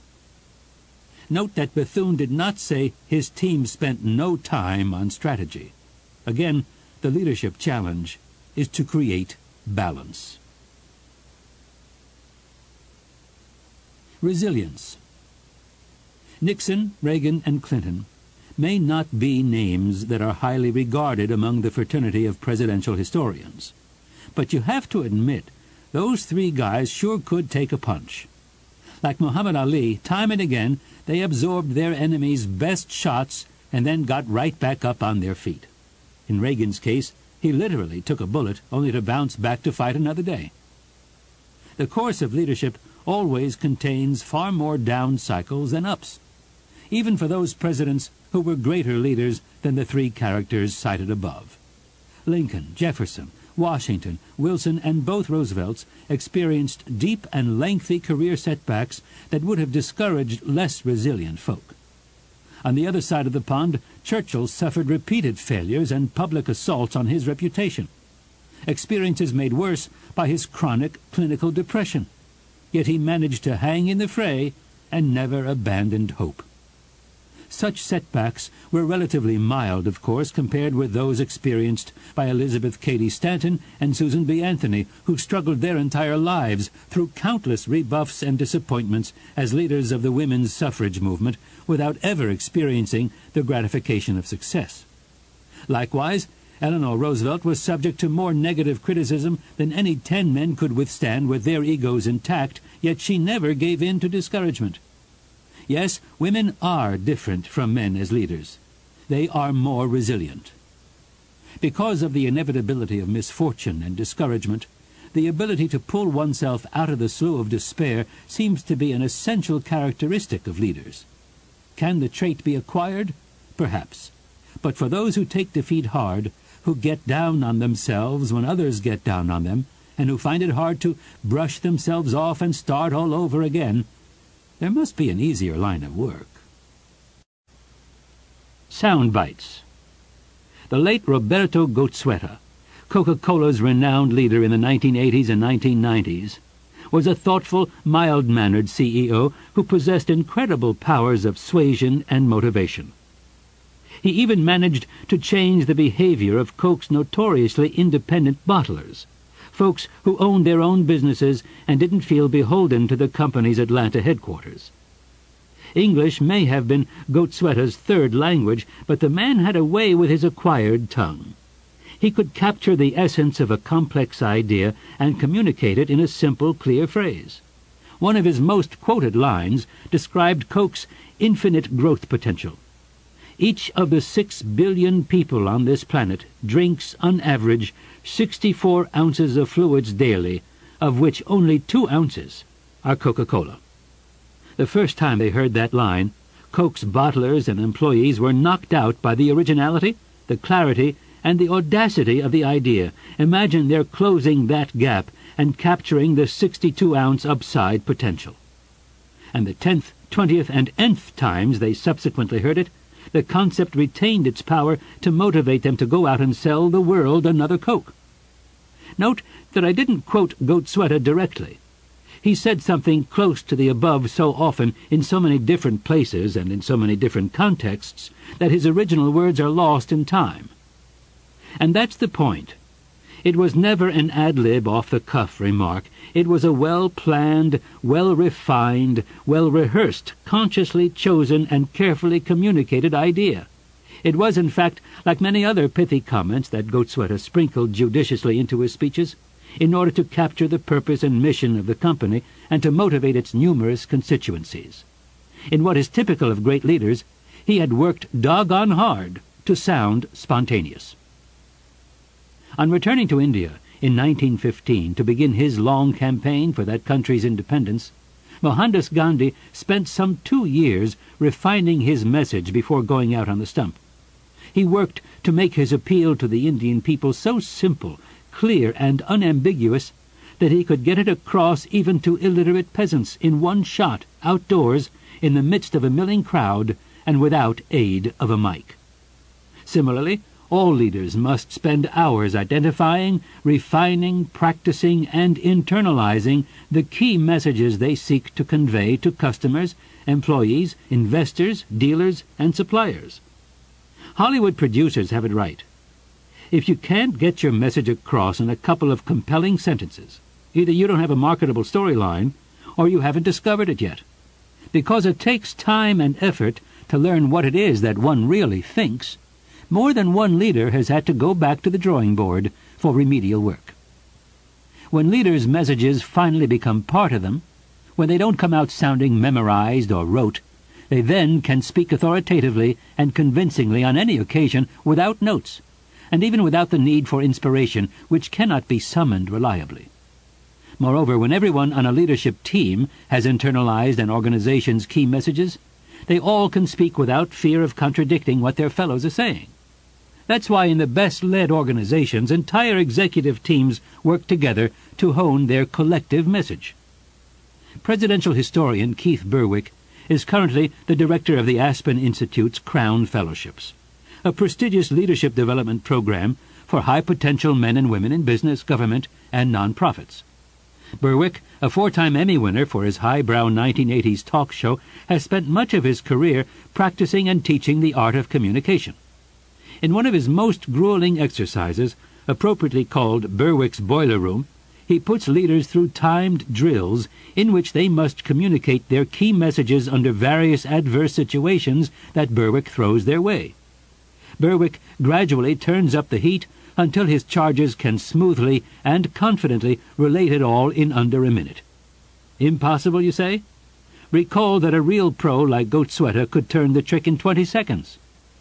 Note that Bethune did not say his team spent no time on strategy. Again, the leadership challenge is to create balance. Resilience. Nixon, Reagan, and Clinton may not be names that are highly regarded among the fraternity of presidential historians. But you have to admit, those three guys sure could take a punch. Like Muhammad Ali, time and again, They absorbed their enemy's best shots and then got right back up on their feet. In Reagan's case, he literally took a bullet only to bounce back to fight another day. The course of leadership always contains far more down cycles than ups, even for those presidents who were greater leaders than the three characters cited above. Lincoln, Jefferson, Washington, Wilson, and both Roosevelts experienced deep and lengthy career setbacks that would have discouraged less resilient folk. On the other side of the pond, Churchill suffered repeated failures and public assaults on his reputation, experiences made worse by his chronic clinical depression. Yet he managed to hang in the fray and never abandoned hope. Such setbacks were relatively mild, of course, compared with those experienced by Elizabeth Cady Stanton and Susan B. Anthony, who struggled their entire lives through countless rebuffs and disappointments as leaders of the women's suffrage movement without ever experiencing the gratification of success. Likewise, Eleanor Roosevelt was subject to more negative criticism than any ten men could withstand with their egos intact, yet she never gave in to discouragement. Yes, women are different from men as leaders. They are more resilient. Because of the inevitability of misfortune and discouragement, the ability to pull oneself out of the slough of despair seems to be an essential characteristic of leaders. Can the trait be acquired? Perhaps. But for those who take defeat hard, who get down on themselves when others get down on them, and who find it hard to brush themselves off and start all over again, there must be an easier line of work. Sound bites. The late Roberto Goizueta, Coca-Cola's renowned leader in the nineteen eighties and nineteen nineties, was a thoughtful, mild-mannered C E O who possessed incredible powers of suasion and motivation. He even managed to change the behavior of Coke's notoriously independent bottlers, folks who owned their own businesses and didn't feel beholden to the company's Atlanta headquarters. English may have been Goizueta's third language, but the man had a way with his acquired tongue. He could capture the essence of a complex idea and communicate it in a simple, clear phrase. One of his most quoted lines described Coke's infinite growth potential. Each of the six billion people on this planet drinks, on average, sixty-four ounces of fluids daily, of which only two ounces are Coca-Cola. The first time they heard that line, Coke's bottlers and employees were knocked out by the originality, the clarity, and the audacity of the idea. Imagine their closing that gap and capturing the sixty-two ounce upside potential. And the tenth, twentieth, and nth times they subsequently heard it, the concept retained its power to motivate them to go out and sell the world another Coke. Note that I didn't quote Goizueta directly. He said something close to the above so often in so many different places and in so many different contexts that his original words are lost in time. And that's the point. It was never an ad-lib off-the-cuff remark. It was a well-planned, well-refined, well-rehearsed, consciously chosen and carefully communicated idea. It was, in fact, like many other pithy comments that Goizueta sprinkled judiciously into his speeches, in order to capture the purpose and mission of the company and to motivate its numerous constituencies. In what is typical of great leaders, he had worked doggone hard to sound spontaneous. On returning to India in nineteen fifteen to begin his long campaign for that country's independence, Mohandas Gandhi spent some two years refining his message before going out on the stump. He worked to make his appeal to the Indian people so simple, clear, and unambiguous that he could get it across even to illiterate peasants in one shot, outdoors, in the midst of a milling crowd, and without aid of a mic. Similarly, all leaders must spend hours identifying, refining, practicing, and internalizing the key messages they seek to convey to customers, employees, investors, dealers, and suppliers. Hollywood producers have it right. If you can't get your message across in a couple of compelling sentences, either you don't have a marketable storyline, or you haven't discovered it yet. Because it takes time and effort to learn what it is that one really thinks, more than one leader has had to go back to the drawing board for remedial work. When leaders' messages finally become part of them, when they don't come out sounding memorized or rote, They then can speak authoritatively and convincingly on any occasion without notes, and even without the need for inspiration, which cannot be summoned reliably. Moreover, when everyone on a leadership team has internalized an organization's key messages, they all can speak without fear of contradicting what their fellows are saying. That's why in the best-led organizations, entire executive teams work together to hone their collective message. Presidential historian Keith Berwick is currently the director of the Aspen Institute's Crown Fellowships, a prestigious leadership development program for high-potential men and women in business, government, and nonprofits. Berwick, a four-time Emmy winner for his highbrow nineteen eighties talk show, has spent much of his career practicing and teaching the art of communication. In one of his most grueling exercises, appropriately called Berwick's Boiler Room, he puts leaders through timed drills in which they must communicate their key messages under various adverse situations that Berwick throws their way. Berwick gradually turns up the heat until his charges can smoothly and confidently relate it all in under a minute. Impossible, you say? Recall that a real pro like Goetz-Sweater could turn the trick in twenty seconds.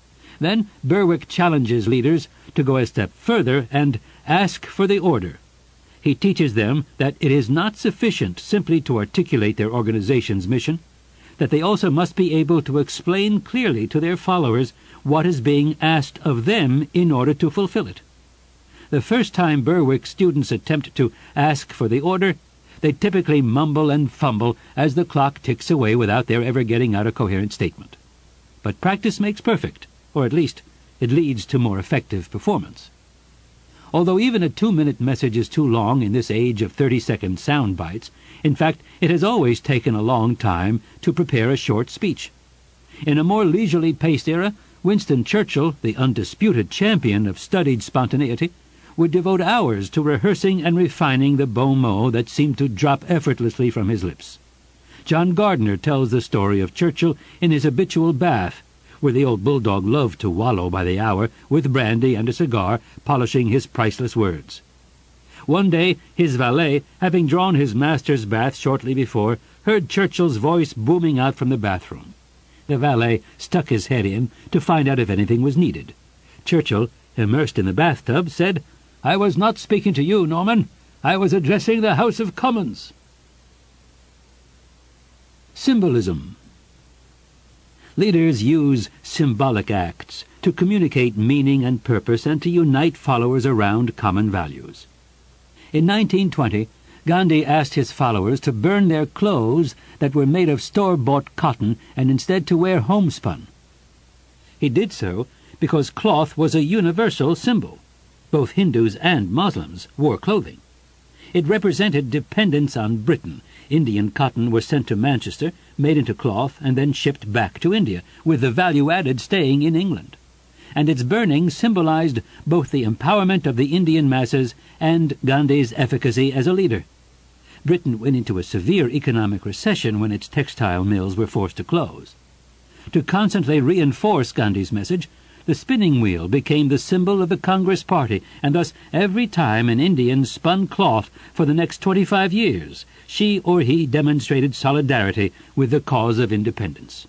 Then Berwick challenges leaders to go a step further and ask for the order. He teaches them that it is not sufficient simply to articulate their organization's mission, that they also must be able to explain clearly to their followers what is being asked of them in order to fulfill it. The first time Berwick students attempt to ask for the order, they typically mumble and fumble as the clock ticks away without their ever getting out a coherent statement. But practice makes perfect, or at least it leads to more effective performance. Although even a two-minute message is too long in this age of thirty-second sound bites, in fact, it has always taken a long time to prepare a short speech. In a more leisurely paced era, Winston Churchill, the undisputed champion of studied spontaneity, would devote hours to rehearsing and refining the bon mot that seemed to drop effortlessly from his lips. John Gardner tells the story of Churchill in his habitual bath, where the old bulldog loved to wallow by the hour with brandy and a cigar, polishing his priceless words. One day his valet, having drawn his master's bath shortly before, heard Churchill's voice booming out from the bathroom. The valet stuck his head in to find out if anything was needed. Churchill, immersed in the bathtub, said, "I was not speaking to you, Norman. I was addressing the House of Commons." Symbolism. Leaders use symbolic acts to communicate meaning and purpose and to unite followers around common values. In nineteen twenty, Gandhi asked his followers to burn their clothes that were made of store-bought cotton and instead to wear homespun. He did so because cloth was a universal symbol. Both Hindus and Muslims wore clothing. It represented dependence on Britain. Indian cotton was sent to Manchester, made into cloth, and then shipped back to India, with the value added staying in England. And its burning symbolized both the empowerment of the Indian masses and Gandhi's efficacy as a leader. Britain went into a severe economic recession when its textile mills were forced to close. To constantly reinforce Gandhi's message, the spinning wheel became the symbol of the Congress Party, and thus every time an Indian spun cloth for the next twenty-five years, she or he demonstrated solidarity with the cause of independence.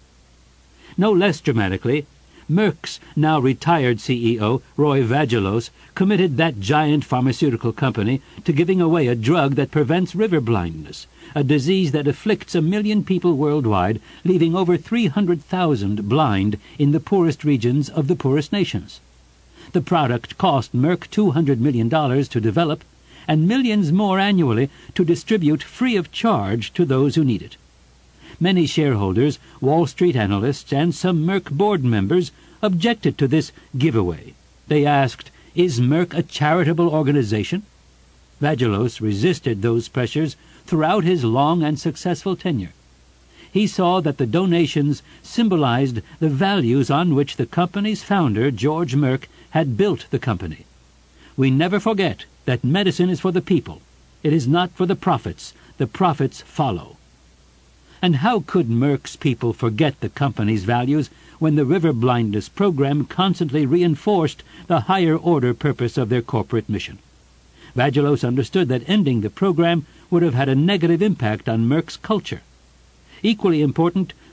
No less dramatically, Merck's now retired C E O, Roy Vagelos, committed that giant pharmaceutical company to giving away a drug that prevents river blindness, a disease that afflicts a million people worldwide, leaving over three hundred thousand blind in the poorest regions of the poorest nations. The product cost Merck two hundred million dollars to develop, and millions more annually to distribute free of charge to those who need it. Many shareholders, Wall Street analysts, and some Merck board members objected to this giveaway. They asked, "Is Merck a charitable organization?" Vagelos resisted those pressures throughout his long and successful tenure. He saw that the donations symbolized the values on which the company's founder, George Merck, had built the company. We never forget that medicine is for the people. It is not for the profits. The profits follow. And how could Merck's people forget the company's values when the river blindness program constantly reinforced the higher-order purpose of their corporate mission? Vagelos understood that ending the program would have had a negative impact on Merck's culture. Equally important,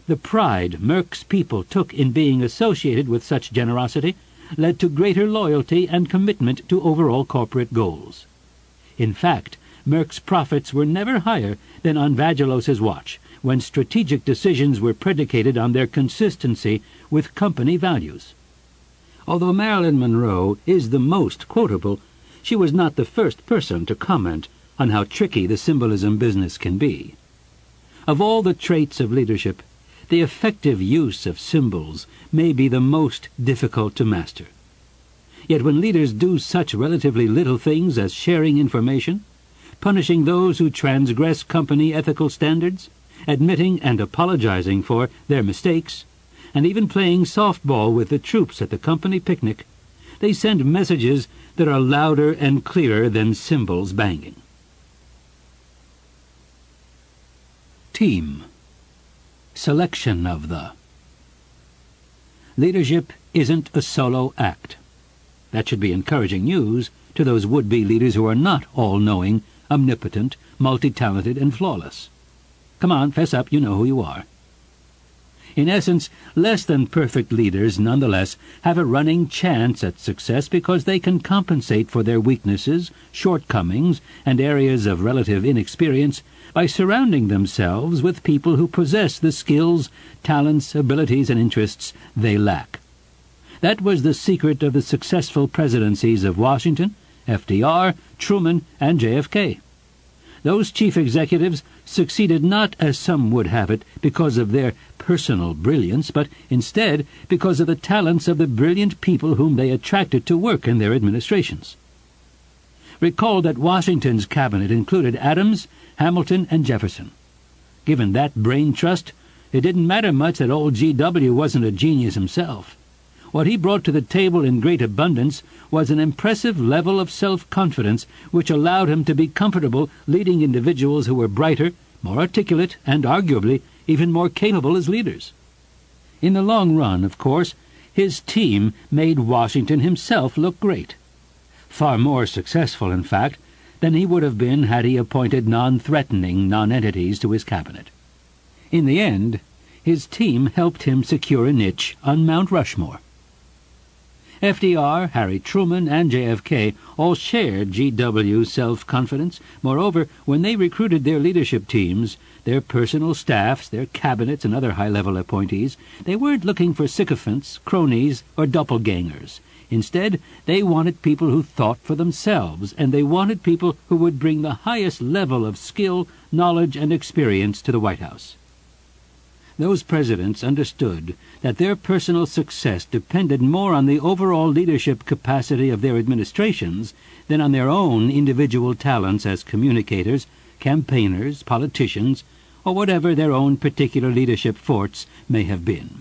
The pride Merck's people took in being associated with such generosity led to greater loyalty and commitment to overall corporate goals. In fact, Merck's profits were never higher than on Vagellos's watch, when strategic decisions were predicated on their consistency with company values. Although Marilyn Monroe is the most quotable, she was not the first person to comment on how tricky the symbolism business can be. Of all the traits of leadership, the effective use of symbols may be the most difficult to master. Yet when leaders do such relatively little things as sharing information, punishing those who transgress company ethical standards, admitting and apologizing for their mistakes, and even playing softball with the troops at the company picnic, they send messages that are louder and clearer than cymbals banging. Team. Selection of the. Leadership isn't a solo act. That should be encouraging news to those would-be leaders who are not all-knowing, omnipotent, multi-talented, and flawless. Come on, fess up, you know who you are. In essence, less than perfect leaders nonetheless have a running chance at success because they can compensate for their weaknesses, shortcomings, and areas of relative inexperience by surrounding themselves with people who possess the skills, talents, abilities, and interests they lack. That was the secret of the successful presidencies of Washington, F D R, Truman, and J F K. Those chief executives succeeded not, as some would have it, because of their personal brilliance, but instead because of the talents of the brilliant people whom they attracted to work in their administrations. Recall that Washington's cabinet included Adams, Hamilton, and Jefferson. Given that brain trust, it didn't matter much that old G W wasn't a genius himself. What he brought to the table in great abundance was an impressive level of self-confidence which allowed him to be comfortable leading individuals who were brighter, more articulate, and arguably even more capable as leaders. In the long run, of course, his team made Washington himself look great. Far more successful, in fact, than he would have been had he appointed non-threatening nonentities to his cabinet. In the end, his team helped him secure a niche on Mount Rushmore. F D R, Harry Truman, and J F K all shared G W's self-confidence. Moreover, when they recruited their leadership teams, their personal staffs, their cabinets, and other high-level appointees, they weren't looking for sycophants, cronies, or doppelgangers. Instead, they wanted people who thought for themselves, and they wanted people who would bring the highest level of skill, knowledge, and experience to the White House. Those presidents understood that their personal success depended more on the overall leadership capacity of their administrations than on their own individual talents as communicators, campaigners, politicians, or whatever their own particular leadership forts may have been.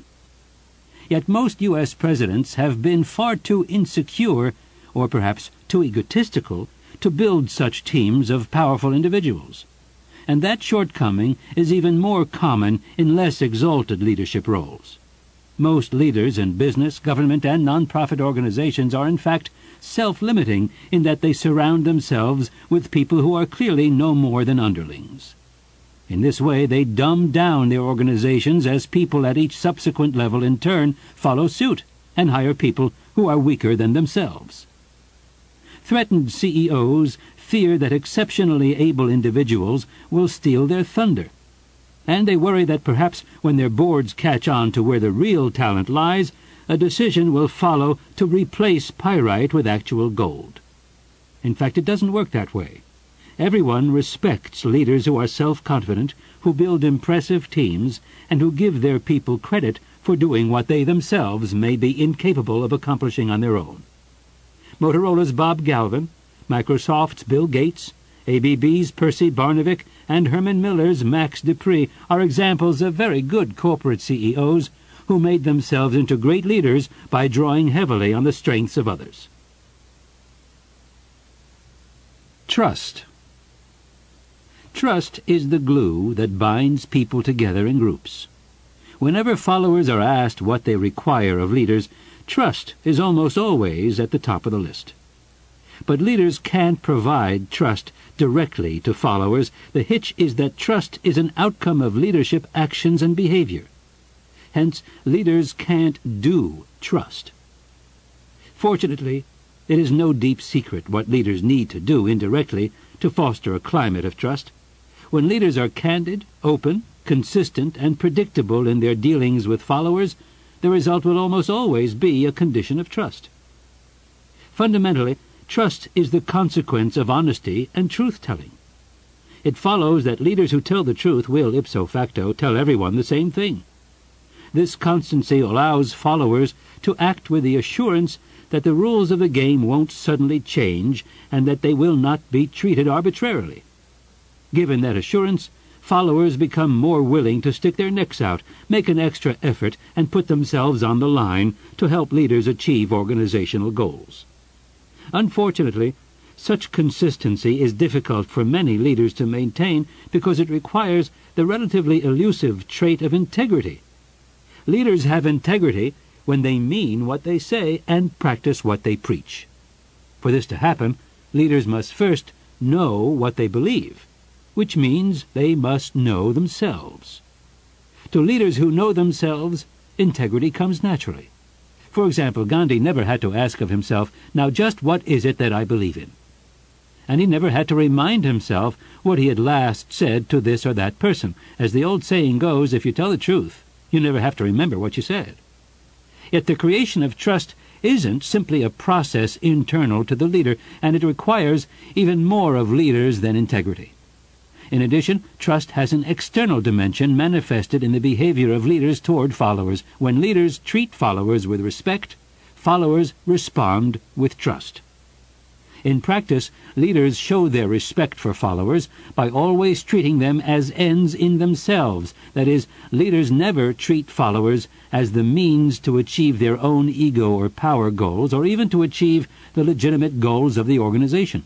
Yet most U S presidents have been far too insecure, or perhaps too egotistical, to build such teams of powerful individuals. And that shortcoming is even more common in less exalted leadership roles. Most leaders in business, government, and nonprofit organizations are in fact self-limiting in that they surround themselves with people who are clearly no more than underlings. In this way, they dumb down their organizations as people at each subsequent level in turn follow suit and hire people who are weaker than themselves. Threatened C E Os fear that exceptionally able individuals will steal their thunder, and they worry that perhaps when their boards catch on to where the real talent lies, a decision will follow to replace pyrite with actual gold. In fact, it doesn't work that way. Everyone respects leaders who are self-confident, who build impressive teams, and who give their people credit for doing what they themselves may be incapable of accomplishing on their own. Motorola's Bob Galvin, Microsoft's Bill Gates, A B B's Percy Barnevik, and Herman Miller's Max Dupree are examples of very good corporate C E Os who made themselves into great leaders by drawing heavily on the strengths of others. Trust. Trust is the glue that binds people together in groups. Whenever followers are asked what they require of leaders, trust is almost always at the top of the list. But leaders can't provide trust directly to followers. The hitch is that trust is an outcome of leadership actions and behavior. Hence, leaders can't do trust. Fortunately, it is no deep secret what leaders need to do indirectly to foster a climate of trust. When leaders are candid, open, consistent, and predictable in their dealings with followers, the result will almost always be a condition of trust. Fundamentally, trust is the consequence of honesty and truth-telling. It follows that leaders who tell the truth will, ipso facto, tell everyone the same thing. This constancy allows followers to act with the assurance that the rules of the game won't suddenly change and that they will not be treated arbitrarily. Given that assurance, followers become more willing to stick their necks out, make an extra effort, and put themselves on the line to help leaders achieve organizational goals. Unfortunately, such consistency is difficult for many leaders to maintain because it requires the relatively elusive trait of integrity. Leaders have integrity when they mean what they say and practice what they preach. For this to happen, leaders must first know what they believe, which means they must know themselves. To leaders who know themselves, integrity comes naturally. For example, Gandhi never had to ask of himself, "Now just what is it that I believe in?" And he never had to remind himself what he had last said to this or that person. As the old saying goes, if you tell the truth, you never have to remember what you said. Yet the creation of trust isn't simply a process internal to the leader, and it requires even more of leaders than integrity. In addition, trust has an external dimension manifested in the behavior of leaders toward followers. When leaders treat followers with respect, followers respond with trust. In practice, leaders show their respect for followers by always treating them as ends in themselves. That is, leaders never treat followers as the means to achieve their own ego or power goals, or even to achieve the legitimate goals of the organization.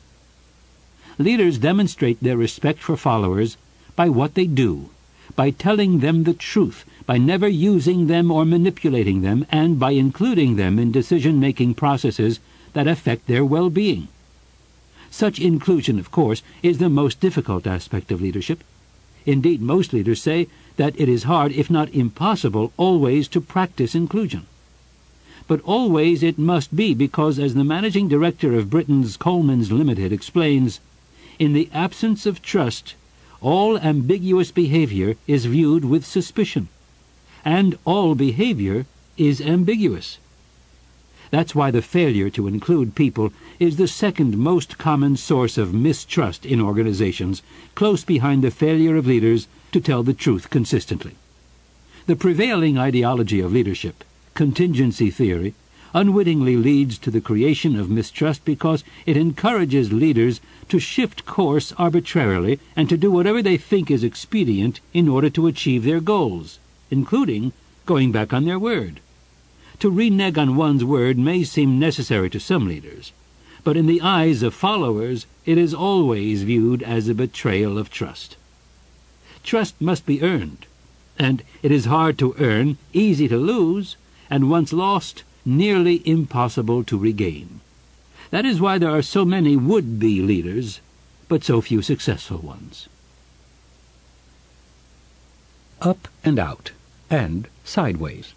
Leaders demonstrate their respect for followers by what they do, by telling them the truth, by never using them or manipulating them, and by including them in decision-making processes that affect their well-being. Such inclusion, of course, is the most difficult aspect of leadership. Indeed, most leaders say that it is hard, if not impossible, always to practice inclusion. But always it must be, because, as the managing director of Britain's Coleman's Limited explains, in the absence of trust, all ambiguous behavior is viewed with suspicion, and all behavior is ambiguous. That's why the failure to include people is the second most common source of mistrust in organizations, close behind the failure of leaders to tell the truth consistently. The prevailing ideology of leadership, contingency theory, unwittingly leads to the creation of mistrust because it encourages leaders to shift course arbitrarily and to do whatever they think is expedient in order to achieve their goals, including going back on their word. To renege on one's word may seem necessary to some leaders, but in the eyes of followers it is always viewed as a betrayal of trust. Trust must be earned, and it is hard to earn, easy to lose, and once lost, nearly impossible to regain. That is why there are so many would-be leaders, but so few successful ones. Up and out, and sideways.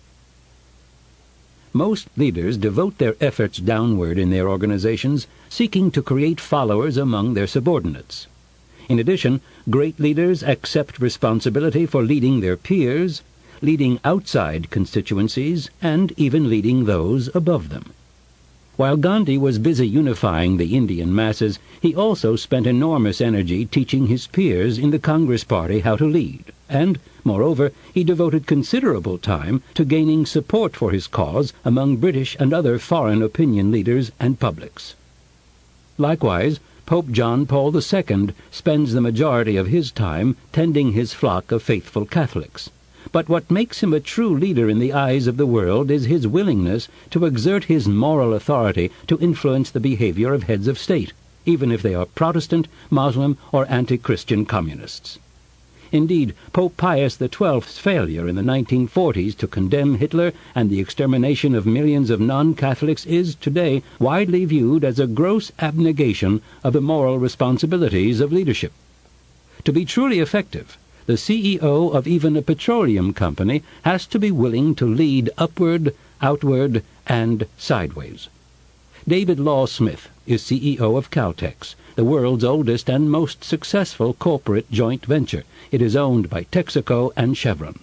Most leaders devote their efforts downward in their organizations, seeking to create followers among their subordinates. In addition, great leaders accept responsibility for leading their peers, leading outside constituencies, and even leading those above them. While Gandhi was busy unifying the Indian masses, he also spent enormous energy teaching his peers in the Congress Party how to lead, and, moreover, he devoted considerable time to gaining support for his cause among British and other foreign opinion leaders and publics. Likewise, Pope John Paul the Second spends the majority of his time tending his flock of faithful Catholics. But what makes him a true leader in the eyes of the world is his willingness to exert his moral authority to influence the behavior of heads of state, even if they are Protestant, Muslim, or anti-Christian communists. Indeed, Pope Pius the Twelfth's failure in the nineteen forties to condemn Hitler and the extermination of millions of non-Catholics is today widely viewed as a gross abnegation of the moral responsibilities of leadership. To be truly effective, the C E O of even a petroleum company has to be willing to lead upward, outward, and sideways. David Law Smith is C E O of Caltex, the world's oldest and most successful corporate joint venture. It is owned by Texaco and Chevron.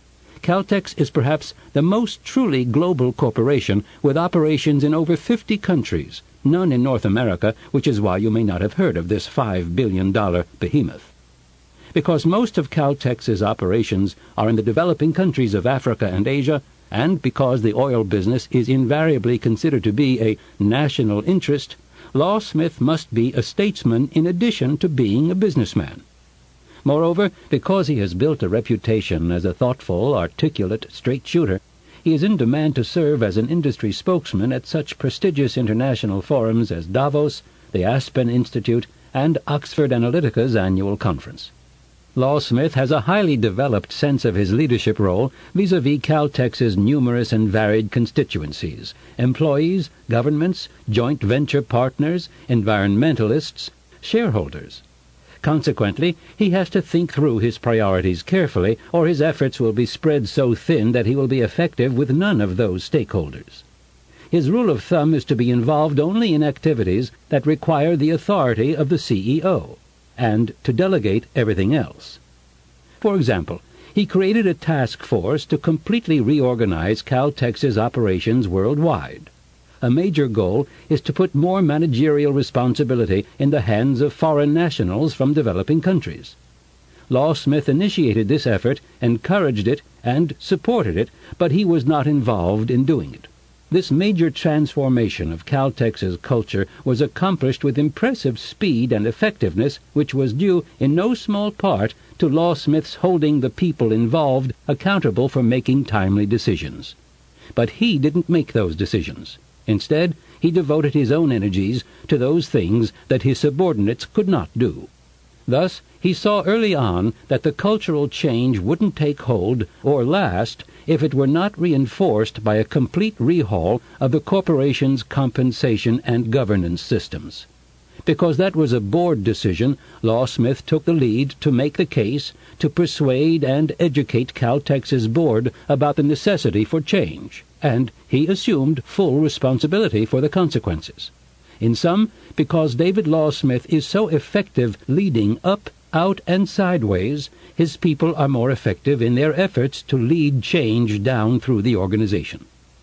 Caltex is perhaps the most truly global corporation, with operations in over fifty countries, none in North America, which is why you may not have heard of this five billion dollar behemoth. Because most of Caltex's operations are in the developing countries of Africa and Asia, and because the oil business is invariably considered to be a national interest, Law Smith must be a statesman in addition to being a businessman. Moreover, because he has built a reputation as a thoughtful, articulate, straight shooter, he is in demand to serve as an industry spokesman at such prestigious international forums as Davos, the Aspen Institute, and Oxford Analytica's annual conference. Law Smith has a highly developed sense of his leadership role vis-a-vis Caltex's numerous and varied constituencies, employees, governments, joint venture partners, environmentalists, shareholders. Consequently, he has to think through his priorities carefully, or his efforts will be spread so thin that he will be effective with none of those stakeholders. His rule of thumb is to be involved only in activities that require the authority of the C E O, and to delegate everything else. For example, he created a task force to completely reorganize Caltex's operations worldwide. A major goal is to put more managerial responsibility in the hands of foreign nationals from developing countries. Law Smith initiated this effort, encouraged it, and supported it, but he was not involved in doing it. This major transformation of Caltex's culture was accomplished with impressive speed and effectiveness, which was due in no small part to Law Smith's holding the people involved accountable for making timely decisions. But he didn't make those decisions. Instead, he devoted his own energies to those things that his subordinates could not do. Thus, he saw early on that the cultural change wouldn't take hold or last if it were not reinforced by a complete rehaul of the corporation's compensation and governance systems. Because that was a board decision, Law Smith took the lead to make the case, to persuade and educate Caltex's board about the necessity for change, and he assumed full responsibility for the consequences. In sum, because David Law Smith is so effective leading up, out, and sideways, his people are more effective in their efforts to lead change down through the organization.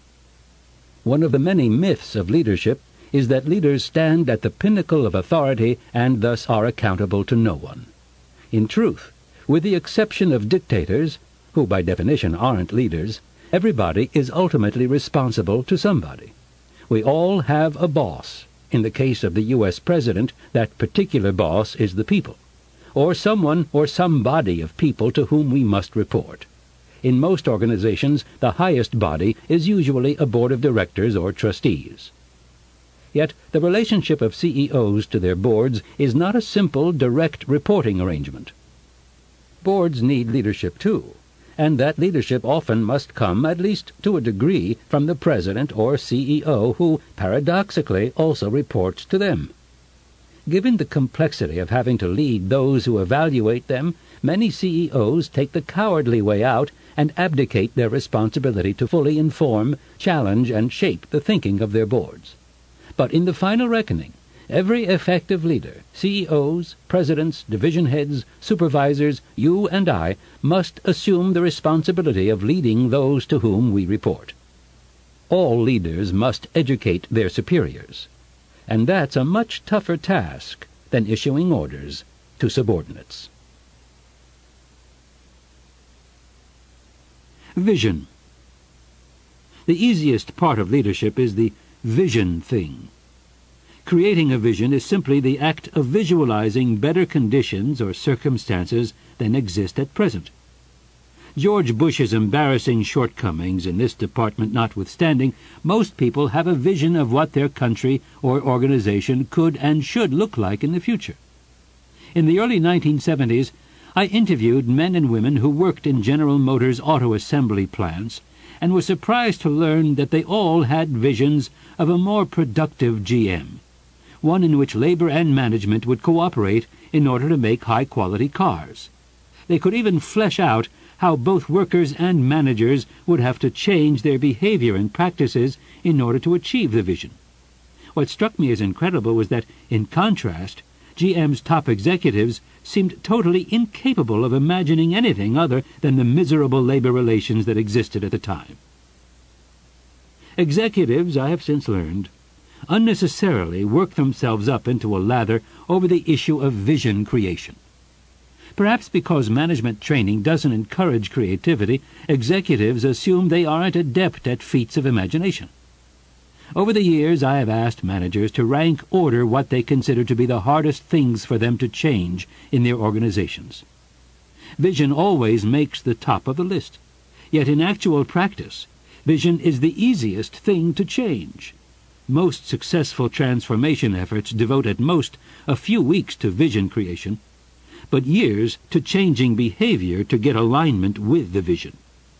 One of the many myths of leadership is that leaders stand at the pinnacle of authority and thus are accountable to no one. In truth, with the exception of dictators, who by definition aren't leaders, everybody is ultimately responsible to somebody. We all have a boss. In the case of the U S President, that particular boss is the people, or someone or somebody of people to whom we must report. In most organizations, the highest body is usually a board of directors or trustees. Yet the relationship of C E Os to their boards is not a simple, direct reporting arrangement. Boards need leadership too, and that leadership often must come, at least to a degree, from the president or C E O, who, paradoxically, also reports to them. Given the complexity of having to lead those who evaluate them, many C E Os take the cowardly way out and abdicate their responsibility to fully inform, challenge, and shape the thinking of their boards. But in the final reckoning, every effective leader, C E Os, presidents, division heads, supervisors, you and I, must assume the responsibility of leading those to whom we report. All leaders must educate their superiors, and that's a much tougher task than issuing orders to subordinates. Vision. The easiest part of leadership is the vision thing. Creating a vision is simply the act of visualizing better conditions or circumstances than exist at present. George Bush's embarrassing shortcomings in this department notwithstanding, most people have a vision of what their country or organization could and should look like in the future. In the early nineteen seventies, I interviewed men and women who worked in General Motors auto assembly plants and was surprised to learn that they all had visions of a more productive G M, one in which labor and management would cooperate in order to make high-quality cars. They could even flesh out how both workers and managers would have to change their behavior and practices in order to achieve the vision. What struck me as incredible was that, in contrast, G M's top executives seemed totally incapable of imagining anything other than the miserable labor relations that existed at the time. Executives, I have since learned, unnecessarily work themselves up into a lather over the issue of vision creation. Perhaps because management training doesn't encourage creativity, executives assume they aren't adept at feats of imagination. Over the years, I have asked managers to rank order what they consider to be the hardest things for them to change in their organizations. Vision always makes the top of the list, yet in actual practice, vision is the easiest thing to change. Most successful transformation efforts devote at most a few weeks to vision creation, but years to changing behavior to get alignment with the vision.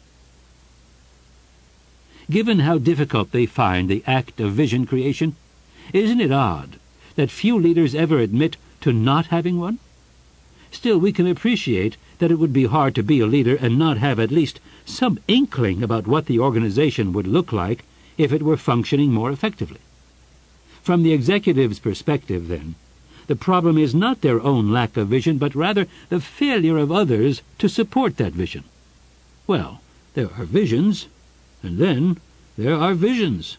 Given how difficult they find the act of vision creation, isn't it odd that few leaders ever admit to not having one? Still, we can appreciate that it would be hard to be a leader and not have at least some inkling about what the organization would look like if it were functioning more effectively. From the executive's perspective, then, the problem is not their own lack of vision, but rather the failure of others to support that vision. Well, there are visions, and then there are visions.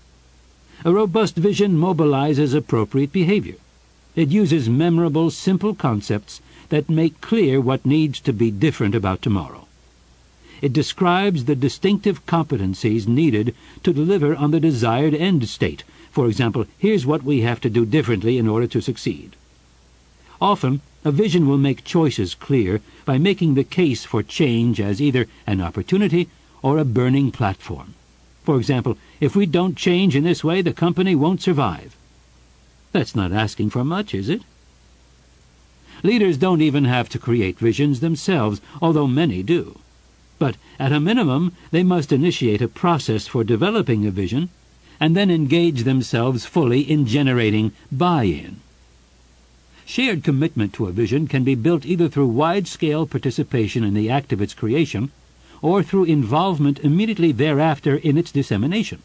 A robust vision mobilizes appropriate behavior. It uses memorable, simple concepts that make clear what needs to be different about tomorrow. It describes the distinctive competencies needed to deliver on the desired end state. For example, here's what we have to do differently in order to succeed. Often, a vision will make choices clear by making the case for change as either an opportunity or a burning platform. For example, if we don't change in this way, the company won't survive. That's not asking for much, is it? Leaders don't even have to create visions themselves, although many do. But at a minimum, they must initiate a process for developing a vision and then engage themselves fully in generating buy-in. Shared commitment to a vision can be built either through wide-scale participation in the act of its creation or through involvement immediately thereafter in its dissemination.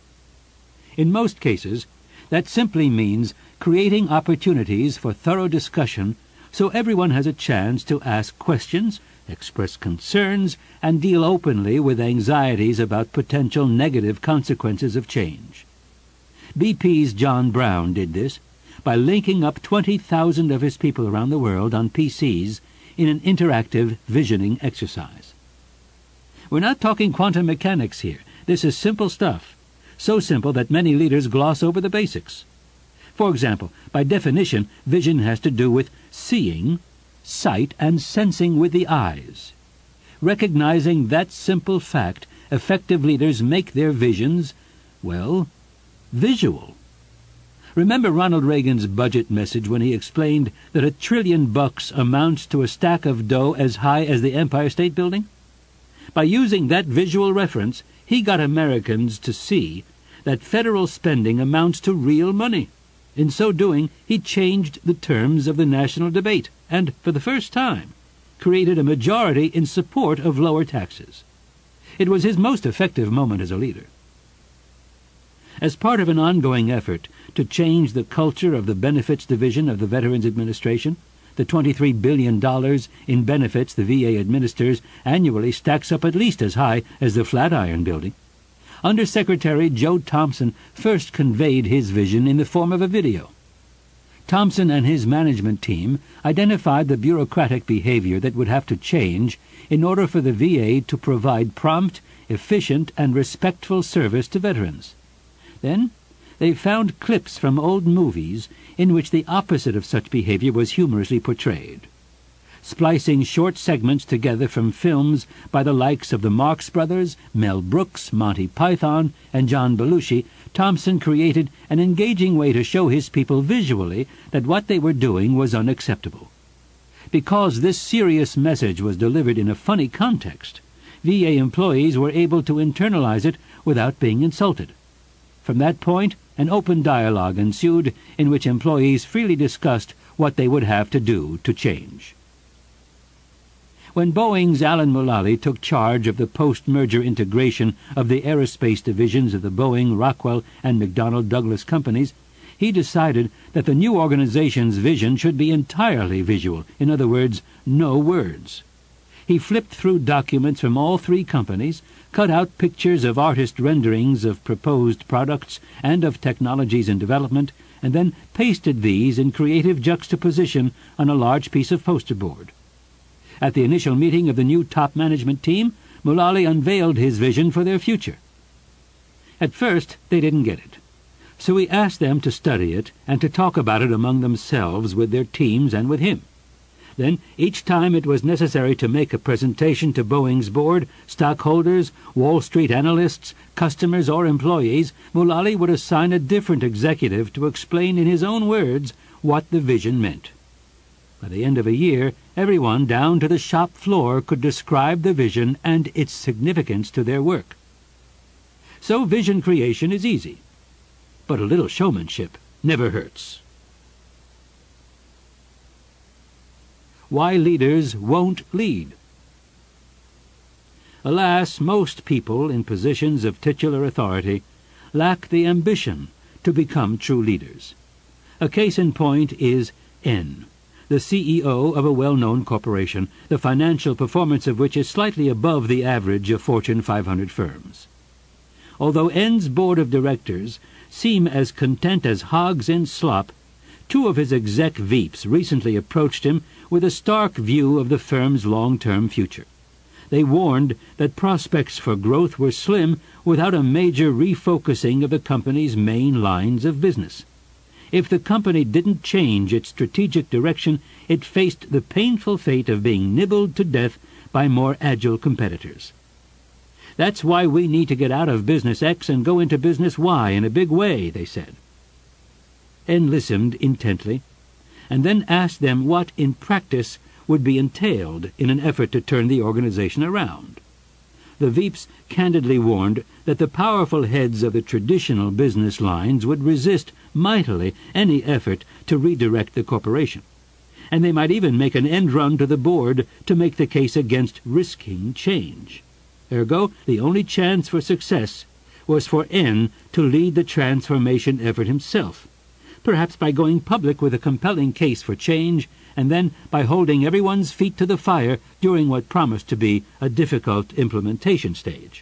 In most cases, that simply means creating opportunities for thorough discussion so everyone has a chance to ask questions, express concerns, and deal openly with anxieties about potential negative consequences of change. B P's John Brown did this by linking up twenty thousand of his people around the world on P Cs in an interactive visioning exercise. We're not talking quantum mechanics here. This is simple stuff, so simple that many leaders gloss over the basics. For example, by definition, vision has to do with seeing, sight, and sensing with the eyes. Recognizing that simple fact, effective leaders make their visions, well, visual. Remember Ronald Reagan's budget message when he explained that a trillion bucks amounts to a stack of dough as high as the Empire State Building? By using that visual reference, he got Americans to see that federal spending amounts to real money. In so doing, he changed the terms of the national debate and, for the first time, created a majority in support of lower taxes. It was his most effective moment as a leader. As part of an ongoing effort to change the culture of the benefits division of the Veterans Administration, the twenty-three billion dollars in benefits the V A administers annually stacks up at least as high as the Flatiron Building. Undersecretary Joe Thompson first conveyed his vision in the form of a video. Thompson and his management team identified the bureaucratic behavior that would have to change in order for the V A to provide prompt, efficient, and respectful service to veterans. Then they found clips from old movies in which the opposite of such behavior was humorously portrayed. Splicing short segments together from films by the likes of the Marx Brothers, Mel Brooks, Monty Python, and John Belushi, Thompson created an engaging way to show his people visually that what they were doing was unacceptable. Because this serious message was delivered in a funny context, V A employees were able to internalize it without being insulted. From that point, an open dialogue ensued in which employees freely discussed what they would have to do to change. When Boeing's Alan Mulally took charge of the post-merger integration of the aerospace divisions of the Boeing, Rockwell, and McDonnell Douglas companies, he decided that the new organization's vision should be entirely visual, in other words, no words. He flipped through documents from all three companies, cut out pictures of artist renderings of proposed products and of technologies in development, and then pasted these in creative juxtaposition on a large piece of poster board. At the initial meeting of the new top management team, Mulally unveiled his vision for their future. At first, they didn't get it. So he asked them to study it and to talk about it among themselves with their teams and with him. Then, each time it was necessary to make a presentation to Boeing's board, stockholders, Wall Street analysts, customers, or employees, Mulally would assign a different executive to explain in his own words what the vision meant. By the end of a year, everyone down to the shop floor could describe the vision and its significance to their work. So vision creation is easy, but a little showmanship never hurts. Why leaders won't lead. Alas, most people in positions of titular authority lack the ambition to become true leaders. A case in point is N, the C E O of a well-known corporation, the financial performance of which is slightly above the average of Fortune five hundred firms. Although N's board of directors seem as content as hogs in slop, two of his exec Veeps recently approached him with a stark view of the firm's long-term future. They warned that prospects for growth were slim without a major refocusing of the company's main lines of business. If the company didn't change its strategic direction, it faced the painful fate of being nibbled to death by more agile competitors. That's why we need to get out of business X and go into business Y in a big way, they said. N listened intently, and then asked them what, in practice, would be entailed in an effort to turn the organization around. The Veeps candidly warned that the powerful heads of the traditional business lines would resist mightily any effort to redirect the corporation, and they might even make an end run to the board to make the case against risking change. Ergo, the only chance for success was for N to lead the transformation effort himself, perhaps by going public with a compelling case for change, and then by holding everyone's feet to the fire during what promised to be a difficult implementation stage.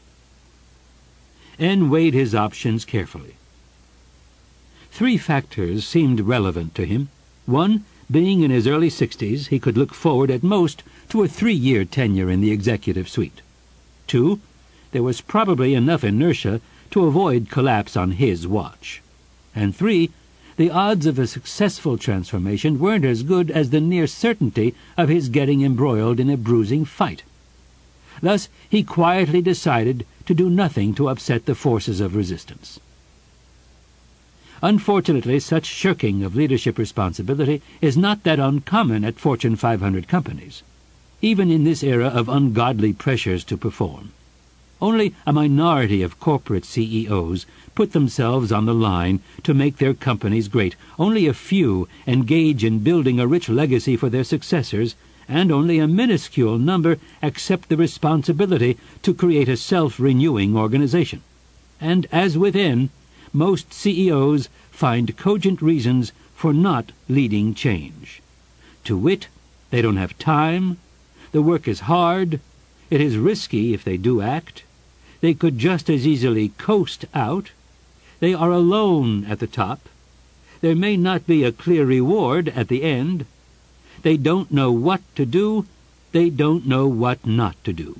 N weighed his options carefully. Three factors seemed relevant to him. One, being in his early sixties, he could look forward at most to a three-year tenure in the executive suite. Two, there was probably enough inertia to avoid collapse on his watch. And three, the odds of a successful transformation weren't as good as the near certainty of his getting embroiled in a bruising fight. Thus, he quietly decided to do nothing to upset the forces of resistance. Unfortunately, such shirking of leadership responsibility is not that uncommon at Fortune five hundred companies, even in this era of ungodly pressures to perform. Only a minority of corporate C E Os put themselves on the line to make their companies great. Only a few engage in building a rich legacy for their successors, and only a minuscule number accept the responsibility to create a self-renewing organization. And as with N, most C E Os find cogent reasons for not leading change. To wit, they don't have time, the work is hard, it is risky if they do act, they could just as easily coast out, they are alone at the top, there may not be a clear reward at the end, they don't know what to do, they don't know what not to do.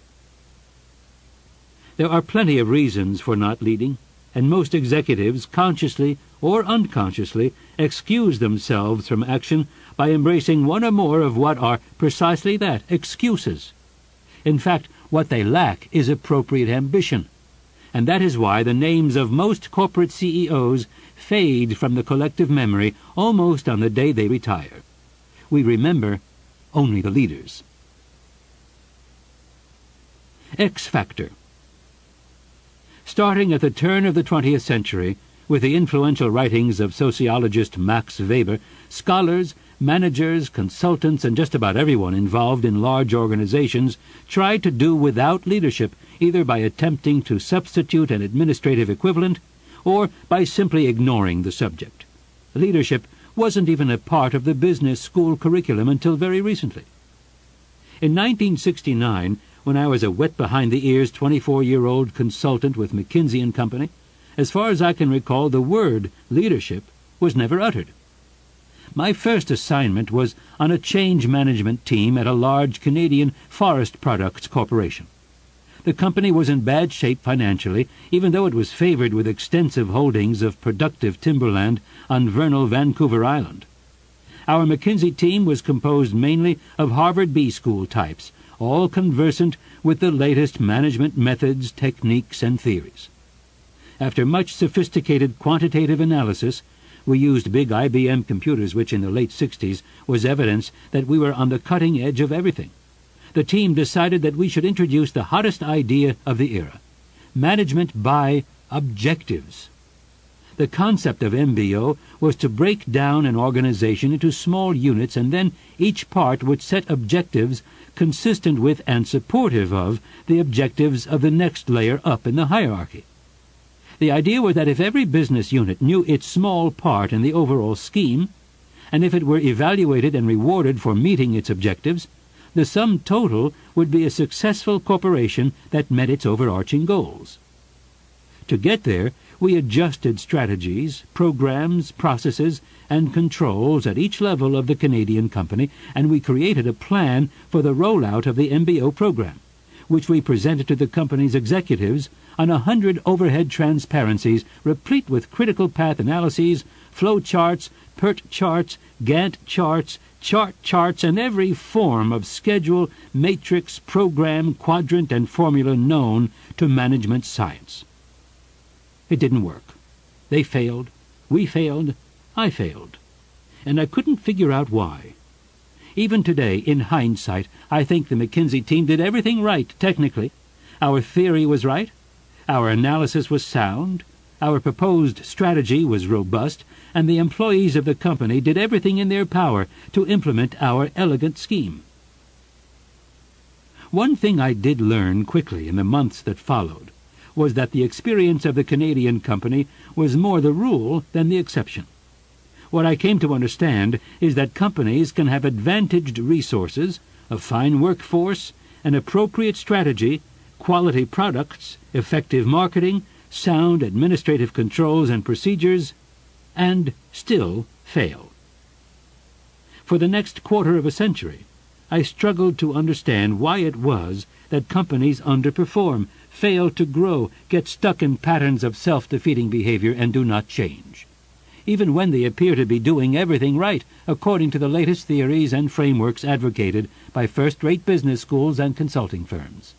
There are plenty of reasons for not leading, and most executives, consciously or unconsciously, excuse themselves from action by embracing one or more of what are precisely that, excuses. In fact, what they lack is appropriate ambition, and that is why the names of most corporate C E Os fade from the collective memory almost on the day they retire. We remember only the leaders. X Factor. Starting at the turn of the twentieth century, with the influential writings of sociologist Max Weber, scholars Managers, consultants, and just about everyone involved in large organizations tried to do without leadership, either by attempting to substitute an administrative equivalent or by simply ignoring the subject. Leadership wasn't even a part of the business school curriculum until very recently. In nineteen sixty-nine, when I was a wet-behind-the-ears twenty-four-year-old consultant with McKinsey and Company, as far as I can recall, the word leadership was never uttered. My first assignment was on a change management team at a large Canadian forest products corporation. The company was in bad shape financially, even though it was favored with extensive holdings of productive timberland on vernal Vancouver Island. Our McKinsey team was composed mainly of Harvard B School types, all conversant with the latest management methods, techniques, and theories. After much sophisticated quantitative analysis, we used big I B M computers, which in the late sixties was evidence that we were on the cutting edge of everything. The team decided that we should introduce the hottest idea of the era: management by objectives. The concept of M B O was to break down an organization into small units, and then each part would set objectives consistent with and supportive of the objectives of the next layer up in the hierarchy. The idea was that if every business unit knew its small part in the overall scheme, and if it were evaluated and rewarded for meeting its objectives, the sum total would be a successful corporation that met its overarching goals. To get there, we adjusted strategies, programs, processes, and controls at each level of the Canadian company, and we created a plan for the rollout of the M B O program, which we presented to the company's executives on a hundred overhead transparencies replete with critical path analyses, flow charts, PERT charts, Gantt charts, chart charts, and every form of schedule, matrix, program, quadrant, and formula known to management science. It didn't work. They failed, we failed, I failed, and I couldn't figure out why. Even today, in hindsight, I think the McKinsey team did everything right technically. Our theory was right, our analysis was sound, our proposed strategy was robust, and the employees of the company did everything in their power to implement our elegant scheme. One thing I did learn quickly in the months that followed was that the experience of the Canadian company was more the rule than the exception. What I came to understand is that companies can have advantaged resources, a fine workforce, an appropriate strategy, quality products, effective marketing, sound administrative controls and procedures, and still fail. For the next quarter of a century, I struggled to understand why it was that companies underperform, fail to grow, get stuck in patterns of self-defeating behavior, and do not change, even when they appear to be doing everything right according to the latest theories and frameworks advocated by first-rate business schools and consulting firms.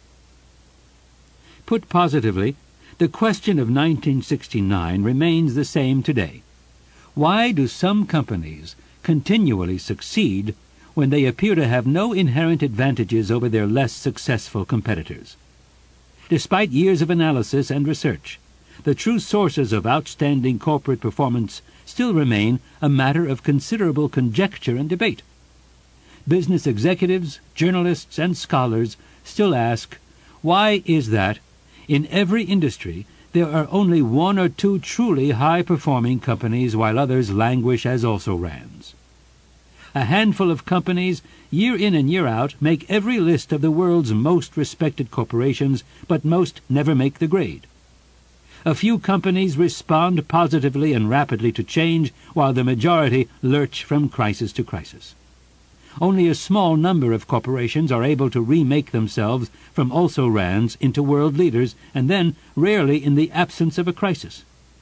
Put positively, the question of nineteen sixty-nine remains the same today. Why do some companies continually succeed when they appear to have no inherent advantages over their less successful competitors? Despite years of analysis and research, the true sources of outstanding corporate performance still remain a matter of considerable conjecture and debate. Business executives, journalists, and scholars still ask, why is that in every industry there are only one or two truly high-performing companies while others languish as also-rans? A handful of companies, year in and year out, make every list of the world's most respected corporations, but most never make the grade. A few companies respond positively and rapidly to change, while the majority lurch from crisis to crisis. Only a small number of corporations are able to remake themselves from also-rans into world leaders, and then rarely in the absence of a crisis.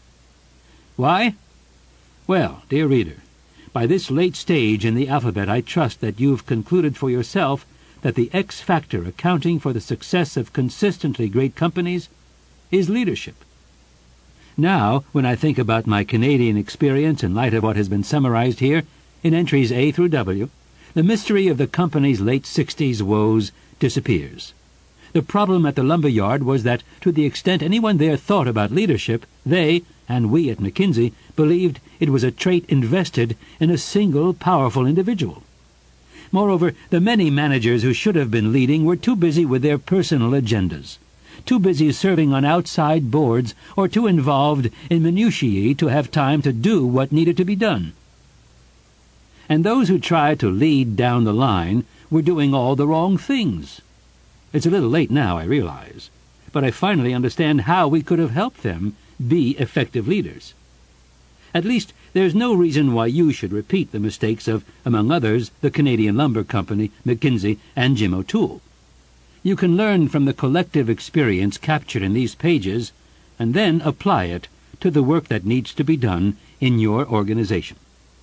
Why? Well, dear reader, by this late stage in the alphabet, I trust that you've concluded for yourself that the X factor accounting for the success of consistently great companies is leadership. Now, when I think about my Canadian experience in light of what has been summarized here in entries A through W, the mystery of the company's late sixties woes disappears. The problem at the lumber yard was that, to the extent anyone there thought about leadership, they, and we at McKinsey, believed it was a trait invested in a single powerful individual. Moreover, the many managers who should have been leading were too busy with their personal agendas, too busy serving on outside boards, or too involved in minutiae to have time to do what needed to be done. And those who tried to lead down the line were doing all the wrong things. It's a little late now, I realize, but I finally understand how we could have helped them be effective leaders. At least, there's no reason why you should repeat the mistakes of, among others, the Canadian Lumber Company, McKinsey, and Jim O'Toole. You can learn from the collective experience captured in these pages, and then apply it to the work that needs to be done in your organization.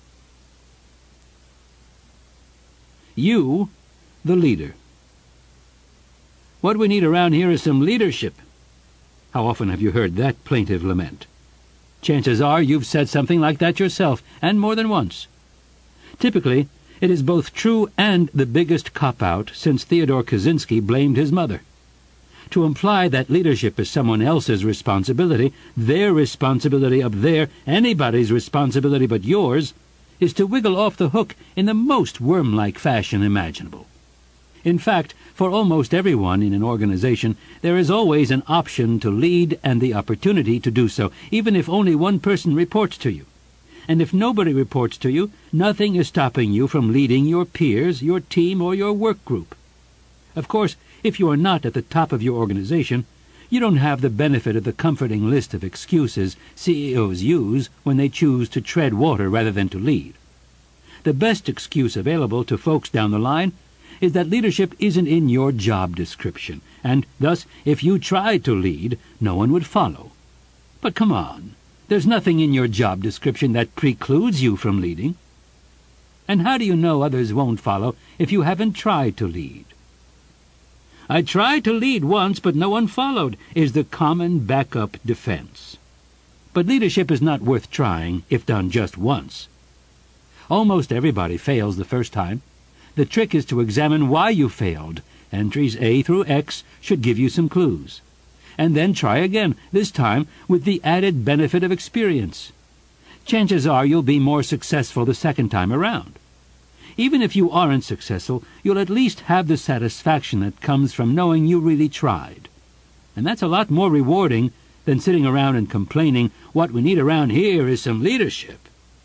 You, the leader. What we need around here is some leadership. How often have you heard that plaintive lament? Chances are you've said something like that yourself, and more than once. Typically, it is both true and the biggest cop-out since Theodore Kaczynski blamed his mother. To imply that leadership is someone else's responsibility, their responsibility up there, anybody's responsibility but yours, is to wiggle off the hook in the most worm-like fashion imaginable. In fact, for almost everyone in an organization, there is always an option to lead and the opportunity to do so, even if only one person reports to you. And if nobody reports to you, nothing is stopping you from leading your peers, your team, or your work group. Of course, if you are not at the top of your organization, you don't have the benefit of the comforting list of excuses C E Os use when they choose to tread water rather than to lead. The best excuse available to folks down the line is that leadership isn't in your job description, and thus, if you tried to lead, no one would follow. But come on, there's nothing in your job description that precludes you from leading. And how do you know others won't follow if you haven't tried to lead? I tried to lead once, but no one followed, is the common backup defense. But leadership is not worth trying if done just once. Almost everybody fails the first time. The trick is to examine why you failed. Entries A through X should give you some clues. And then try again, this time with the added benefit of experience. Chances are you'll be more successful the second time around. Even if you aren't successful, you'll at least have the satisfaction that comes from knowing you really tried. And that's a lot more rewarding than sitting around and complaining, what we need around here is some leadership.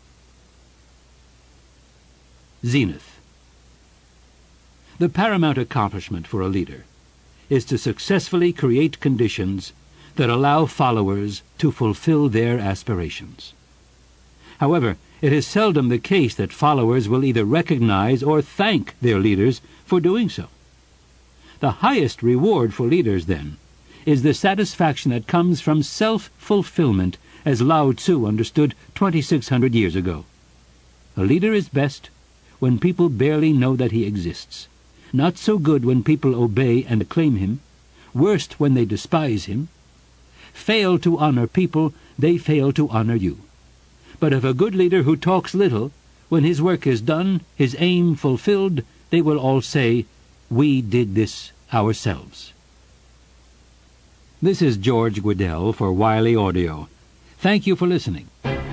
Zenith. The paramount accomplishment for a leader is to successfully create conditions that allow followers to fulfill their aspirations. However, it is seldom the case that followers will either recognize or thank their leaders for doing so. The highest reward for leaders, then, is the satisfaction that comes from self-fulfillment, as Lao Tzu understood twenty-six hundred years ago. A leader is best when people barely know that he exists. Not so good when people obey and acclaim him, worst when they despise him. Fail to honor people, they fail to honor you. But if a good leader who talks little, when his work is done, his aim fulfilled, they will all say, "We did this ourselves." This is George Guidell for Wiley Audio. Thank you for listening.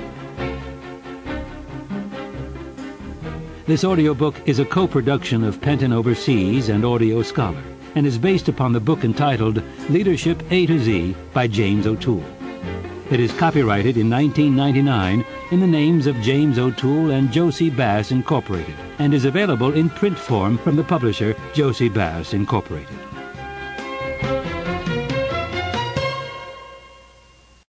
This audiobook is a co-production of Penton Overseas and Audio Scholar, and is based upon the book entitled Leadership A to Z by James O'Toole. It is copyrighted in nineteen ninety-nine in the names of James O'Toole and Josie Bass Incorporated, and is available in print form from the publisher Josie Bass Incorporated.